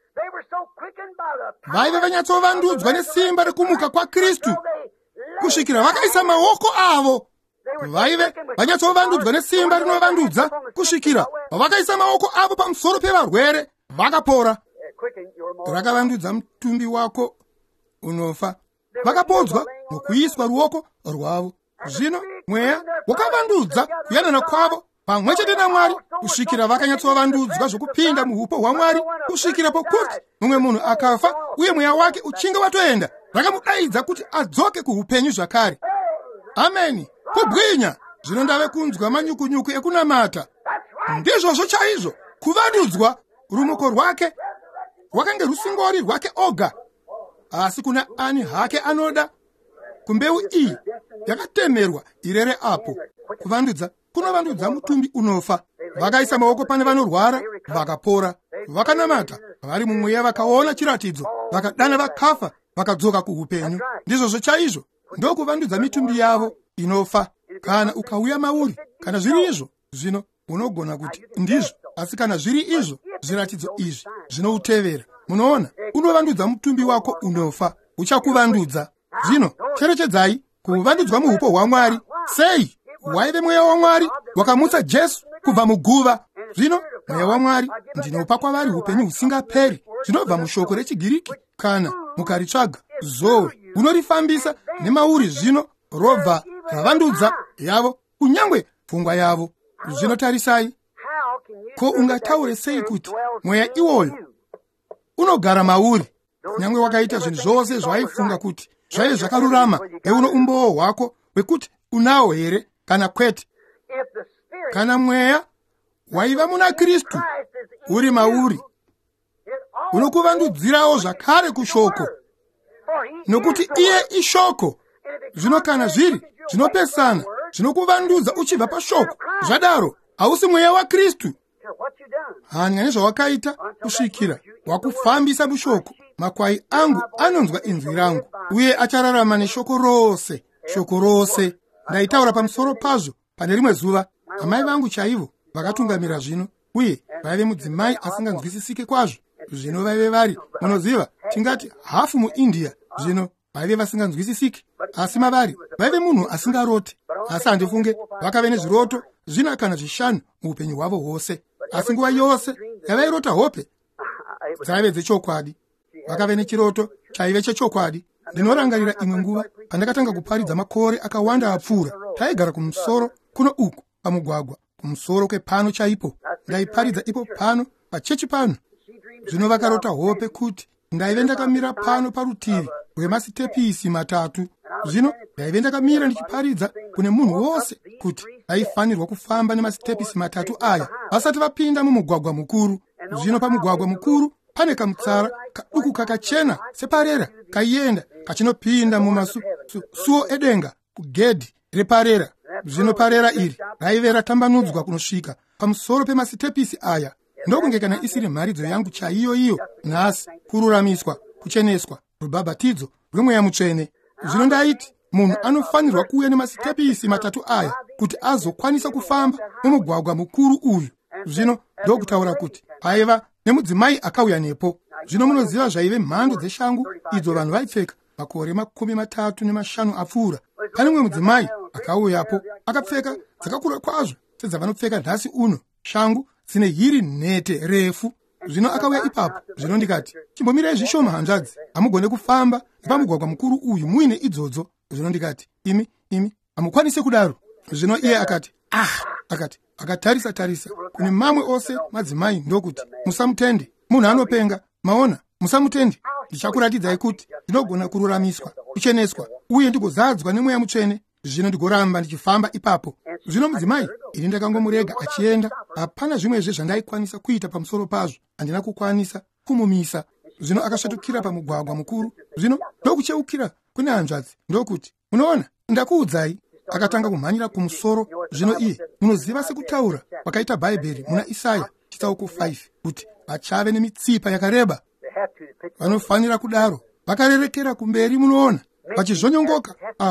Vaive vanyatsovandudzwa nesimba rekumuka kwaKristu kusvikira vakaisa maoko avo. Vaive vanyatsovandudzwa nesimba rinovandudza kusvikira vakaisa maoko avo pamusoro pevarwere vakapora. Rakavandudza mutumbi wako unofa. Vakapodzwa nokuiswa ruoko rwavo. Zvino mweya wakavandudza kuyanana kwavo pamwe chete naMwari kusvikira vakanyatsovandudzwa zvokupinda muupo hwaMwari, kusvikira pokuti mumwe munhu akafa uye mweya wake uchinge watoenda, rakamudaidza kuti adzoke kuupenyu zvakare. Ameni. Kubwinya. Zvino ndave kunzwa manyukunyuku ekunamata. Ndizvozvo chaizvo. Kuvandudzwa rumoko rwake rwakange rusingori rwake oga, asi kuna ani hake anoda. Kumbeu iyi yakatemerwa irere apo. Kuvandudza kunovandudza mutumbi unofa. Vakaisa maoko pane vanorwara vakapora. Vakanamata vari mumweya vakaona chiratidzo, vakadana vakafa vakadzoka kuupenyu. Ndizvozvo chaizvo. Ndokuvandudza mitumbi yavo inofa. Kana ukauya mauri, kana zviri izvo, zvino unogona kuti ndizvo, asi kana zviri izvo, zviratidzo izvi zvinoutevera. Munoona, unovandudza mutumbi wako unofa, uchakuvandudza. Zvino cherechedzai kuvandudzwa muupo hwaMwari. Sei? Waive mweya waMwari wakamutsa Jesu kubva muguva. Zvino mweya waMwari ndinopa kwavari upenyu husingaperi. Zvinobva mushoko rechigiriki, kana mukaritsvaga zoe, unorifambisa nemauri. Zvino robva ravandudza yavo, kunyangwe pfungwa yavo. Zvino tarisai, ko ungataure sei kuti mweya iwoyo unogara mauri, nyangwe wakaita zvinhu zvose zvaifunga kuti zvaive zvakarurama neuno umbowo hwako wekuti unawo here kana kwete? Kana mweya waiva muna Kristu uri mauri, unokuvandudzirawo zvakare kushoko, nokuti iye ishoko. Zvino kana zviri zvinopesana, zvinokuvandudza uchibva pashoko, zvadaro hausi mweya waKristu. Hanya nezvawakaita kusvikira wakufambisa mushoko. Makwai angu anonzwa inzwi rangu, uye achararama neshoko rose. Shoko rose ndaitaura pamusoro pazvo pane rimwe zuva. Amai vangu chaivo vakatungamira zvino, uye vaive mudzimai asinganzwisisike kwazvo. Zvino vaive vari, munoziva, tingati hafu muIndia. Zvino vaive vasinganzwisisiki, asi mavari vaive munhu asingaroti. Asi handifunge vakave nezviroto zvina kana zvishanu muupenyu hwavo hwose, asi nguva yose yavairota hope dzaive dzechokwadi. Vakave nechiroto chaive chechokwadi. Ndinorangarira imwe nguva pandakatanga kuparidza makore akawanda apfuura. Taigara kumusoro kuno uku pamugwagwa, kumusoro kwepano chaipo. Ndaiparidza ipo pano pachechi pano. Zvino vakarota hope kuti ndaive ndakamira pano parutivi rwemasitepisi matatu. Zvino ndaive ndakamira ndichiparidza kune munhu wose kuti vaifanirwa kufamba nemasitepisi matatu aya vasati vapinda mumugwagwa mukuru. Zvino pamugwagwa mukuru pane kamutsara kaduku kakachena separera kaienda kachinopinda mumasuo edenga kugedhi reparera. Zvino parera iri raive ratambanudzwa kunosvika pamusoro pemasitepisi aya. Ndokunge kana isiri mharidzo yangu chaiyo iyo nhasi, kururamiswa, kucheneswa, rubhabhatidzo rwemweya mutsvene. Zvino ndaiti munhu anofanirwa kuuya nemasitepisi matatu aya kuti azokwanisa kufamba mumugwagwa mukuru uyu. Zvino ndokutaura kuti paiva nemudzimai akauya nepo. Zvino munoziva zvaive mhando dzeshangu idzo vanhu vaipfeka makore 35 apfuura. Pane mumwe mudzimai akauyapo akapfeka dzakakura kwazvo sedzavanopfeka nhasi uno, shangu dzine hiri nhete refu. Zvino akauya ipapo. Zvino ndikati, chimbomirai zvishoma hanzvadzi, hamugone kufamba nepamugwagwa mukuru uyu muine idzodzo. Zvino ndikati, imi hamukwanisi kudaro. Zvino iye akati, akatarisa kune mamwe ose madzimai ndokuti, musamutende, munhu anopenga. Maona, musamutende. Ndichakuratidzai kuti ndinogona kururamiswa, kucheneswa, uye ndigozadzwa nemweya mutsvene. Zvino ndigoramba ndichifamba ipapo. Zvino mudzimai ini ndakangomurega achienda. Hapana zvimwezve zvandaikwanisa kuita pamusoro pazvo. Handina kukwanisa kumumisa. Zvino akasvatukira pamugwagwa mukuru. Zvino ndokucheukira kune hanzvadzi ndokuti, munoona, ndakuudzai. Akatanga kumhanyira kumusoro. Zvino iye, munoziva sekutaura kwakaita Bhaibheri muna Isaya chitsauko 5 kuti vachave nemitsipa yakareba. Vanofanira kudaro. Vakarerekera kumberi, munoona, vachizvonyongoka apo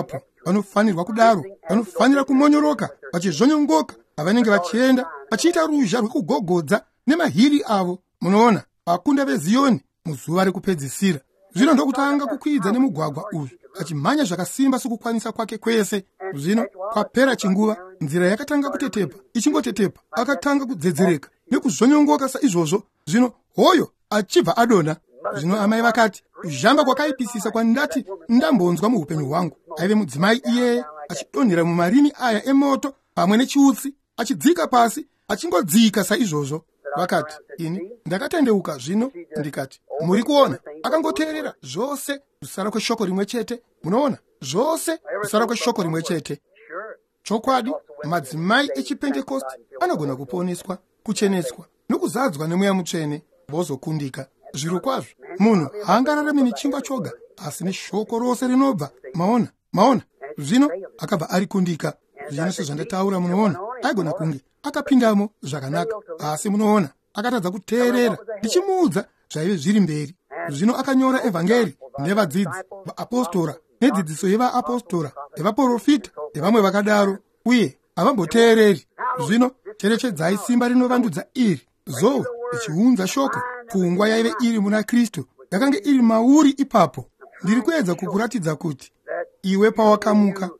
vanofanirwa kudaro, vanofanira kumonyoroka, vachizvonyongoka pavanenge vachienda, vachiita ruzha rwekugogodza nemahiri avo, munoona, vakunda veZioni muzuva rekupedzisira. Zvino ndokutanga kukwidza nemugwagwa uyu, achimhanya zvakasimba sokukwanisa kwake kwese. Zvino kwapera chinguva, nzira yakatanga kutetepa, ichingotetepa, akatanga kudzedzereka nekuzvonyongoka saizvozvo. Zvino hoyo achibva adonha. Zvino amai vakati, kuzhamba kwakaipisisa kwandati ndambonzwa muupenyu hwangu. Aive mudzimai iyeye achidonhera mumarimi aya emoto pamwe nechiutsi, achidzika pasi, achingodzika saizvozvo. Vakati, ini ndakatendeuka. Zvino ndikati, muri kuona, akangoteerera zvose kusara kweshoko rimwe chete. Munoona, zvose kusara kweshoko rimwe chete. Chokwadi, madzimai echipentekosti anogona kuponeswa, kucheneswa nokuzadzwa nemweya mutsvene, vozokundika. Zviro kwazvo, munhu haangararami nechingwa choga, asi neshoko rose rinobva. Maona. Zvino akabva arikundika. Zvino sezvandataura, munoona, aigona kunge akapindamo zvakanaka, asi munoona, akatadza kuteerera ndichimuudza zvaive zviri mberi. Zvino akanyora evhangeri nevadzidzi, vaapostora, nedzidziso yevaapostора, yevaprofita, nevamwe vakadaro, uye havamboteereri. Zvino cherechedzai simba rinovandudza iri, zowe richiunza shoko. Pfungwa yaive iri muna Kristu, yakanga iri mauri ipapo. Ndiri kuedza kukuratidza kuti iwe pawakamuka,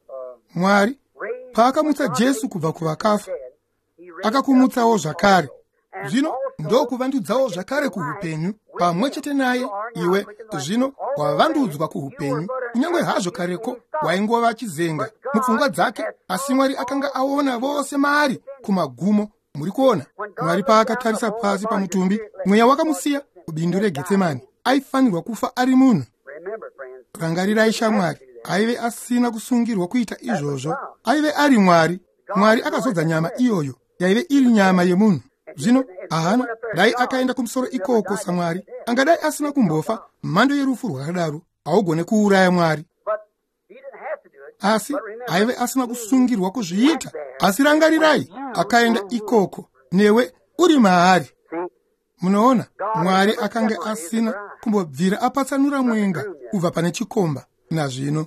Mwari paakamutsa Jesu kubva kuvakafa, akakumutsawo zvakare. Zvino ndokuvandudzawo zvakare kuupenyu pamwe chete naye iwe. Zvino wavandudzwa kuupenyu, kunyange hazvo kareko waingova chizenga mupfungwa dzake, asi Mwari akanga aona vose maari kumagumo. Muri kuona, Mwari paakatarisa pasi pamutumbi, mweya wakamusiya kubindu reGetsemani. Aifanirwa kufa ari munhu. Rangarirai shamwari, aive asina kusungirwa kuita izvozvo. Aive ari Mwari. Mwari akazodza nyama iyoyo yaive iri nyama yemunhu. Zvino ahana, dai akaenda kumusoro ikoko saMwari, angadai asina kumbofa mhando yerufu rwakadaro. Haugone kuuraya Mwari, asi aive asina kusungirwa kuzviita. Asi rangarirai, akaenda ikoko, newe uri maari. Munoona, Mwari akanga asina kumbobvira apatsanura mwenga kubva pane chikomba. Nazvino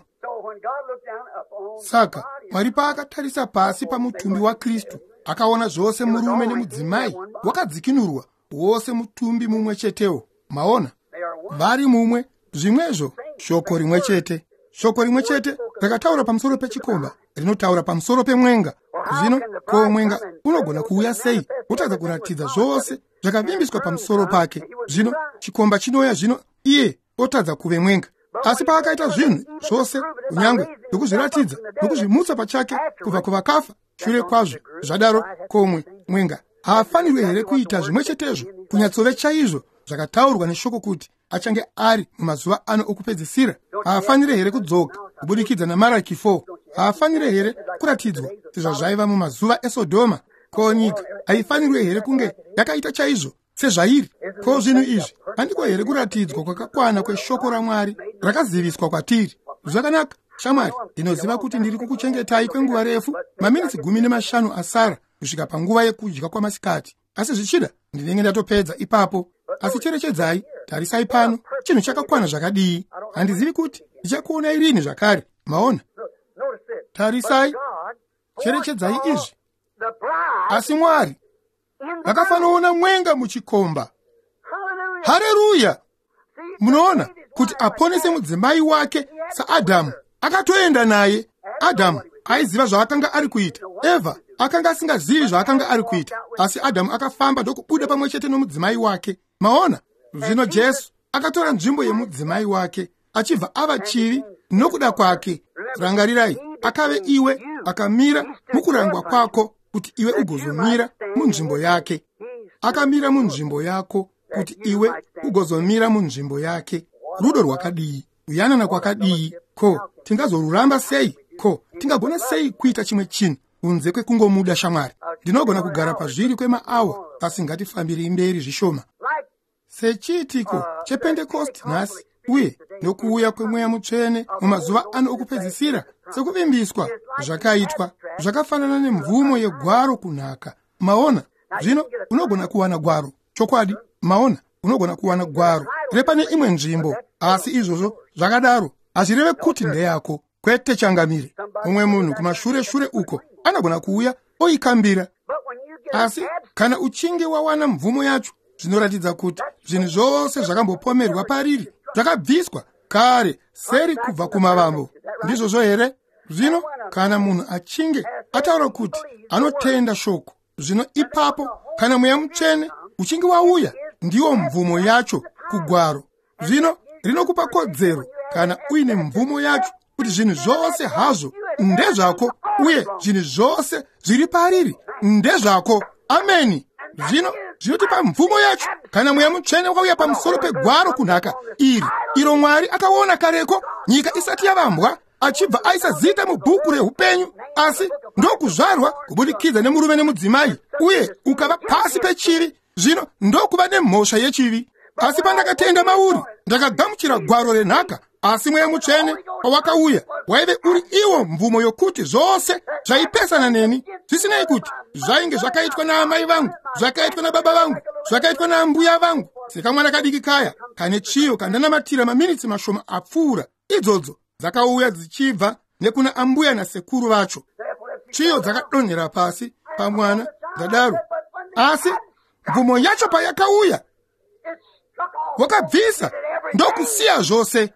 saka Mwari paakatarisa pasi pamutumbi waKristu, akaona zvose murume nemudzimai wakadzikinurwa, wose mutumbi mumwe chetewo. Maona, vari mumwe, zvimwezvo shoko rimwe chete. Shoko rimwe chete rakataura pamusoro pechikomba, rinotaura pamusoro pemwenga. Zvino ko mwenga unogona kuuya sei utadza kuratidza zvose zvakavimbiswa pamusoro pake? Zvino chikomba chinoya, zvino iye otadza kuve mwenga. Asi paakaita zvinhu zvose, kunyange nokuzviratidza nokuzvimutsa pachake kubva kuvakafa, shure kwazvo zvadaro, komwe mwenga haafanirwi here kuita zvimwe chetezvo, kunyatsove chaizvo zvakataurwa neshoko kuti achange ari mumazuva ano okupedzisira? Haafaniri here kudzoka kubudikidza naMaraki 4? Haafaniri here kuratidzwa sezvazvaiva mumazuva eSodhoma? Ko nyika haifanirwi here kunge yakaita chaizvo sezvairi? Ko zvinhu izvi handiko here kuratidzwa kwakakwana kweshoko raMwari rakaziviswa kwatiri? Zvakanaka shamwari, ndinoziva kuti ndiri kukuchengetai kwenguva refu, maminitsi 15 asara kusvika panguva yekudya kwamasikati. Asi zvichida ndinenge ndatopedza ipapo. Asi cherechedzai, tarisai pano, chinhu chakakwana zvakadii. Handizivi kuti ndichakuonai rini zvakare. Maona, tarisai, cherechedzai izvi. Asi Mwari akafanoona mwenga muchikomba. Haleluya! Munoona kuti aponese mudzimai wake saAdhamu, akatoenda naye. Adhamu aiziva zvaakanga ari kuita, Evha akanga asingazivi zvaakanga ari kuita, asi Adhamu akafamba ndokubuda pamwe chete nomudzimai wake. Maona, zvino Jesu akatora nzvimbo yemudzimai wake, achibva ava chivi nokuda kwake. Rangarirai, akave iwe, akamira mukurangwa kwako kuti iwe ugozomira munzvimbo yake. Akamira munzvimbo yako kuti iwe ugozomira munzvimbo yake. Rudo rwakadii, kuyanana kwakadii! Ko, tingazoruramba sei? Ko, tingagona sei kuita chimwe chinhu kunze kwekungomuda shamwari? Ndinogona kugara pazviri kwemaawa, asi ngatifambiri mberi zvishoma. Sechiitiko chePentekosti nhasi, uye nokuuya kwemweya mutsvene mumazuva ano okupedzisira, sekuvimbiswa zvakaitwa, zvakafanana nemvumo yegwaro kunhaka. Maona, zvino unogona kuwana gwaro. Chokwadi, maona, unogona kuwana gwaro repane imwe nzvimbo, asi izvozvo zvakadaro hazvireve kuti ndeyako. kwete changamire. Umwe munhu kumashure uko anogona kuuya oikambira. Asi kana uchinge wawana mvumo yacho, zvinoratidza kuti zvinhu zvose zvakambopomerwa pariri, zvakabviswa kare seri kubva kumavambo. Ndizvozvo here? Zvino kana munhu achinge ataura kuti anotenda shoko, zvino ipapo kana Mweya Mutsvene uchinge wauya, ndiwo mvumo yacho kugwaro. Zvino rinokupa kodzero kana uine mvumo yacho kuti zvinhu zvose hazvo ndezvako, uye zvinhu zvose zviri pariri ndezvako. Ameni. Zvino zvinotipa mvumo yacho kana Mweya Mutsvene wakauya pamusoro pegwaro kunhaka iro Mwari akaona kareko nyika isati yavambwa, achibva aisa zita mubhuku reupenyu, asi ndokuzvarwa kubudikidza nemurume nemudzimai, uye ukava pasi pechivi. Zvino ndokuva nemhosva yechivi. Asi pandakatenda mauri, ndakagamuchira gwaro renhaka. Asi Mweya Mutsvene pawakauya, waive uri iwo mvumo yokuti zvose zvaipesana neni, zvisinei kuti zvainge zvakaitwa naamai vangu, zvakaitwa nababa vangu, zvakaitwa naambuya vangu. Sekamwana kadiki kaya kane chiyo kandanamatira maminitsi mashoma apfuura, idzodzo dzakauya dzichibva nekuna ambuya nasekuru vacho. Chiyo dzakadonhera pasi pamwana dzadaro. Asi mvumo yacho payakauya, wakabvisa ndokusiya zvose.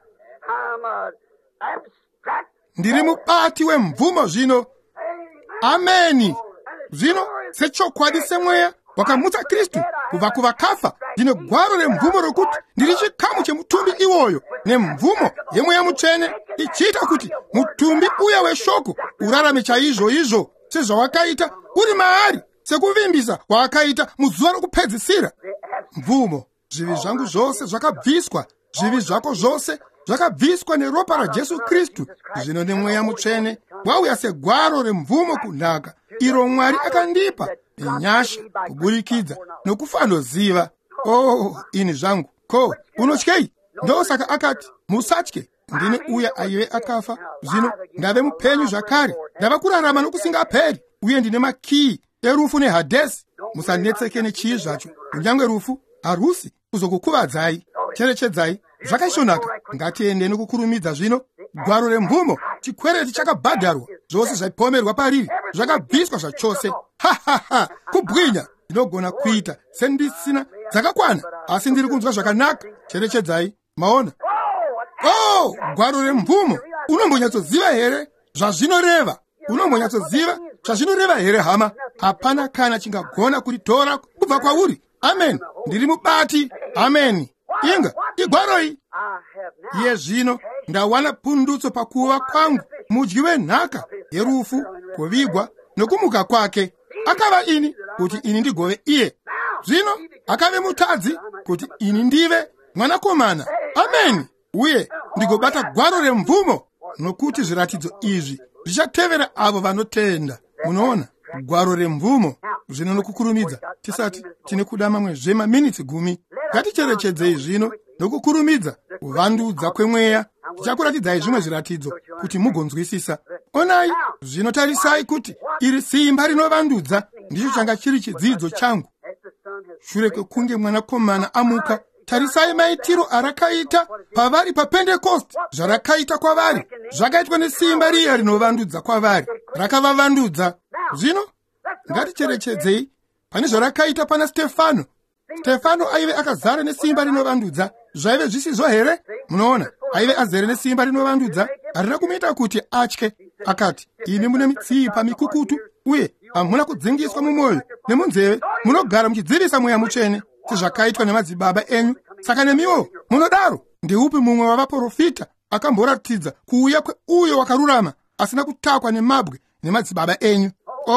Ndiri mubati wemvumo zvino. Ameni. Zvino sechokwadi semweya wakamutsa Kristu kubva kuvakafa, ndine gwaro remvumo rokuti ndiri chikamu chemutumbi iwoyo, nemvumo yeMweya Mutsvene ichiita kuti mutumbi uya weshoko urarame chaizvo sezvawakaita uri maari, sekuvimbisa wakaita muzuva rokupedzisira. Mvumo, zvivi zvangu zvose zvakabviswa, zvivi zvako zvose zvakabviswa neropa raJesu Kristu. Zvino neMweya Mutsvene wauya segwaro remvumo kunhaka iro Mwari akandipa nenyasha kuburikidza nokufandoziva. Ini zvangu, ko unotyei? Ndosaka akati musatye, ndine uya aive akafa, zvino ndave mupenyu zvakare, ndava kurarama nokusingaperi, uye ndine makiyi erufu neHadesi. Musanetseke nechii zvacho, kunyange rufu harusi kuzokukuvadzai. Cherechedzai, zvakaishonaka, ngatiende nokukurumidza. Zvino gwaro remvumo, chikwereti chakabhadharwa, zvose zvaipomerwa pariri zvakabviswa zvachose. Kubwinya ndinogona kuita sendisina dzakakwana, asi ndiri kunzwa zvakanaka. Cherechedzai, maona? Gwaro remvumo, unombonyatsoziva here zvazvinoreva? Unombonyatsoziva zvazvinoreva here hama? Hapana kana chingagona kuritora kubva kwauri. Amen. Ndiri mubati. Amen. Inga, igwaroi. Iye zvino ndawana pundutso pakuva kwangu, mudyi wenhaka yerufu, kuvigwa nokumuka kwake. Akava ini kuti ini ndigove iye. Zvino akave mutadzi kuti ini ndive mwanakomana. Amen. Uye ndigobata gwaro remvumo, nokuti zviratidzo izvi zvichatevera avo vanotenda. Munoona, gwaro remvumo. Zvino nokukurumidza, tisati tine kuda mamwe maminitsi 10, ngaticherechedzei zvino nokukurumidza kuvandudza kwemweya. Tichakuratidzai zvimwe zviratidzo kuti mugonzwisisa. Onai, zvino tarisai kuti iri simba rinovandudza ndicho changa chiri chidzidzo changu. Shure kwekunge mwanakomana amuka, tarisai maitiro arakaita pavari paPentekosti, zvarakaita kwavari zvakaitwa nesimba riya rinovandudza kwavari, rakavavandudza. Zvino ngaticherechedzei pane zvarakaita pana Stefano. Stefano aive akazara nesimba rinovandudza, zvaive zvisizvo here? Munoona, aive azere nesimba rinovandudza, harina kumuita kuti atye. Akati, imi mune mitsipa mikukutu, uye hamuna kudzingiswa mumwoyo nemunzeve, munogara muchidzivisa Mweya Mutsvene sezvakaitwa nemadzibaba enyu. Saka nemiwo munodaro. Ndeupi mumwe wavaprofita akamboratidza kuuya kweuyo wakarurama, asina kutakwa nemabwe nemadzibaba enyu?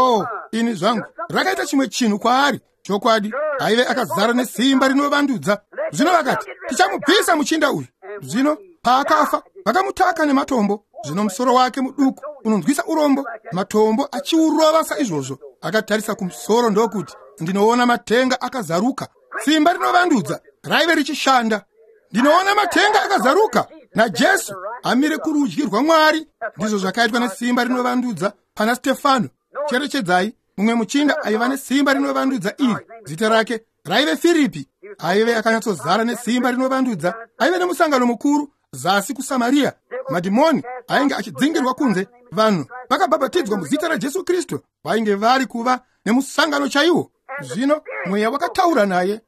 Ini zvangu, rakaita chimwe chinhu kwaari. Chokwadi, aive akazara nesimba rinovandudza. Zvino vakati, tichamubvisa muchinda uyu. Zvino paakafa, vakamutaka nematombo. Zvino musoro wake muduku unonzwisa urombo, matombo achiurova saizvozvo. Akatarisa kumusoro ndokuti, ndinoona matenga akazaruka. Simba rinovandudza raive richishanda. Ndinoona matenga akazaruka, naJesu amire kurudyi rwaMwari. Ndizvo zvakaitwa nesimba rinovandudza pana Stefano. Cherechedzai, mumwe muchinda aiva nesimba rinovandudza iri, zita rake raive Firipi. Aive akanyatsozara nesimba rinovandudza, aive nemusangano mukuru, zasi kuSamaria. Madhimoni ainge achidzingirwa kunze. Vanhu vakabhabhatidzwa muzita raJesu Kristu vainge vari kuva nemusangano chaiwo. Zvino mweya wakataura naye.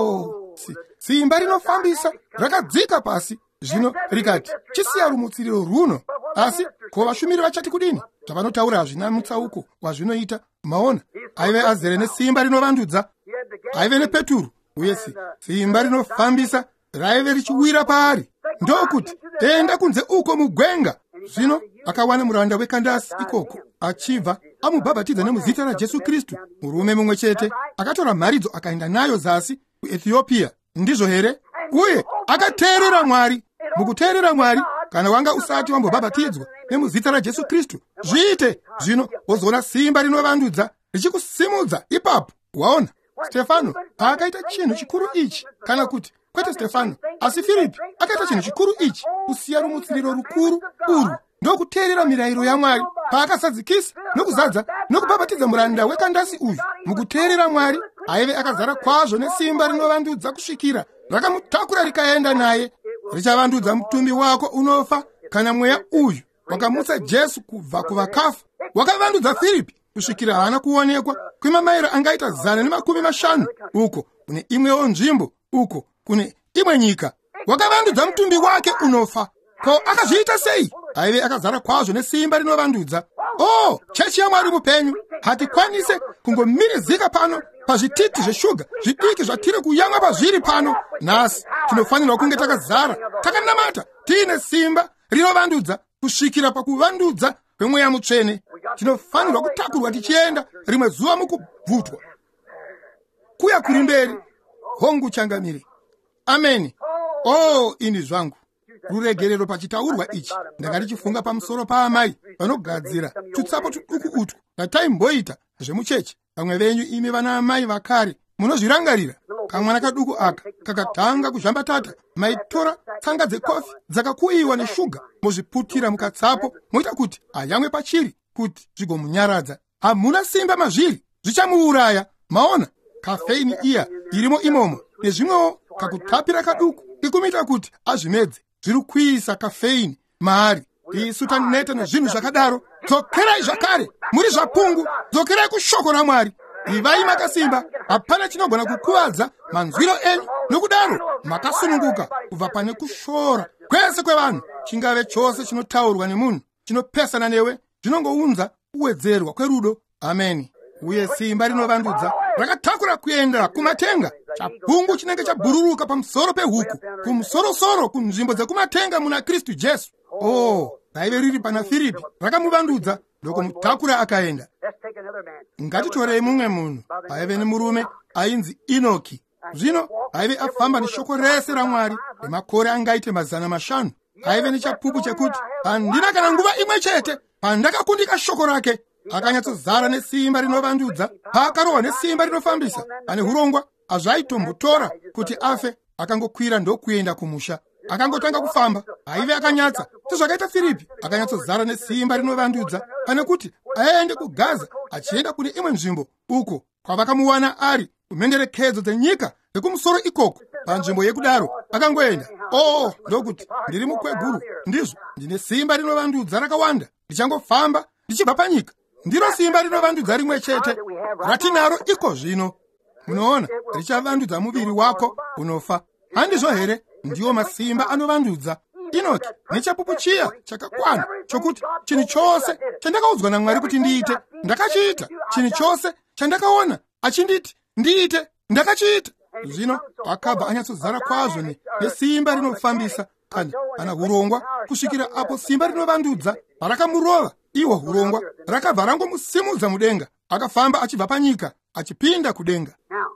Simba rinofambisa rakadzika pasi. Zvino rikati, chisiya rumutsiriro runo. Asi ko vashumiri vachati kudini? Zvavanotaura hazvina mutsauko wazvinoita. Maona, aive azere nesimba rinovandudza. Aive nePeturu, uye simba rinofambisa raive richiwira paari. Ndokuti enda kunze uko mugwenga. Zvino akawana muranda wekandasi ikoko, achibva amubhabhatidza nemuzita raJesu Kristu. Murume mumwe chete akatora mharidzo akaenda nayo zasi kuEthiopia. Ndizvo here? Uye akateerera Mwari. Mukuteerera Mwari, kana wanga usati wambobhabhatidzwa nemuzita raJesu Kristu, zviite zvino wozoona simba rinovandudza richikusimudza ipapo. Waona, Stefano paakaita chinhu chikuru ichi, kana kuti kwete Stefano asi Filipi akaita chinhu chikuru ichi, kusiya rumutsiriro rukuru urwu ndokuteerera mirayiro yaMwari, paakasadzikisa nokuzadza nokubhabhatidza muranda wekandasi uyu. Mukuteerera Mwari aive akazara kwazvo nesimba rinovandudza kusvikira rakamutakura rikaenda naye. Richavandudza mutumbi wako unofa kana mweya uyu wakamutsa Jesu kubva kuvakafa. Wakavandudza Filipi kusvikira haana kuonekwa kwemamaira angaita 150 uko kune imwewo nzvimbo, uko kune imwe nyika. Wakavandudza mutumbi wake unofa. Ko akazviita sei? Aive akazara kwazvo nesimba rinovandudza. Chechi yaMwari mupenyu hatikwanise kungomirizika pano pazvititi zveshuga zvidiki zvatiri kuyamwa pazviri pano. Nhasi tinofanirwa kunge takazara, takanamata, tiine simba rinovandudza kusvikira pakuvandudza kwemweya mutsvene. Tinofanirwa kutakurwa tichienda rimwe zuva mukubvutwa kuya kuri mberi. Hongu changamire. Ameni. Ini zvangu, ruregerero pachitaurwa ichi ndakati chifunga pamusoro paamai vanogadzira tutsapo tuduku utwu tataimboita zvemuchechi. Vamwe venyu imi vana amai vakare munozvirangarira. Kamwana kaduku aka kakatanga kuzvambatata, maitora tsanga dzekofi dzakakuyiwa neshuga mozviputira mukatsapo moita kuti ayamwe pachiri kuti zvigomunyaradza. Hamuna simba mazviri, zvichamuuraya. Maona, kafeini iya irimo imomo nezvimwewo kakutapira kaduku ikumita kuti azvimedze zviri kuisa kafeini maari. Isu taneta nezvinhu zvakadaro. Dzokerai zvakare muri zvapungu, dzokerai kushoko raMwari. Ivai makasimba, hapana chinogona kukuvadza manzwiro enyu. Nokudaro makasununguka kubva pane kushora kwese kwevanhu. Chingave chose chinotaurwa nemunhu chinopesana newe zvinongounza kuwedzerwa kwerudo. Ameni. Uye simba rinovandudza rakatakura kuenda kumatenga. Chapungu chinenge chabhururuka pamusoro pehuku, kumusoro-soro kunzvimbo dzekumatenga muna Kristu Jesu. Raive riri pana Filipi, rakamuvandudza ndokumutakura akaenda. Ngatitorei mumwe munhu aive nemurume ainzi Inoki. Zvino aive afamba neshoko rese raMwari nemakore angaite 500. Aive nechapupu chekuti handina kana nguva imwe chete pandakakundika shoko rake. Akanyatsozara nesimba rinovandudza, paakarohwa nesimba rinofambisa. Ane urongwa azvaitombotora kuti afe, akangokwira ndokuenda kumusha. Akangotanga kufamba, aive akanyatsa. Sezvakaita Filipi, akanyatsozara nesimba rinovandudza, pane kuti aende kuGaza achienda kune imwe nzvimbo, uko kwavakamuwana ari kumhenderekedzo dzenyika yekumusoro ikoko. Panzvimbo yekudaro akangoenda. Ndokuti ndiri mukweguru, ndizvo ndine simba rinovandudza rakawanda, ndichangofamba ndichibva panyika. Ndiro simba rinovandudza rimwe chete ratinaro iko zvino. Munoona, richavandudza muviri wako unofa. Handizvo here? Ndiwo masimba anovandudza. Inoki nechapupu chiya chakakwana chokuti chinhu chose chandakaudzwa naMwari kuti ndiite, ndakachiita. Chinhu chose chandakaona achinditi ndiite, ndakachiita. Zvino akabva anyatsozara kwazvo nesimba rinofambisa, kana urongwa, kusvikira apo simba rinovandudza parakamurova. Iwo urongwa rakabva rangomusimudza mudenga, akafamba achibva panyika achipinda kudenga.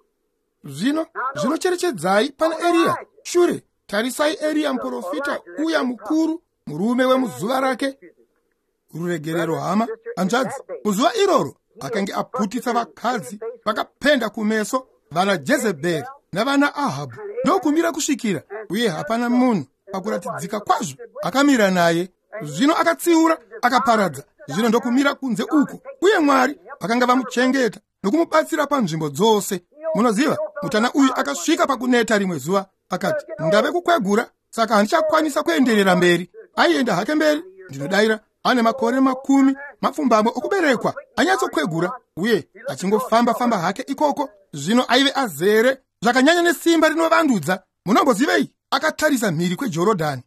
Zvino zvinocherechedzai pana Eria. Shure, tarisai Eria muprofita uya mukuru, murume wemuzuva rake. Ruregerero hama, hanzvadzi, muzuva iroro akanga aputisa vakadzi vakapenda kumeso, vana Jezebheri navana Ahabhu, ndokumira kusvikira, uye hapana munhu pakuratidzika kwazvo akamira naye. Zvino akatsiura akaparadza. Zvino ndokumira kunze uko, uye Mwari vakanga vamuchengeta nokumubatsira panzvimbo dzose. Munoziva, mutana uyu akasvika pakuneta rimwe zuva, akati, ndave kukwegura saka handichakwanisa kuenderera mberi. Aienda hake mberi, ndinodayira, ane makore 10 okuberekwa, anyatsokwegura, uye achingofamba hake ikoko. Zvino aive azere zvakanyanya nesimba rinovandudza. Munombozivei, akatarisa mhiri kweJorodhani.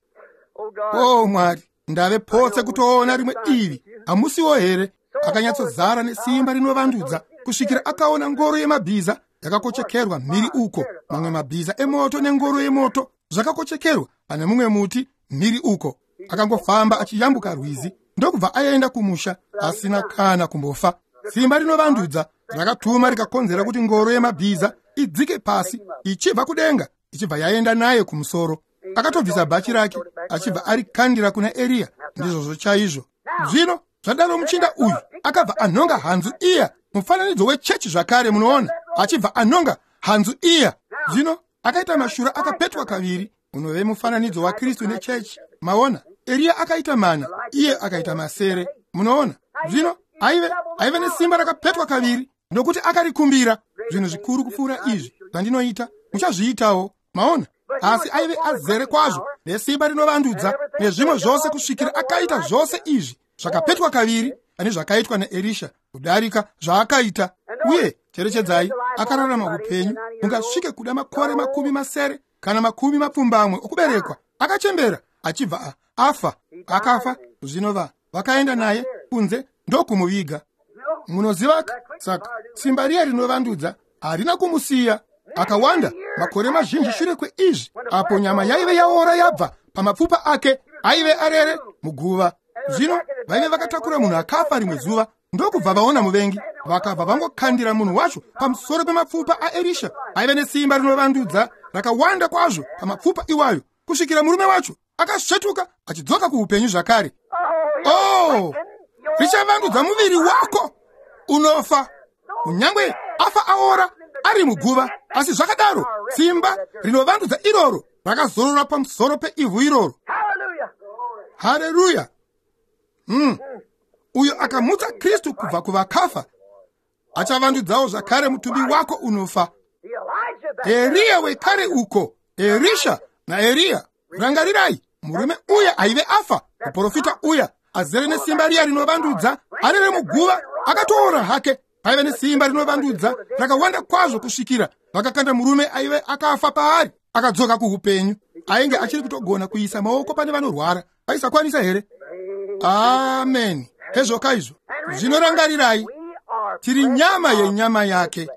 O Mwari, ndave potse kutoona rimwe divi, hamusiwo here? Akanyatsozara nesimba rinovandudza kusvikira akaona ngoro yemabhiza yakakochekerwa mhiri uko, mamwe mabhiza emoto nengoro yemoto zvakakochekerwa pane mumwe muti mhiri uko. Akangofamba achiyambuka rwizi, ndokubva aenda kumusha asina kana kumbofa. Simba rinovandudza rakatuma rikakonzera kuti ngoro yemabhiza idzike pasi ichibva kudenga ichibva yaenda naye kumusoro. Akatobvisa bhachi rake achibva arikandira kuna Eria, ndizvozvo chaizvo. Zvino zvadaro muchinda uyu akabva anhonga hanzu iya, mufananidzo wechechi zvakare, munoona, achibva anhonga hanzu iya. Zvino akaita mashura akapetwa kaviri, unove mufananidzo waKristu nechechi. Maona, Eria akaita mana, iye akaita masere, munoona. Zvino aive nesimba rakapetwa kaviri, nokuti akarikumbira. Zvinhu zvikuru kupfuura izvi zvandinoita muchazviitawo, maona. Asi aive azere kwazvo nesimba rinovandudza nezvimwe zvose kusvikira akaita zvose izvi zvakapetwa kaviri pane zvakaitwa naErisha kudarika zvaakaita. Uye cherechedzai, akararama upenyu ungasvike kuda makore 70 kana 20 okuberekwa. Akachembera achibva afa, akafa. Zvino vakaenda naye kunze ndokumuviga. Munoziva, saka simba riya rinovandudza harina kumusiya. Akawanda makore mazhinji shure kweizvi, apo nyama yaive yaora yabva pamapfupa ake, aive arere muguva. Zvino vaive vakatakura munhu akafa rimwe zuva, ndokubva vaona muvengi, vakabva vangokandira munhu wacho pamusoro pemapfupa aErisha. Aive nesimba rinovandudza rakawanda kwazvo pamapfupa iwayo, kusvikira murume wacho akasvetuka achidzoka kuupenyu zvakare. Oh, richavandudza muviri wako, unofa. Kunyangwe afa aora ari muguva, asi zvakadaro simba rinovandudza iroro rakazorora pamusoro peivhu iroro. Haleluya! Uyo akamutsa Kristu kubva kuvakafa achavandudzawo zvakare mutumbi wako unofa. Eria wekare uko, Erisha naEria, rangarirai, murume uya aive afa, muprofita uya azere nesimba riya rinovandudza, arere muguva, akatoora hake. Paive nesimba rinovandudza rakawanda kwazvo kusvikira vakakanda murume aive akafa paari, akadzoka kuupenyu. Ainge achiri kutogona kuisa maoko pane vanorwara, aisakwanisa here? Amen. Hezvoka izvo zvinorangarirai, tiri nyama yenyama yake.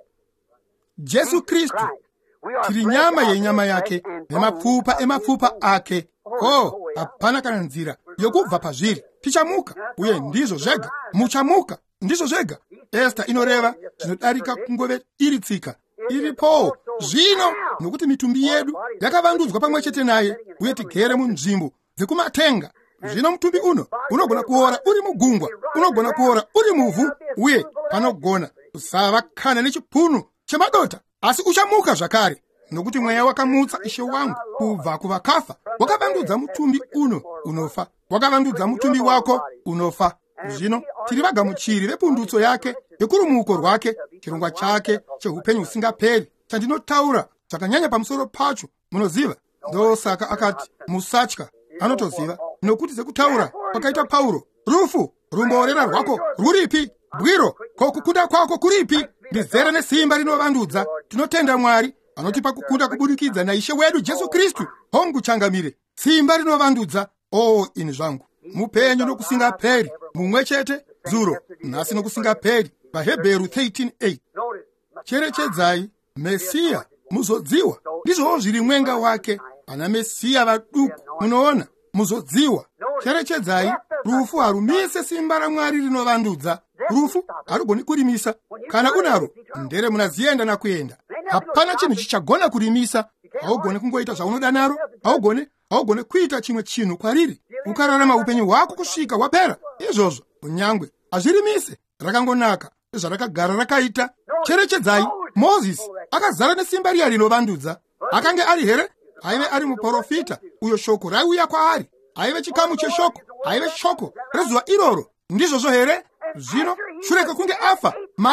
Jesu Kristu tiri nyama yenyama yake nemapfupa emapfupa ake. Oh, hapana kana nzira yokubva pazviri. Tichamuka, uye ndizvo zvega, muchamuka, ndizvo zvega. Esta inoreva zvinodarika kungove iri tsika iripo zvino, nokuti mitumbi yedu yakavandudzwa pamwe chete naye, uye tigere munzvimbo dzekumatenga. Zvino mutumbi uno unogona kuora uri mugungwa, unogona kuora uri muvhu, uye panogona kusava kana nechipunu chemadota, asi uchamuka zvakare, nokuti mweya wakamutsa Ishe wangu kubva kuvakafa wakavandudza mutumbi uno unofa, wakavandudza mutumbi wako unofa. Zvino tiri vagamuchiri vepundutso yake yekurumuko rwake, chirongwa chake cheupenyu husingaperi, chandinotaura zvakanyanya pamusoro pacho. Munoziva, ndosaka akati musatya. Anotoziva, nokuti sekutaura kwakaita Pauro, rufu rumborera rwako rwuripi? Bwiro, ko kukunda kwako kuripi? Ndizere nesimba rinovandudza. Tinotenda Mwari anotipa kukunda kubudikidza naIshe wedu Jesu Kristu. Hongu changamire, simba rinovandudza. O ini zvangu, mupenyu nokusingaperi, mumwe chete dzuro nhasi nokusingaperi. VaHebheru 13:8. Cherechedzai, Mesiya muzodziwa, ndizvowo zviri mwenga wake. Pana Mesiya vaduku, munoona, muzodziwa. Cherechedzai, rufu harumise simba raMwari rinovandudza. Rufu harugoni kurimisa. Kana unaro, ndere munazienda nakuenda. Hapana chinhu chichagona kurimisa. Haugone kungoita zvaunoda naro, haugone kuita chimwe chinhu kwariri ukararama upenyu hwako kusvika wapera. Izvozvo kunyangwe hazvirimise, rakangonaka zvarakagara rakaita. Cherechedzai, Mozisi akazara nesimba riya rinovandudza. Akange ari here? Aive ari muprofita, uyo shoko raiuya kwaari. Aive chikamu cheshoko, aive shoko rezuva iroro. Ndizvozvo here? Zvino shure kwekunge afa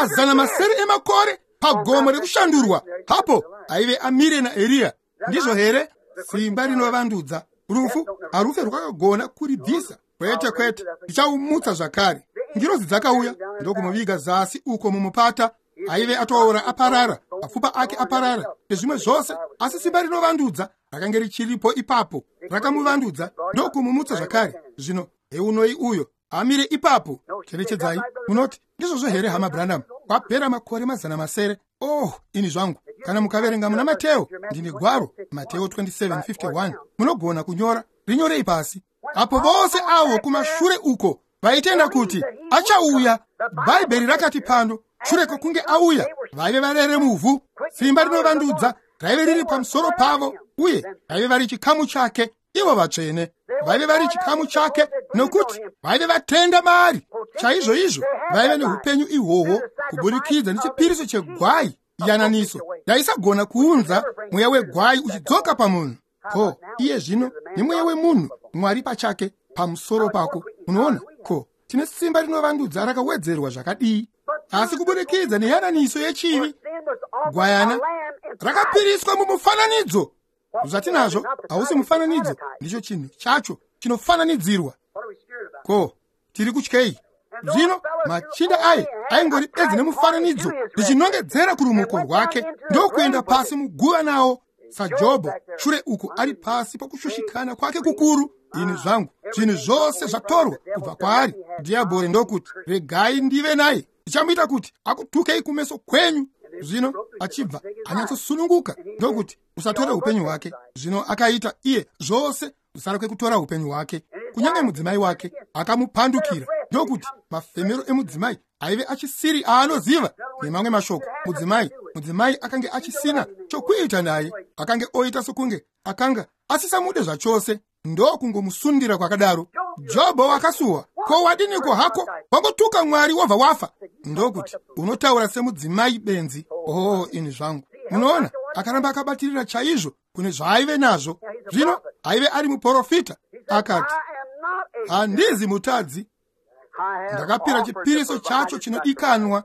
100 emakore pagomo rekushandurwa, hapo aive amire naEria. Ndizvo here? simba rinovandudza. Rufu harufe rwakagona kuribvisa. Kwete kwete, ndichaumutsa zvakare. Ngirozi dzakauya ndokumuviga zasi uko mumupata. Aive atoora aparara, mapfupa ake aparara nezvimwe zvose, asi simba rinovandudza rakanga richiripo ipapo. Rakamuvandudza ndokumumutsa zvakare. Zvino heunoi uyo amire ipapo. Cherechedzai, munoti ndizvozvo here hama Branham? Kwapera makore 700. Oh, ini zvangu. Kana mukaverenga muna Mateo, ndine gwaro Mateo 27:51, munogona kunyora, rinyorei pasi. Apo vose avo kumashure uko vaitenda kuti achauya, Bhaibheri rakati pano shure kwekunge auya vaive varere muvhu. Simba rinovandudza raive riri pamusoro pavo, uye vaive vari chikamu chake. Ivo vatsvene vaive vari chikamu chake nokuti vaive vatenda maari. Chaizvo izvo vaive neupenyu ihwohwo kuburikidza nechipiriso chegwai. Yananiso yaisagona kuunza mweya wegwai uchidzoka pamunhu. Ko, iye zvino nemweya wemunhu Mwari pachake pamusoro pako. Unoona, ko, tine simba rinovandudza rakawedzerwa zvakadii. Asi kuburikidza neyananiso yechivi, gwayana rakapiriswa mumufananidzo. Zvatinazvo hausi mufananidzo, ndicho chinhu chacho chinofananidzirwa. Ko, tiri kutyei? Zvino machinda aye aingori bedzi nemufananidzo richinongedzera kurumuko rwake ndokuenda pasi muguva nawo. SaJobho shure uko ari pasi pakushushikana kwake kukuru. Ini zvangu zvinhu zvose zvatorwa kubva kwaari. Dhiabhori ndokuti regai ndive naye, ndichamuita kuti akutukei kumeso kwenyu. Zvino achibva anyatsosununguka ndokuti usatore upenyu hwake. Zvino akaita iye zvose kusara kwekutora upenyu hwake. Kunyange mudzimai wake akamupandukira ndokuti mafemero emudzimai aive achisiri aanoziva. Nemamwe mashoko, mudzimai akange achisina chokuita naye, akange oita sokunge akanga asisamude zvachose, ndokungomusundira kwakadaro. Jobho wakasuwa, ko wadiniko hako? Wangotuka Mwari wabva wafa. Ndokuti unotaura semudzimai benzi. Oh, ini zvangu. Munoona, akaramba akabatirira chaizvo kune zvaaive nazvo. Zvino aive ari muprofita. Akati, handizi mutadzi, ndakapira chipiriso chacho chinodikanwa.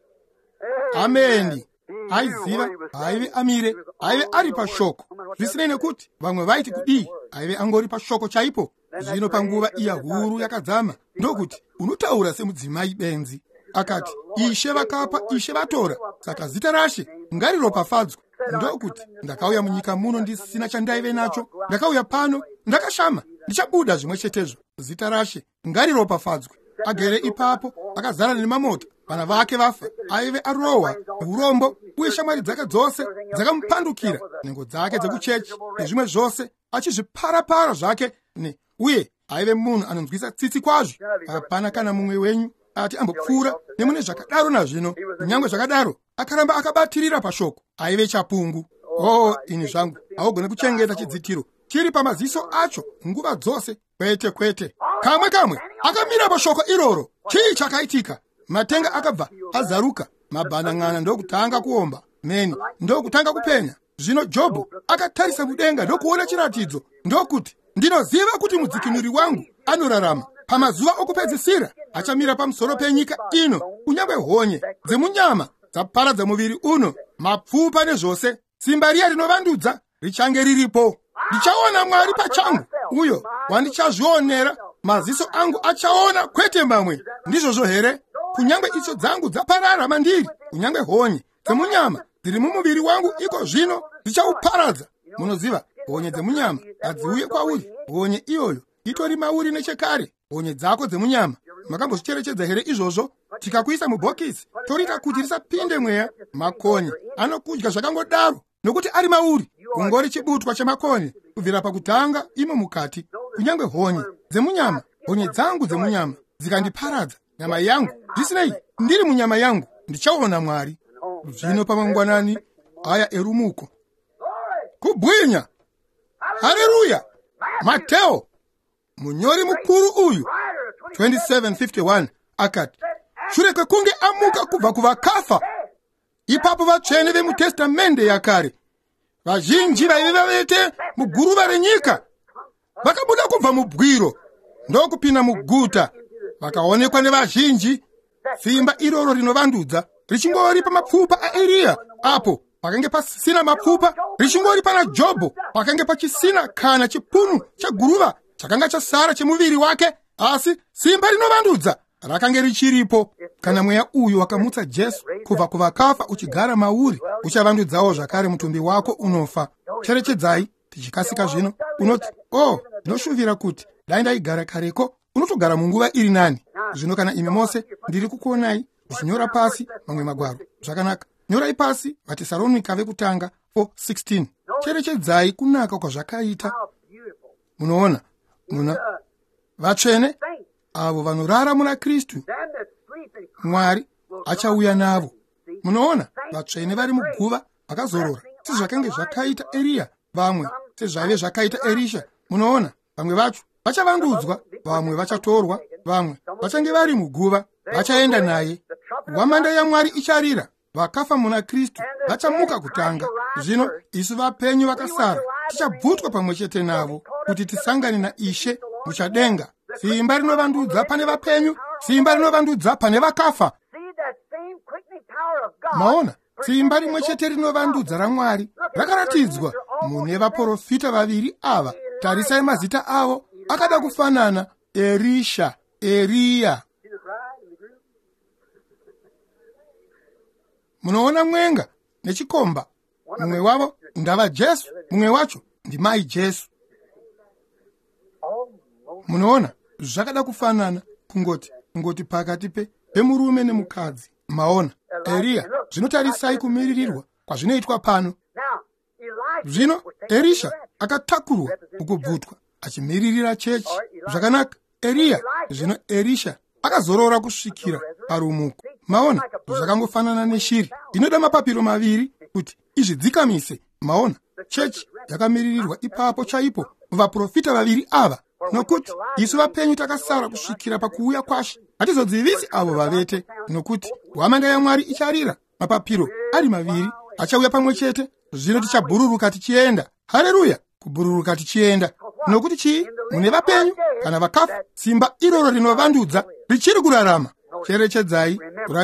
Ameni. Aiziva, aive amire, aive ari pashoko. Zvisinei nekuti vamwe vaiti kudii, aive angori pashoko chaipo. Zvino panguva iya huru yakadzama, ndokuti unotaura semudzimai benzi. Akati, Ishe vakapa, Ishe vatora, saka zita raShe ngariropafadzwe. Ndokuti ndakauya munyika muno ndisina chandaive nacho, ndakauya pano ndakashama, ndichabuda zvimwe chetezvo. Zita raShe ngariropafadzwe. Agere ipapo akazara nemamota, vana vake vafa, aive arohwa neurombo, uye shamwari dzake dzose dzakamupandukira, nhengo dzake dzekuchechi nezvimwe zvose achizvipara-para zvake, uye aive munhu anonzwisa tsitsi kwazvo. Hapana kana mumwe wenyu ati ambopfuura nemune zvakadaro nazvino. Kunyange zvakadaro akaramba akabatirira pashoko. Aive chapungu. Oh, ini zvangu, haugone kuchengeta chidzitiro chiri pamaziso acho nguva dzose. Kwete kwete, kamwe akamira pashoko iroro. Chii chakaitika? Matenga akabva azaruka, mabhanan'ana ndokutanga kuomba, meni ndokutanga kupenya. Zvino Jobho akatarisa mudenga ndokuona chiratidzo, ndokuti ndinoziva kuti mudzikinuri wangu anorarama. Pamazuva okupedzisira achamira pamusoro penyika ino. Kunyange honye dzemunyama dzaparadza muviri uno, mapfupa nezvose, simba riya rinovandudza richange riripo. Ndichaona Mwari pachangu, uyo wandichazvionera. Maziso angu achaona, kwete mamwe. Ndizvozvo here? Kunyange icho dzangu dzaparara mandiri, kunyange honye dzemunyama dziri mumuviri wangu iko zvino dzichauparadza. Munoziva, honye dzemunyama hadziuye kwauri. Honye iyoyo itori mauri nechekare. Honye dzako dzemunyama makambozvicherechedza here izvozvo? Tikakuisa mubhokisi torita kuti risapinde mweya. Makonye anokudya zvakangodaro nokuti ari mauri, kungori chibutwa chemakonye kubvira pakutanga imo mukati. Kunyange honye dzemunyama, honye dzangu dzemunyama dzikandiparadza, nyama yangu zvisinei, ndiri munyama yangu ndichaona Mwari. Zvino pamangwanani aya erumuko kubwinya. Haleluya! Mateo munyori mukuru uyu 27:51 akati, shure kwekunge amuka kubva kuvakafa, ipapo vatsvene vemutestamende yakare vazhinji vaive vavete muguruva renyika vakabuda kubva mubwiro ndokupinda muguta, vakaonekwa nevazhinji. Simba iroro rinovandudza richingori pamapfupa aEriya, apo pakange pasina mapfupa, richingori pana Jobho pakange pachisina kana chipunu chaguruva chakanga chasara chemuviri wake, asi simba rinovandudza rakange richiripo. Kana mweya uyu wakamutsa Jesu kubva kuvakafa uchigara mauri, uchavandudzawo zvakare mutumbi wako unofa. Cherechedzai tichikasika zvino. Unoti, ndinoshuvira kuti dai ndaigara kareko. Unotogara munguva iri nani. Zvino kana imi mose ndiri kukuonai muchinyora pasi mamwe magwaro, zvakanaka. Nyorai pasi vaTesaronika vekutanga 4:16. Cherechedzai kunaka kwazvakaita. Munoona, vatsvene avo vanorara muna Kristu, Mwari achauya navo. Munoona, vatsvene vari muguva vakazorora, sezvakange zvakaita Eria, vamwe sezvaive zvakaita Erisha. Munoona, vamwe vacho vachavandudzwa, vamwe vachatorwa, vamwe vachange vari muguva vachaenda naye. Hwamanda yaMwari icharira, vakafa muna Kristu vachamuka kutanga. Zvino isu vapenyu vakasara tichabvutwa pamwe chete navo kuti tisangane naIshe muchadenga. Simba rinovandudza pane vapenyu, simba rinovandudza pane vakafa. Maona, simba rimwe chete rinovandudza raMwari rakaratidzwa mune vaprofita vaviri ava. Tarisai mazita avo akada kufanana: Erisha, Eria. Munoona mwenga nechikomba. Mumwe wavo ndava Jesu, mumwe wacho ndimai Jesu. Munoona zvakada kufanana, kungoti pakati pemurume nemukadzi. Maona, Eria, zvinotarisai kumiririrwa kwazvinoitwa pano. Zvino Erisha akatakurwa ukubvutwa achimiririra chechi. Zvakanaka, Eria, zvino Erisha akazorora kusvikira parumuko. Maona, zvakangofanana neshiri inoda mapapiro maviri kuti izvidzikamise. Maona, chechi yakamiririrwa ipapo chaipo vaprofita vaviri ava, nokuti isu vapenyu takasara kusvikira pakuuya kwashe. Hatizodzivisi avo vavete, nokuti hwamanda yaMwari icharira, mapapiro ari maviri achauya pamwe chete. Zvino tichabhururuka tichienda. Haleluya, kubhururuka tichienda. Nokuti chii? Mune vapenyu kana vakafa, simba iroro rinovandudza richiri kurarama. Cherechedzai,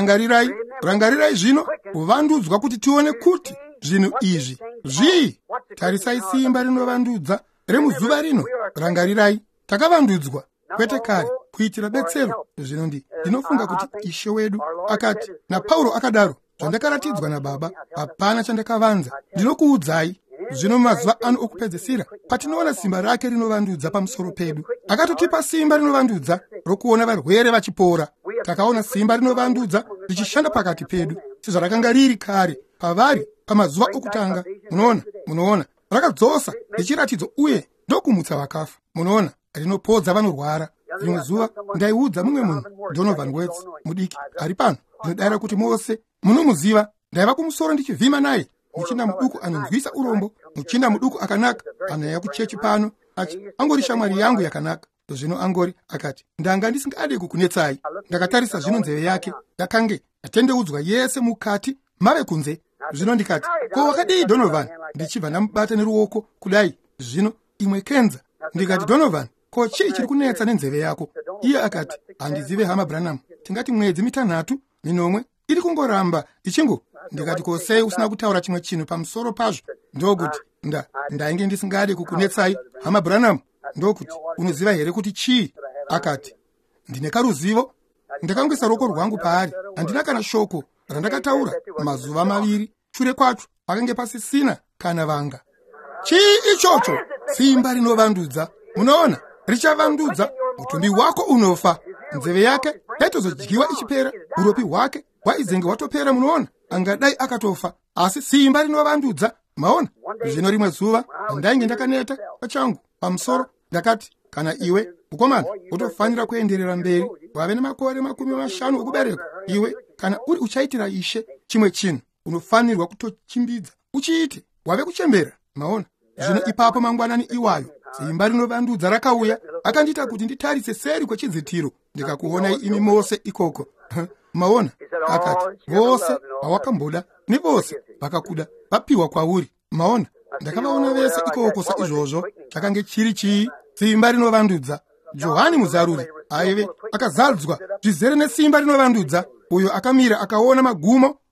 rangarirai zvino kuvandudzwa kuti tione kuti zvinhu izvi zvii. Tarisai simba rinovandudza remuzuva rino. Rangarirai, takavandudzwa kwete kare kuitira betsero. Zvino ndinofunga kuti Ishe wedu akati, naPauro akadaro, zvandakaratidzwa naBaba hapana chandakavanza. Ndinokuudzai, zvino mazuva ano okupedzisira, patinoona simba rake rinovandudza pamusoro pedu. Akatotipa simba rinovandudza rokuona varwere vachipora. Takaona simba rinovandudza richishanda pakati pedu, sezvarakanga riri kare pavari pamazuva okutanga. Munoona, rakadzosa richiratidzo uye ndokumutsa vakafa. Munoona, rinopodza vanorwara. Rimwe zuva ndaiudza mumwe munhu, Donovan Wets, mudiki ari pano, ndinodara kuti mose munomuziva. Ndaiva kumusoro ndichivhima naye, muchinda muduku anonzwisa urombo, muchinda muduku akanaka, anouya kuchechi pano, angori shamwari yangu yakanaka. Zvino angori akati, ndanga ndisingade kukunetsai. Ndakatarisa zvino nzeve yake yakange yatendeudzwa yese mukati mave kunze. Zvino ndikati, ko wakadii Donovan? Ndichibva ndamubata neruoko kudai. Zvino imwe kenza. Ndikati, Donovan, ko chii chiri kunetsa nenzeve yako? Iye akati, handizive hama Branham, tingati mwedzi 3, 4 iri kungoramba ichingo. Ndikati, ko sei usina kutaura chimwe chinhu pamusoro pazvo? Ndokuti ndainge ndisingade kukunetsai hama Branham. Ndokuti, unoziva here kuti chii? Akati, ndine karuzivo. Ndakangoisa ruoko rwangu paari. Handina kana shoko randakataura mazuva 2 shure kwacho pakange pasisina kana vanga. Chii ichocho? Simba rinovandudza. Munoona, richavandudza. Mutumbi wako unofa, nzeve yake yaitozodyiwa ichipera, uropi hwake hwaizenge watopera. Munoona, angadai akatofa, asi simba rinovandudza. Maona, zvino rimwe zuva ndainge ndakaneta pachangu pamusoro. Ndakati, kana iwe mukomana utofanira kuenderera mberi, wave nemakore 50 okuberekwa, iwe kana uri uchaitira Ishe chimwe chinhu, unofanirwa kutochimbidza uchiite, wave kuchembera. Maona, zvino ipapo mangwanani iwayo simba rinovandudza rakauya, akandita kuti nditarise seri kwechidzitiro, ndikakuonai imi mose ikoko. Maona, akati, vose vawakamboda nevose vakakuda vapiwa kwauri. Maona, ndakavaona vese ikoko saizvozvo. Chakange chiri chii? Simba rinovandudza. Johani muzaruri aive akazadzwa zvizere nesimba rinovandudza, uyo akamira akaona magumo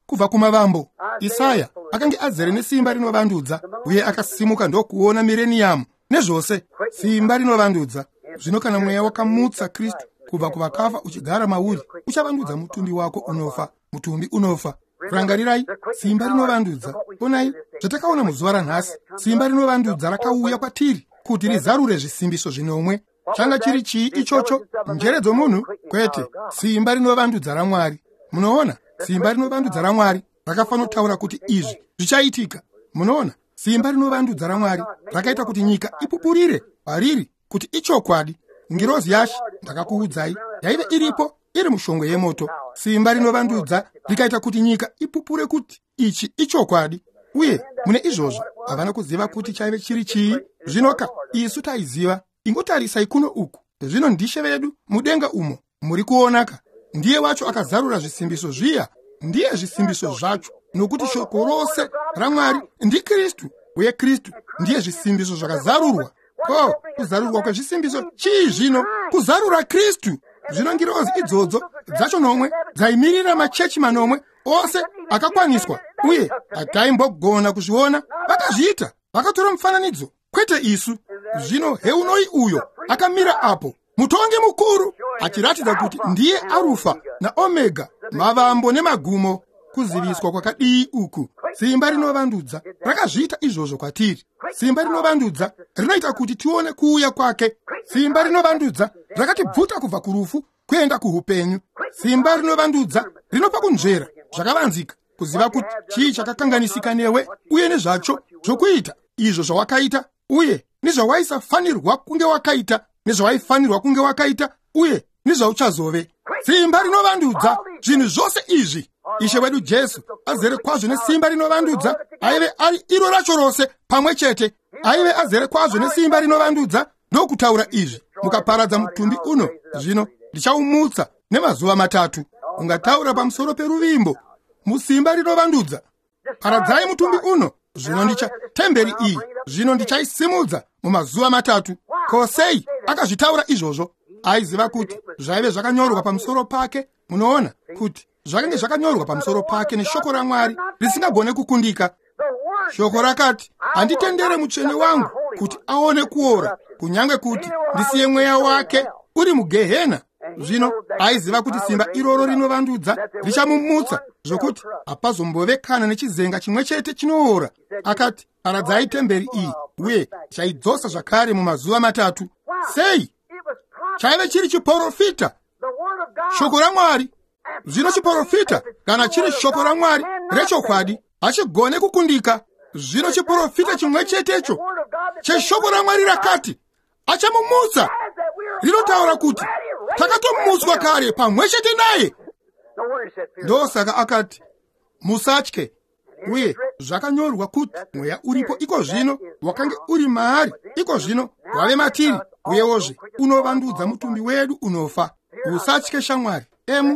kubva kumavambo. Isaya akange azere nesimba rinovandudza, uye akasimuka ndokuona mireniyamu nezvose simba rinovandudza. Zvino kana mweya wakamutsa Kristu kubva kuvakafa uchigara mauri, uchavandudza mutumbi wako unofa. Mutumbi unofa. Rangarirai, simba rinovandudza. Onai zvatakaona muzuva ranhasi. Simba rinovandudza rakauya kwatiri kuti rizarure zvisimbiso zvinomwe. Changa chiri chii ichocho? Njere dzomunhu? Kwete, simba rinovandudza raMwari. Munoona, simba rinovandudza raMwari rakafanotaura kuti izvi zvichaitika. Munoona, simba rinovandudza raMwari rakaita kuti nyika ipupurire pariri kuti ichokwadi. Ngirozi yaShe, ndakakuudzai, yaive iripo iri mushongwe yemoto. Simba rinovandudza rikaita kuti nyika ipupure kuti ichi ichokwadi. Uye mune izvozvo havana kuziva kuti chaive chiri chii. Zvinoka isu taiziva. Ingotarisai kuno uku. Zvino ndishe vedu mudenga umo muri kuonaka. Ndiye wacho akazarura zvisimbiso zviya. Ndiye zvisimbiso zvacho, nokuti shoko rose raMwari ndiKristu, uye Kristu ndiye zvisimbiso zvakazarurwa. Ko, kuzarurwa kwezvisimbiso chii zvino? Kuzarura Kristu. Zvino ngirozi idzodzo dzacho nomwe dzaimirira machechi manomwe ose akakwaniswa, uye ataimbogona kuzviona vakazviita, vakatora mufananidzo, kwete isu. Zvino heunoi uyo akamira apo, mutongi mukuru, achiratidza kuti ndiye Arufa naOmega, mavambo nemagumo. Kuziviswa kwakadii uku. Simba rinovandudza rakazviita izvozvo kwatiri. Simba rinovandudza rinoita kuti tione kuuya kwake. Simba rinovandudza rakatibvuta kubva kurufu kuenda kuupenyu. Simba rinovandudza rinopa kunzvera zvakavanzika, kuziva kuti chii chakakanganisika newe, uye nezvacho zvokuita izvo zvawakaita, uye nezvawaisafanirwa kunge wakaita, nezvawaifanirwa kunge wakaita, uye nezvauchazove. Simba rinovandudza zvinhu zvose izvi. Ishe wedu Jesu azere kwazvo nesimba rinovandudza, aive ari iro racho rose pamwe chete. Aive azere kwazvo nesimba rinovandudza, ndokutaura izvi mukaparadza mutumbi uno. Zvino ndichaumutsa nemazuva 3. Ungataura pamusoro peruvimbo musimba rinovandudza. Paradzai mutumbi uno. Zvino temberi iyi zvino ndichaisimudza mumazuva 3. Kosei akazvitaura izvozvo. Aiziva kuti zvaive zvakanyorwa pamusoro pake. Munoona kuti zvakange zvakanyorwa pamusoro pake neshoko raMwari risingagone kukundika. Shoko rakati, handitendere mutsvene wangu kuti aone kuora, kunyange kuti ndisiye mweya wake uri mugehena. Zvino aiziva kuti simba iroro rinovandudza richamumutsa, zvokuti hapazombovekana nechizenga chimwe chete chinoora. Akati, paradzai temberi iyi, uye chaidzosa zvakare mumazuva 3. Sei? Chaive chiri chiprofita, shoko raMwari. Zvino chiprofita, kana chiri shoko raMwari rechokwadi, hachigone kukundika. Zvino chiprofita chimwe chetecho cheshoko raMwari rakati achamumutsa, rinotaura kuti takatomutswa kare pamwe chete naye. Ndosaka akati, musatye, uye zvakanyorwa kuti mweya uripo iko zvino, wakange uri maari iko zvino, wave matiri, uyewozve unovandudza mutumbi wedu unofa. Usatye shamwari.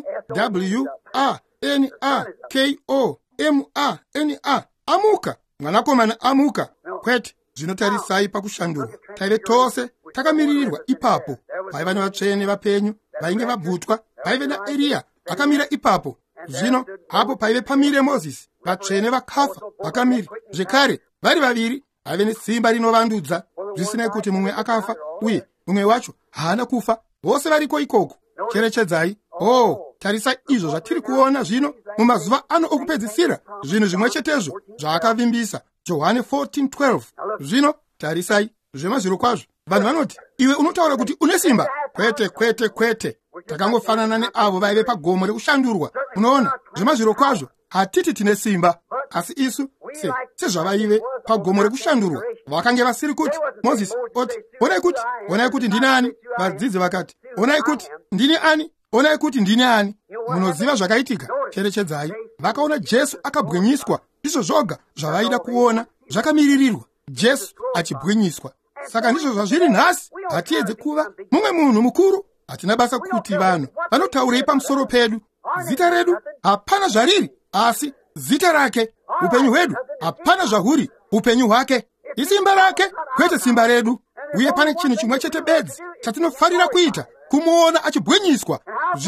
MWANAKOMANA. Amuka, mwanakomana amuka. Kwete, zvinotarisai pakushandurwa. Taive tose takamiririrwa ipapo. Paiva nevatsvene vapenyu vainge vabvutwa. Paive naEriya akamira ipapo. Zvino hapo paive pamire Mozisi, vatsvene vakafa vakamira. Zvekare vari vaviri vaive nesimba rinovandudza, zvisinei kuti mumwe akafa uye mumwe wacho haana kufa. Vose variko ikoko. Cherechedzai. Tarisa izvo zvatiri kuona zvino mumazuva ano okupedzisira, zvinhu zvimwe chetezvo zvaakavimbisa. Johani 14:12. Zvino tarisai zvemazviro kwazvo. Vanhu vanoti, iwe unotaura kuti une simba. Kwete. Takangofanana neavo vaive pagomo rekushandurwa. Unoona, zvemazviro kwazvo hatiti tine simba, asi isu sezvavaive pagomo rekushandurwa. Vakange vasiri kuti Mozisi oti, onai kuti ndini ani. Vadzidzi vakati, onai kuti ndini ani. Onai kuti ndini ani. Munoziva zvakaitika. Cherechedzai, vakaona Jesu akabwinyiswa. Izvo zvoga zvavaida kuona, zvakamiririrwa, Jesu achibwinyiswa. Saka ndizvo zvazviri nhasi. Hatiedze kuva mumwe munhu mukuru. Hatina basa kuti vanhu vanotaurei pamusoro pedu. Zita redu hapana zvariri, asi zita rake. Upenyu hwedu hapana zvahuri, upenyu hwake. Isimba rake, kwete simba redu. Uye pane chinhu chimwe chete bedzi chatinofarira kuita, kumuona achibwinyiswa. Zvino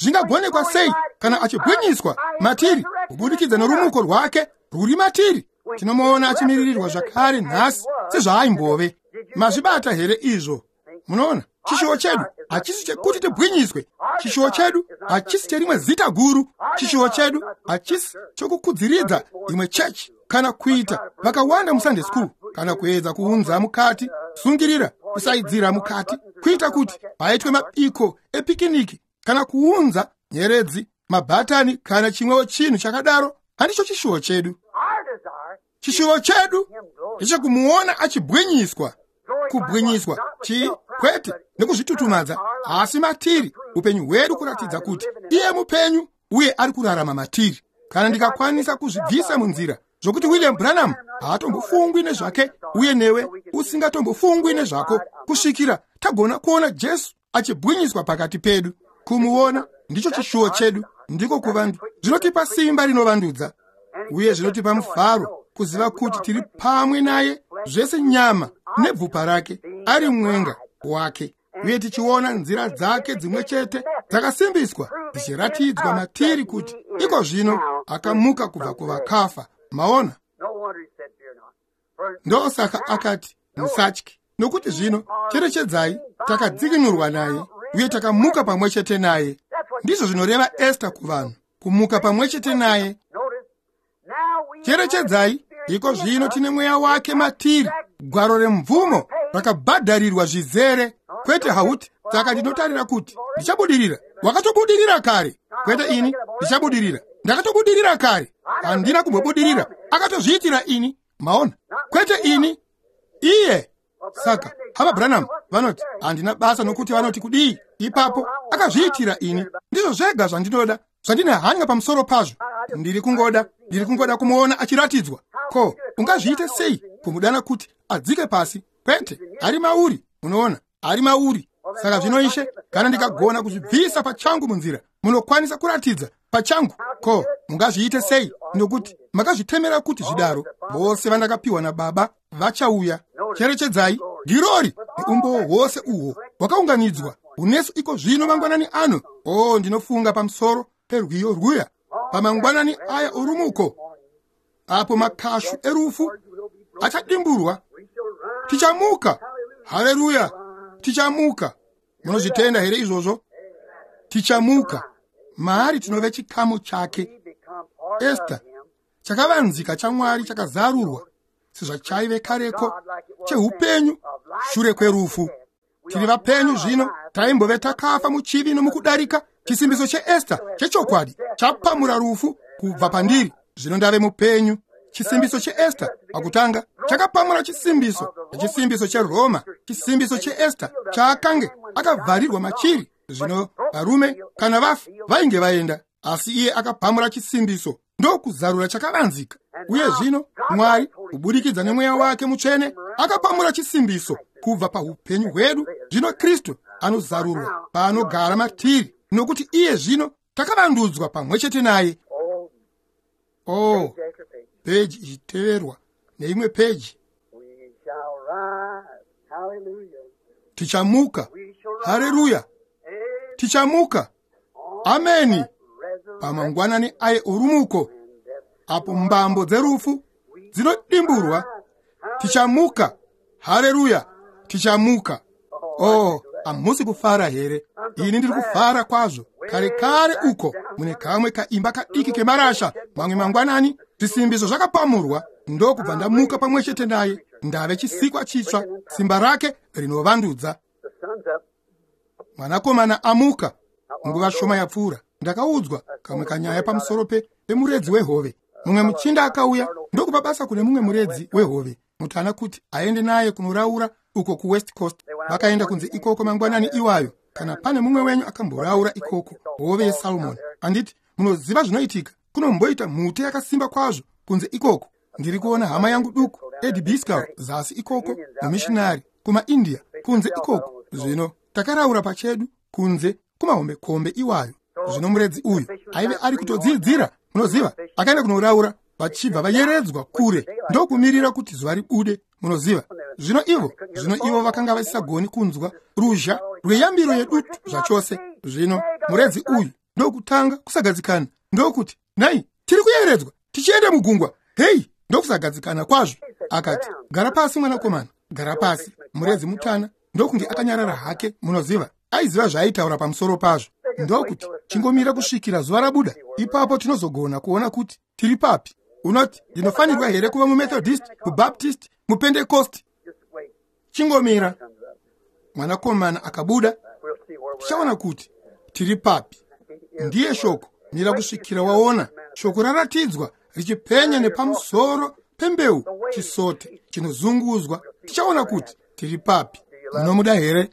zvingagonekwa sei kana achigwinyiswa matiri kubudikidza norumuko rwake rwuri matiri? Tinomuona achimiririrwa zvakare nhasi sezvaaimbove. Mazvibata here izvo? Munoona, chishuwo chedu hachisi chekuti tibwinyiswe. Chishuwo chedu hachisi cherimwe zita guru. Chishuwo chedu hachisi chokukudziridza imwe chechi kana kuita vakawanda musunday school kana kuedza kuunza mukati, sungirira kusaidzira mukati, kuita kuti paitwe mabiko epikiniki kana kuunza nyeredzi, mabhatani kana chimwewo chinhu chakadaro. Handicho chishuwo chedu. Chishuwo chedu ndechekumuona achibwinyiswa. Kubwinyiswa kwete nekuzvitutumadza, asi matiri, upenyu hwedu kuratidza kuti iye mupenyu uye ari kurarama matiri. Kana ndikakwanisa kuzvibvisa munzira zvokuti William Branham haatombofungwi nezvake uye newe usingatombofungwi nezvako, kusvikira tagona kuona Jesu achibwinyiswa pakati pedu. Kumuona ndicho chishuwo chedu, ndiko zvinotipa simba rinovandudza uye zvinotipa mufaro kuziva kuti tiri pamwe naye, zvese nyama nebvupa rake, ari mwenga wake, uye tichiona nzira dzake dzimwe chete dzakasimbiswa dzichiratidzwa matiri kuti iko zvino akamuka kubva kuvakafa. Maona, ndosaka akati musatyi, nokuti zvino cherechedzai, takadzikinurwa naye uye takamuka pamwe chete naye. Ndizvo zvinoreva Esther kuvanhu, kumuka pamwe chete naye. Cherechedzai, iko zvino tine mweya wake matiri, gwaro remvumo rakabhadharirwa zvizere. Kwete hauti, saka ndinotarira kuti ndichabudirira. Wakatobudirira kare. Kwete ini ndichabudirira. Ndakatobudirira kare. Handina kumbobudirira. Akatozviitira ini. Maona, kwete ini, iye. Saka hava Branham vanoti handina basa nokuti vanoti kudii. Ipapo akazviitira ini. Ndizvo zvega zvandinoda, zvandine hanya pamusoro pazvo. Ndiri kungoda kumuona achiratidzwa. Ko, ungazviite sei kumudana kuti adzike pasi? Kwete, ari mauri. Unoona, ari mauri. Saka zvinoishe, kana ndikagona kuzvibvisa pachangu munzira, munokwanisa kuratidza pachangu. Ko, mungazviite sei? Nokuti makazvitemera kuti zvidaro. Vose vandakapiwa naBaba vachauya. Cherechedzai, ndirori neumbowo hwose uhwo hwakaunganidzwa unesu iko zvino mangwanani ano. Ndinofunga pamusoro perwiyo rwuya pamangwanani aya orumuko, apo makashu erufu achadimburwa. Tichamuka. Haleluya, tichamuka. Munozvitenda here izvozvo? Tichamuka. Mahari tinove chikamu chake. Esther, chakavanzika chaMwari chakazarurwa sezvachaive kareko, chehupenyu shure kwerufu. Tiri vapenyu zvino, taimbove takafa muchivi nomukudarika. Chisimbiso cheEsther chechokwadi chapamura rufu kubva pandiri, zvino ndave mupenyu. Chisimbiso cheEsther pakutanga chakapamura chisimbiso cheRoma. Chisimbiso cheEsther chaakange akavharirwa machiri, zvino varume kana vafi vainge vaenda, asi iye akapamura chisimbiso, ndokuzarura chakavanzika. Uye zvino Mwari kubudikidza nemweya wake mutsvene akapamura chisimbiso kubva paupenyu hwedu. Zvino Kristu anozarurwa paanogara matiri, nokuti iye zvino takavandudzwa pamwe chete naye. Peji ichiteverwa neimwe peji. Tichamuka. Haleluya, tichamuka. Ameni. Pamangwanani aye orumuko, apo mbambo dzerufu dzinodimburwa, tichamuka. Haleluya, tichamuka. Hamusi kufara here? Ini ndiri kufara kwazvo. Kare uko mune kamwe kaimba kadiki kemarasha, mamwe mangwanani zvisimbiso zvakapamurwa, ndokubva ndamuka pamwe chete naye, ndave chisikwa chitsva, simba rake rinovandudza. Mwanakomana amuka. Nguva shoma yapfuura, ndakaudzwa kamwe kanyaya pamusoro pemuredzi wehove. Mumwe muchinda akauya ndokupa basa kune mumwe muredzi wehove, mutana kuti aende naye kunoraura uko kuWest Coast. Vakaenda kunze ikoko mangwanani iwayo. Kana pane mumwe wenyu akamboraura ikoko, hove yeSalomon, anditi munoziva zvinoitika. Kunomboita mhute yakasimba kwazvo kunze ikoko. Ndiri kuona hama yangu duku Eddie Biscoe zasi ikoko, mumishinari kumaIndia kunze ikoko. Zvino takaraura pachedu kunze kumahombekombe iwayo. Zvino muredzi uyu aive ari kutodzidzira, munoziva, akaenda kunoraura vachibva vayeredzwa kure, ndokumirira kuti zuva ribude, munoziva. Zvino ivo vakanga vasisagoni kunzwa ruzha rweyambiro yedutu zvachose. Zvino muredzi uyu ndokutanga kusagadzikana, ndokuti nai tiri kuyeredzwa tichienda mugungwa. Hei, ndokusagadzikana kwazvo. Akati, gara pasi mwanakomana, gara pasi. Murezi mutana ndokunge akanyarara hake, munoziva, aiziva zvaaitaura pamusoro pazvo. Ndokuti chingomira kusvikira zuva rabuda, ipapo tinozogona kuona kuti tiri papi. Unoti ndinofanirwa here kuva mumethodist, mubaptist, mupentecost? Chingomira. Mwanakomana akabuda, tichaona kuti tiri papi. Ndiye shoko, mira kusvikira waona shoko raratidzwa richipenya nepamusoro pembeu chisote chinozunguzwa, tichaona kuti tiri papi. Munomuda here?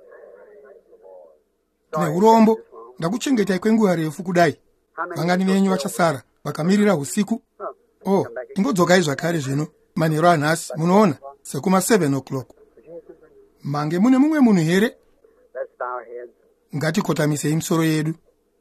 Neurombo ndakuchengetai kwenguva refu kudai. Vangani venyu vachasara vakamirira usiku. Ingodzokai zvakare zvino manheru anhasi, munoona sekuma 7 o'clock. Mange mune mumwe munhu here? Ngatikotamisei misoro yedu.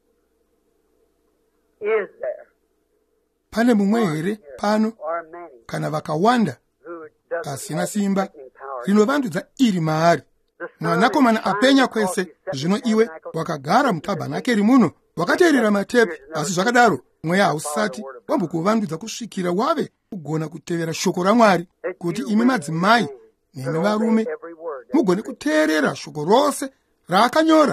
Pane mumwe here pano, kana vakawanda, asina simba rinovandudza iri maari? Mwanakomana apenya kwese, zvino iwe wakagara mutabhanakeri muno, wakateerera matepe, asi zvakadaro mweya hausati wambokuvandudza kusvikira wave kugona kutevera shoko raMwari, kuti imi madzimai nemi varume mugone kuteerera shoko rose raakanyora.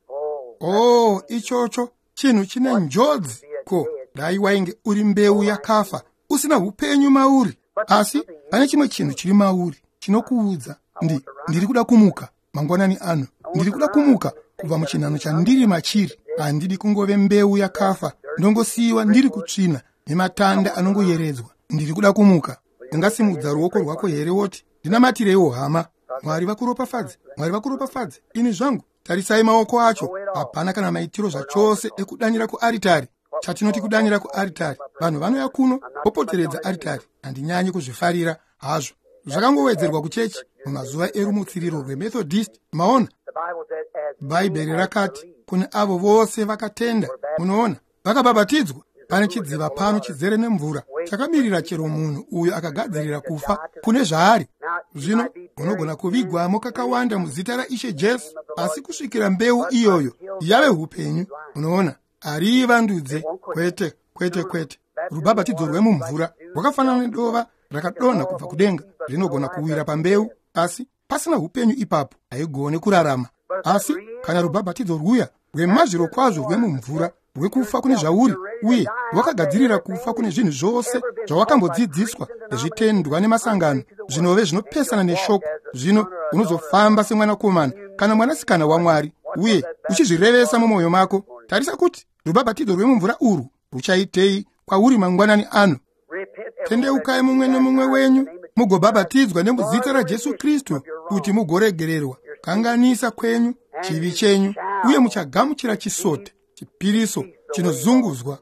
Ichocho chinhu chine njodzi. Ko, dai wainge uri mbeu yakafa, usina upenyu mauri. Asi pane chimwe chinhu chiri mauri chinokuudza, ndiri kuda kumuka mangwanani ano, ndiri kuda kumuka kubva muchinhano chandiri machiri. Handidi kungove mbeu yakafa, ndongosiyiwa ndiri kutsvina nematanda anongoyeredzwa. Ndiri kuda kumuka. Ungasimudza ruoko rwako here woti ndinamatireiwo hama? Mwari vakuropafadze, Mwari vakuropafadze. Ini zvangu, tarisai maoko acho. Hapana kana maitiro zvachose ekudanyira kuaritari. Chatinoti kudanyira kuaritari, vanhu vanouya kuno vopoteredza aritari. Handinyanyi kuzvifarira hazvo. Zvakangowedzerwa kuchechi mumazuva erumutsiriro rwemethodist. Maona, Bhaibheri rakati kune avo vose vakatenda, munoona, vakabhabhatidzwa. Pane chidziva pano chizere nemvura, chakamirira chero munhu uyo akagadzirira kufa kune zvaari. Zvino unogona kuvigwamo kakawanda muzita raIshe Jesu, asi kusvikira mbeu iyoyo yave upenyu, munoona, harivandudze. Kwete. Rubhabhatidzo rwemumvura rwakafanana nedova rakadonha kubva kudenga, rinogona kuwira pambeu, asi pasina upenyu ipapo haigone kurarama. Asi kana rubhabhatidzo rwuya rwemazviro kwazvo rwemumvura, rwekufa kune zvauri, uye wakagadzirira kufa kune zvinhu zvose zvawakambodzidziswa, zvitendwa nemasangano, zvinove zvinopesana neshoko, zvino unozofamba semwanakomana kana mwanasikana waMwari, uye uchizvirevesa mumwoyo mako. Tarisa kuti rubhabhatidzo rwemumvura urwu ruchaitei kwauri mangwanani ano. Tendeukai mumwe nemumwe wenyu mugobhabhatidzwa nemuzita raJesu Kristu kuti mugoregererwa kanganisa kwenyu, chivi chenyu, uye muchagamuchira chisote, chipiriso chinozunguzwa.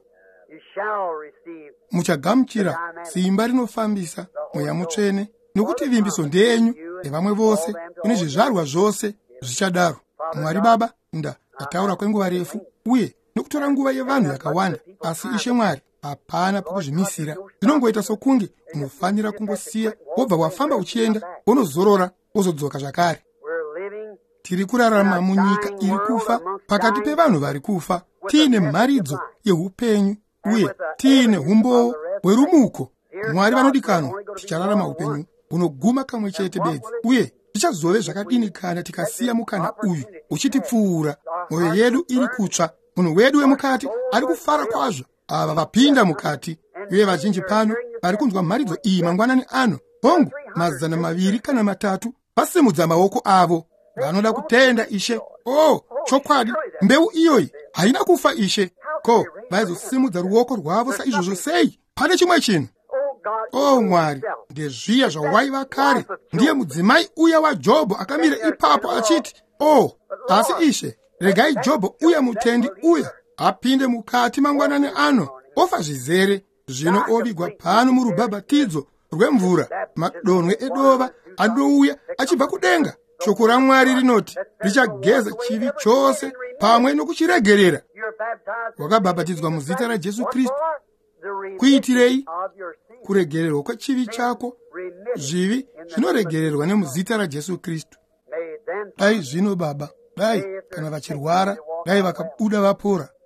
Muchagamuchira simba rinofambisa, mweya mutsvene, nokuti vimbiso ndeyenyu nevamwe vose, ine zvizvarwa zvose zvichadaro. Mwari Baba ndataura kwenguva refu, uye nokutora nguva yevanhu yakawanda, asi Ishe Mwari hapana pokuzvimisira. Zvinongoita sokunge unofanira kungosiya wobva wafamba uchienda, unozorora wozodzoka zvakare. Tiri kurarama munyika iri kufa, pakati pevanhu vari kufa. Tiine mharidzo yeupenyu, uye tiine umbowo hwerumuko. Mwari vanodikanwa, tichararama upenyu hunoguma kamwe chete bedzi, uye tichazove zvakadini kana tikasiya mukana uyu uchitipfuura. Mwoyo yedu iri kutsva, munhu wedu wemukati ari kufara kwazvo. Ava vapinda mukati, uye vazhinji pano vari kunzwa mharidzo iyi mangwanani ano. Hongu 200 kana 3 vasimudza maoko avo, vanoda kutenda Ishe. Chokwadi, mbeu iyoyi haina kufa Ishe. Ko, vaizosimudza ruoko rwavo saizvozvo sei? Pane chimwe chinhu. Mwari, ndezviya zvawaiva kare. Ndiye mudzimai uya waJobho akamira ipapo achiti, asi Ishe, regai Jobho uya mutendi uya apinde mukati mangwanani ano, ofa zvizere. Zvino ovigwa pano murubhabhatidzo rwemvura, madonhwe edova anouya achibva kudenga. Shoko raMwari rinoti richageza chivi chose pamwe nokuchiregerera. Wakabhabhatidzwa muzita raJesu Kristu. Kuitirei? Kuregererwa kwechivi chako. Zvivi zvinoregererwa nemuzita raJesu Kristu. Dai zvino Baba, dai kana vachirwara, dai vakabuda vapora,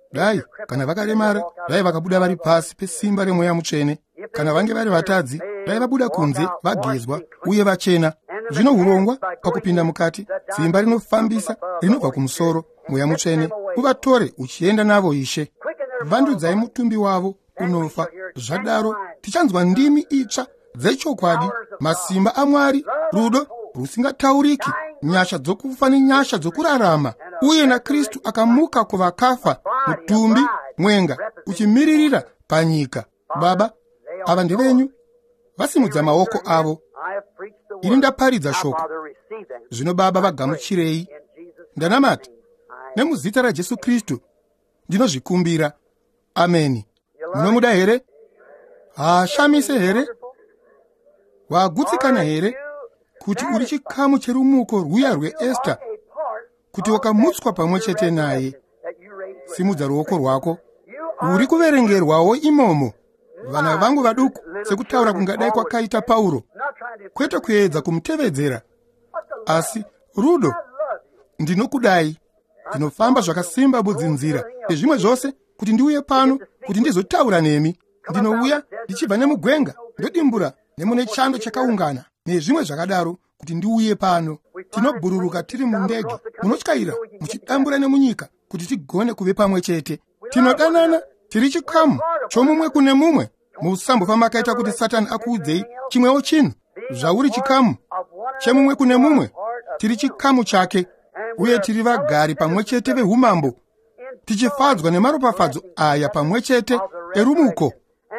dai kana vakaremara dai vakabuda vari pasi pesimba remweya mutsvene, kana vange vari vatadzi dai vabuda kunze vagezwa uye vachena. Zvino urongwa pakupinda mukati, simba rinofambisa rinobva kumusoro, mweya mutsvene uvatore uchienda navo Ishe. Vandudzai mutumbi wavo unofa, zvadaro tichanzwa ndimi itsva dzechokwadi, masimba aMwari, rudo rusingatauriki, nyasha dzokufa nenyasha dzokurarama, uye naKristu akamuka kuvakafa, mutumbi mwenga uchimiririra panyika. Baba, ava ndevenyu, vasimudza maoko avo. Ini ndaparidza shoko. Zvino Baba, vagamuchirei. Ndanamata nemuzita raJesu Kristu ndinozvikumbira. Ameni. Munomuda here? Haashamise here? Wagutsikana here kuti uri chikamu cherumuko rwuya rweEsta, kuti wakamutswa pamwe chete naye? Simudza ruoko rwako. Uri kuverengerwawo imomo. Vana vangu vaduku, sekutaura kungadai kwakaita Pauro, kwete kuedza kumutevedzera, asi rudo. Ndinokudai, ndinofamba zvakasimba budzinzira nezvimwe zvose kuti ndiuye pano kuti ndizotaura nemi. Ndinouya ndichibva nemugwenga, ndodimbura nemune chando chakaungana nezvimwe zvakadaro kuti ndiuye pano. Tinobhururuka tiri mundege, munotyaira muchidambura nemunyika kuti tigone kuve pamwe chete. Tinodanana, tiri chikamu chomumwe kune mumwe. Musambofamba makaita kuti Satani akuudzei chimwewo chinhu. Zvauri chikamu chemumwe kune mumwe, tiri chikamu chake, uye tiri vagari pamwe chete veumambo, tichifadzwa nemaropafadzo aya pamwe chete erumuko.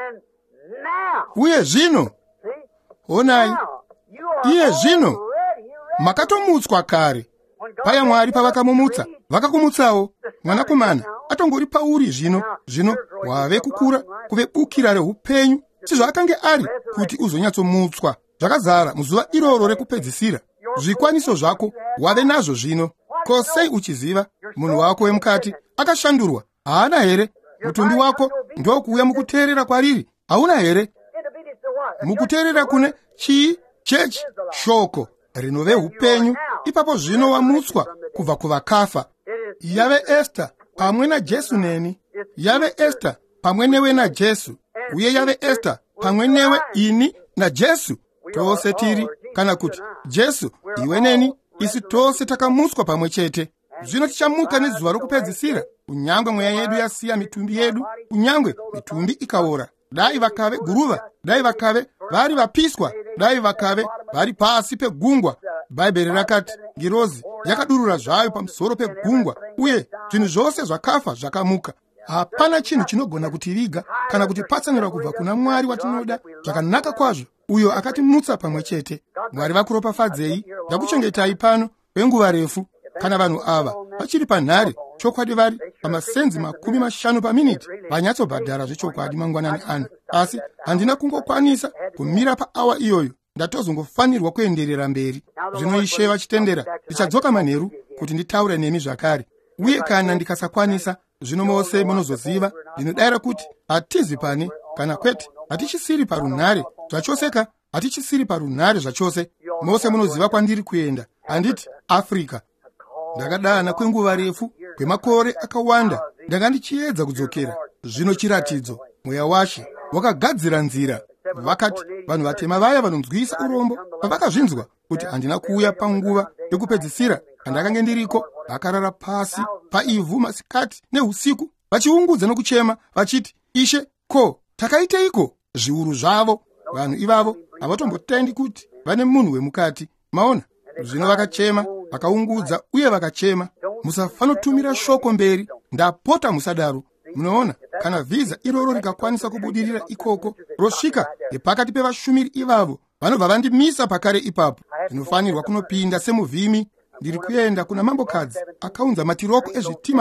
Uye zvino, onai, iye zvino makatomutswa kare. Paya Mwari pavakamumutsa, vakakumutsawo. Mwanakomana atongori pauri zvino wave kukura kuve bukira reupenyu, sizvo akange ari kuti uzonyatsomutswa. Zvakazara muzuva iroro rekupedzisira. Zvikwaniso zvako wave nazvo zvino. Ko, sei uchiziva munhu wako wemukati akashandurwa? Haana here? Mutumbi wako ndokuuya mukuteerera kwariri, hauna here? Mukuteerera kune chii? Chechi, shoko rinove upenyu. Ipapo zvino wamutswa kubva kuvakafa. Yave Esta pamwe naJesu neni, yave Esta pamwe newe naJesu, uye yave Esta pamwe newe ini naJesu. Tose tiri, kana kuti Jesu iwe neni, isi tose takamutswa pamwe chete. Zvino tichamuka nezuva rokupedzisira, kunyangwe mweya yedu yasiya mitumbi yedu, kunyangwe mitumbi ikaora. Dai vakave guruva, dai vakave vari vapiswa, dai vakave vari pasi pegungwa. Bhaibheri rakati ngirozi yakadurura zvayo pamusoro pegungwa, uye zvinhu zvose zvakafa zvakamuka. Hapana chinhu chinogona kutiviga kana kutipatsanura kubva kuna Mwari watinoda zvakanaka kwazvo, uyo akatimutsa pamwe chete. Mwari vakuropafadzei. Ndakuchengetai pano kwenguva refu. Kana vanhu ava vachiri panhare, chokwadi vari pamasenzi 50 paminiti, vanyatsobhadhara zvechokwadi mangwanani ano. Asi handina kungokwanisa kumira paawa iyoyo, ndatozongofanirwa kuenderera mberi. Zvino Ishe vachitendera, ndichadzoka manheru kuti nditaure nemi zvakare. Uye kana ndikasakwanisa, zvino mose munozoziva ndinodayira kuti hatizi pane, kana kwete hatichisiri parunhare zvachoseka, hatichisiri parunhare zvachose. Mose munoziva kwandiri kuenda, handiti Afrika. Ndakadana kwenguva refu, kwemakore akawanda, ndanga ndichiedza kudzokera. Zvino chiratidzo, mweya waShe wakagadzira nzira. Vakati vanhu vatema vaya vanonzwisa urombo pavakazvinzwa kuti handina kuuya panguva yokupedzisira, handakange ndiriko, vakarara pasi paivhu masikati neusiku, vachiungudza nokuchema vachiti, Ishe, ko, takaiteiko? Zviuru zvavo vanhu ivavo havatombotendi kuti vane munhu wemukati. Maona, zvino vakachema, vakaungudza uye vakachema. Musafanotumira shoko mberi, ndapota musadaro. Munoona, kana vhiza iroro rikakwanisa kubudirira ikoko, rosvika nepakati pevashumiri ivavo, vanobva vandimisa pakare ipapo. Ndinofanirwa kunopinda semuvhimi. Ndiri kuenda kuna mambokadzi akaunza matiroko ezvitima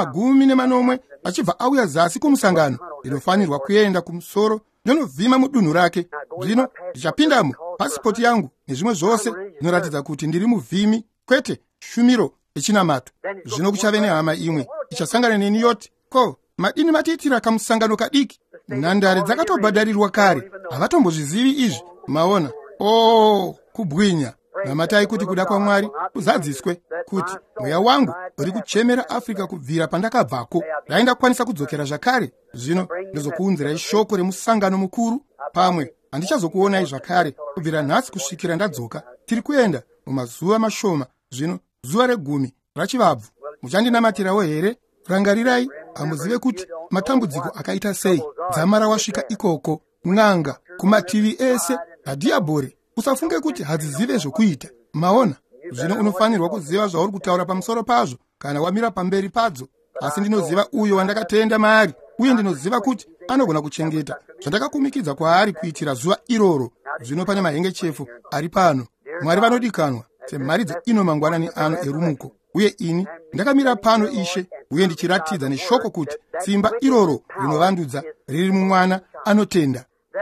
10 achibva auya zasi kumusangano. Ndinofanirwa kuenda kumusoro ndonovhima mudunhu rake. Zvino ndichapindamo pasipoti yangu nezvimwe zvose zvinoratidza kuti ndiri muvhimi, kwete shumiro yechinamato. Zvino kuchave nehama imwe ichasangana neni yoti, ko, madini matiitira kamusangano kadiki? Nhandare dzakatobhadharirwa kare, havatombozvizivi izvi. Maona, kubwinya. namatai kuti kuda kwaMwari kuzadziswe, kuti mweya wangu uri kuchemera Afrika kubvira pandakabvako. Dai ndakwanisa kudzokera zvakare, zvino ndizokuunzirai shoko remusangano mukuru. Pamwe handichazokuonai zvakare kubvira nhasi kusvikira ndadzoka. Tiri kuenda mumazuva mashoma, zvino zuva regumi rachivabvu. Muchandinamatirawo here? Rangarirai, hamuzive kuti matambudziko akaita sei dzamara wasvika ikoko, n'anga kumativi ese, nadhiabhori. Usafunge kuti hadzizive zvokuita. Maona, zvino unofanirwa kuziva zvauri kutaura pamusoro pazvo kana wamira pamberi padzo. Asi ndinoziva uyo wandakatenda maari, uye ndinoziva kuti anogona kuchengeta zvandakakumikidza kwaari kuitira zuva iroro. Zvino pane mahengechefu ari pano. Mwari vanodikanwa, semharidza ino mangwanani ano erumuko. Uye ini ndakamira pano, Ishe, uye ndichiratidza neshoko kuti simba iroro rinovandudza riri mumwana anotenda.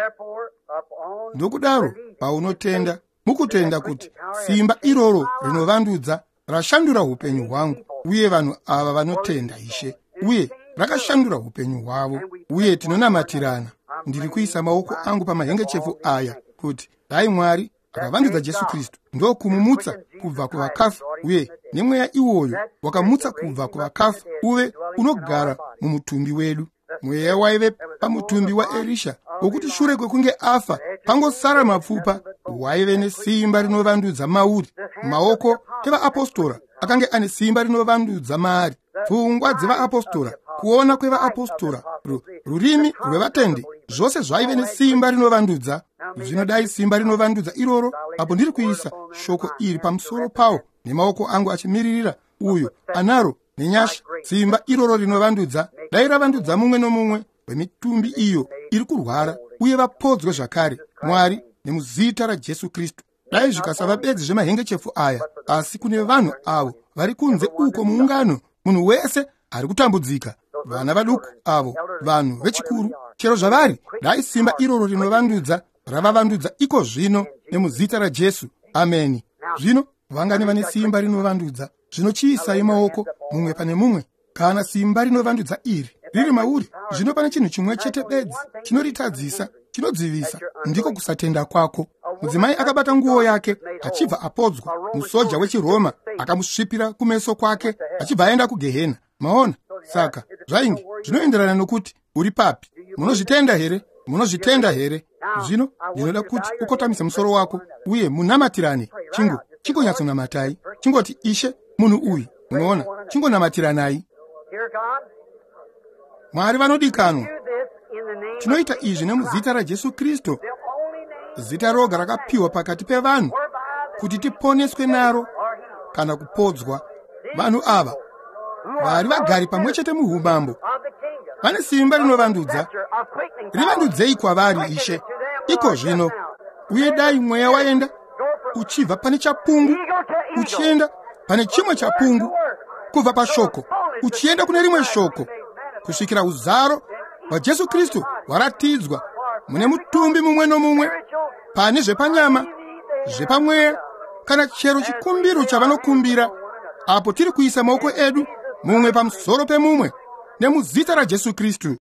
Ndokudaro paunotenda, mukutenda kuti simba iroro rinovandudza rashandura upenyu hwangu, uye vanhu ava vanotenda, Ishe, uye rakashandura upenyu hwavo, uye tinonamatirana. Ndiri kuisa maoko angu pamahengechefu aya kuti dai Mwari akavandudza Jesu Kristu ndokumumutsa kubva kuvakafu, uye nemweya iwoyo wakamutsa kubva kuvakafu uve unogara mumutumbi wedu. Mweya waive pamutumbi waErisha, wokuti shure kwekunge afa pangosara mapfupa, waive nesimba rinovandudza mauri. Maoko evaapostora akange ane simba rinovandudza maari. Pfungwa dzevaapostora, kuona kwevaapostora, rurimi rwevatendi, zvose zvaive nesimba rinovandudza. Zvinodai simba rinovandudza iroro, apo ndiri kuisa shoko iri pamusoro pawo nemaoko angu achimiririra uyo anaro nenyasha. Simba iroro rinovandudza dai ravandudza mumwe nomumwe wemitumbi iyo iri kurwara, uye vapodzwe zvakare Mwari nemuzita raJesu Kristu. Dai zvikasava bedzi zvemahengechefu aya, asi kune vanhu avo vari kunze uko muungano, munhu wese ari kutambudzika, vana vaduku avo, vanhu vechikuru, chero zvavari, dai simba iroro rinovandudza ravavandudza iko zvino nemuzita raJesu. Ameni. Zvino vangani vane simba rinovandudza, zvino chiisai maoko mumwe pane mumwe. Kana simba rinovandudza iri riri mauri, zvino pane chinhu chimwe chete bedzi chinoritadzisa, chinodzivisa, ndiko kusatenda kwako. Mudzimai akabata nguo yake achibva apodzwa, musoja wechiRoma akamusvipira kumeso kwake achibva aenda kuGehena. Maona, saka zvainge zvinoenderana nokuti uri papi. Munozvitenda here? Munozvitenda here? Zvino ndinoda kuti ukotamise musoro wako uye munamatirane. Chingonyatsonamatai. Chingoti, Ishe, munhu uyu, unoona, chingonamatiranai. Mwari vanodikanwa, tinoita izvi nemuzita raJesu Kristu, zita roga rakapiwa pakati pevanhu kuti tiponeswe naro kana kupodzwa. Vanhu ava vari vagari pamwe chete muumambo, vane simba rinovandudza. Rivandudzei kwavari, Ishe, iko zvino. Uye dai mweya waenda uchibva pane chapungu uchienda pane chimwe chapungu, kubva pashoko uchienda kune rimwe shoko, kusvikira uzaro hwaJesu Kristu hwaratidzwa mune mutumbi mumwe nomumwe, pane zvepanyama, zvepamweya, kana chero chikumbiro chavanokumbira. Apo tiri kuisa maoko edu mumwe pamusoro pemumwe nemuzita raJesu Kristu.